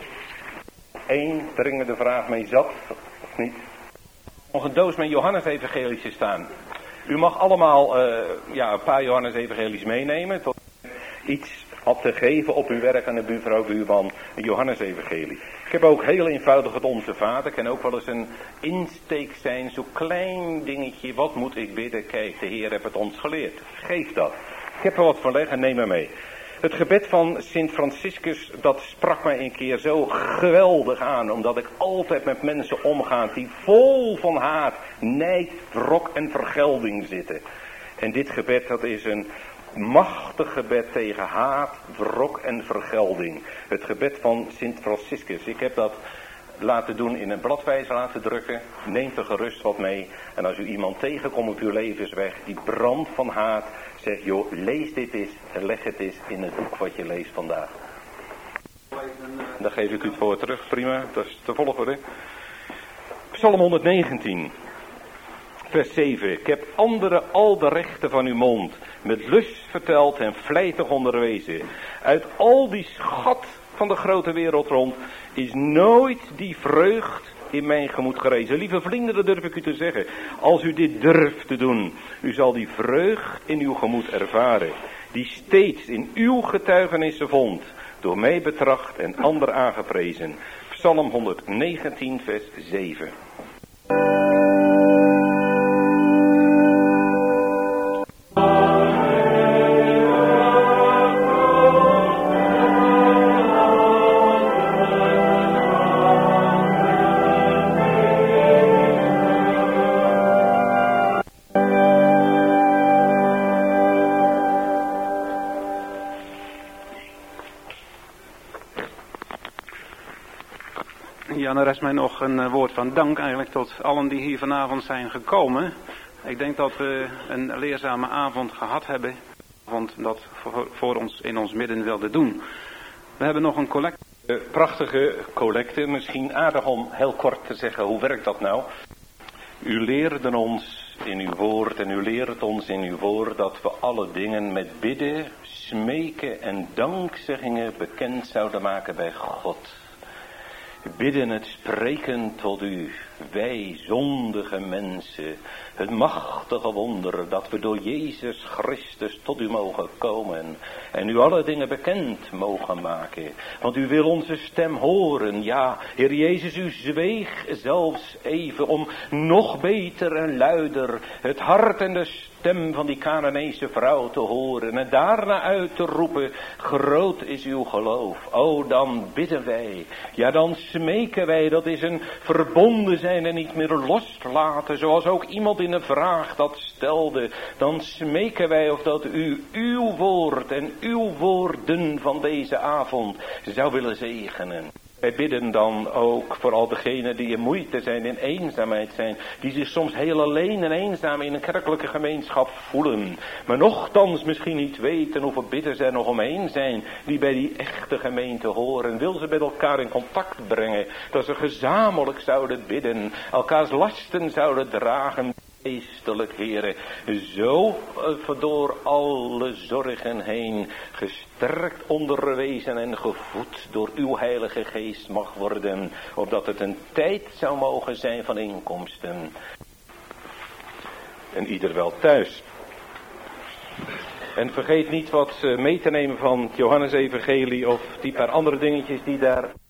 S2: 1 dringende vraag mee zat, of niet? Nog een doos met Johannes-evangelies staan. U mag allemaal een paar Johannes-evangelies meenemen. iets had te geven op uw werk aan de buurvrouw, buurman, een Johannesevangelie. Ik heb ook heel eenvoudig het Onze Vader. Kan ook wel eens een insteek zijn, zo'n klein dingetje. Wat moet ik bidden? Kijk, de Heer heeft het ons geleerd. Geef dat. Ik heb er wat van leggen, neem maar mee. Het gebed van Sint Franciscus, dat sprak mij een keer zo geweldig aan. Omdat ik altijd met mensen omga die vol van haat, nijd, wrok en vergelding zitten. En dit gebed, dat is een machtig gebed tegen haat, wrok en vergelding. Het gebed van Sint Franciscus. Ik heb dat laten doen in een bladwijzer laten drukken. Neemt er gerust wat mee. En als u iemand tegenkomt op uw levensweg die brandt van haat, zeg joh, lees dit eens en leg het eens in het boek wat je leest vandaag. Dan geef ik u het voor terug, prima, dat is te volgorde. Psalm 119. Vers 7. Ik heb anderen al de rechten van uw mond met lust verteld en vlijtig onderwezen. Uit al die schat van de grote wereld rond is nooit die vreugd in mijn gemoed gerezen. Lieve vrienden, dat durf ik u te zeggen. Als u dit durft te doen, u zal die vreugd in uw gemoed ervaren. Die steeds in uw getuigenissen vond, door mij betracht en ander aangeprezen. Psalm 119 vers 7.
S1: Ja, er rest mij nog een woord van dank eigenlijk tot allen die hier vanavond zijn gekomen. Ik denk dat we een leerzame avond gehad hebben. Want dat voor ons in ons midden wilde doen. We hebben nog een collecte.
S2: Prachtige collecte. Misschien aardig om heel kort te zeggen, hoe werkt dat nou? U leerde ons in uw woord en u leert ons in uw woord dat we alle dingen met bidden, smeken en dankzeggingen bekend zouden maken bij God. Bidden het spreken tot u, wij zondige mensen, het machtige wonder dat we door Jezus Christus tot u mogen komen en u alle dingen bekend mogen maken. Want u wil onze stem horen, ja, Heer Jezus, u zweeg zelfs even om nog beter en luider het hart en de stem van die Canaanese vrouw te horen en daarna uit te roepen, groot is uw geloof. O, dan bidden wij, ja, dan smeken wij, dat is een verbonden zijn en niet meer loslaten, zoals ook iemand in een vraag dat stelde. Dan smeken wij of dat u uw woord en uw woorden van deze avond zou willen zegenen. Wij bidden dan ook voor al degenen die in moeite zijn, in eenzaamheid zijn, die zich soms heel alleen en eenzaam in een kerkelijke gemeenschap voelen, maar nochtans misschien niet weten hoeveel bidders er nog omheen zijn, die bij die echte gemeente horen. Wil ze met elkaar in contact brengen, dat ze gezamenlijk zouden bidden, elkaars lasten zouden dragen. Geestelijk, Heere, zo door alle zorgen heen gesterkt, onderwezen en gevoed door uw Heilige Geest mag worden, opdat het een tijd zou mogen zijn van inkomsten. En ieder wel thuis. En vergeet niet wat mee te nemen van het Johannesevangelie of die paar andere dingetjes die daar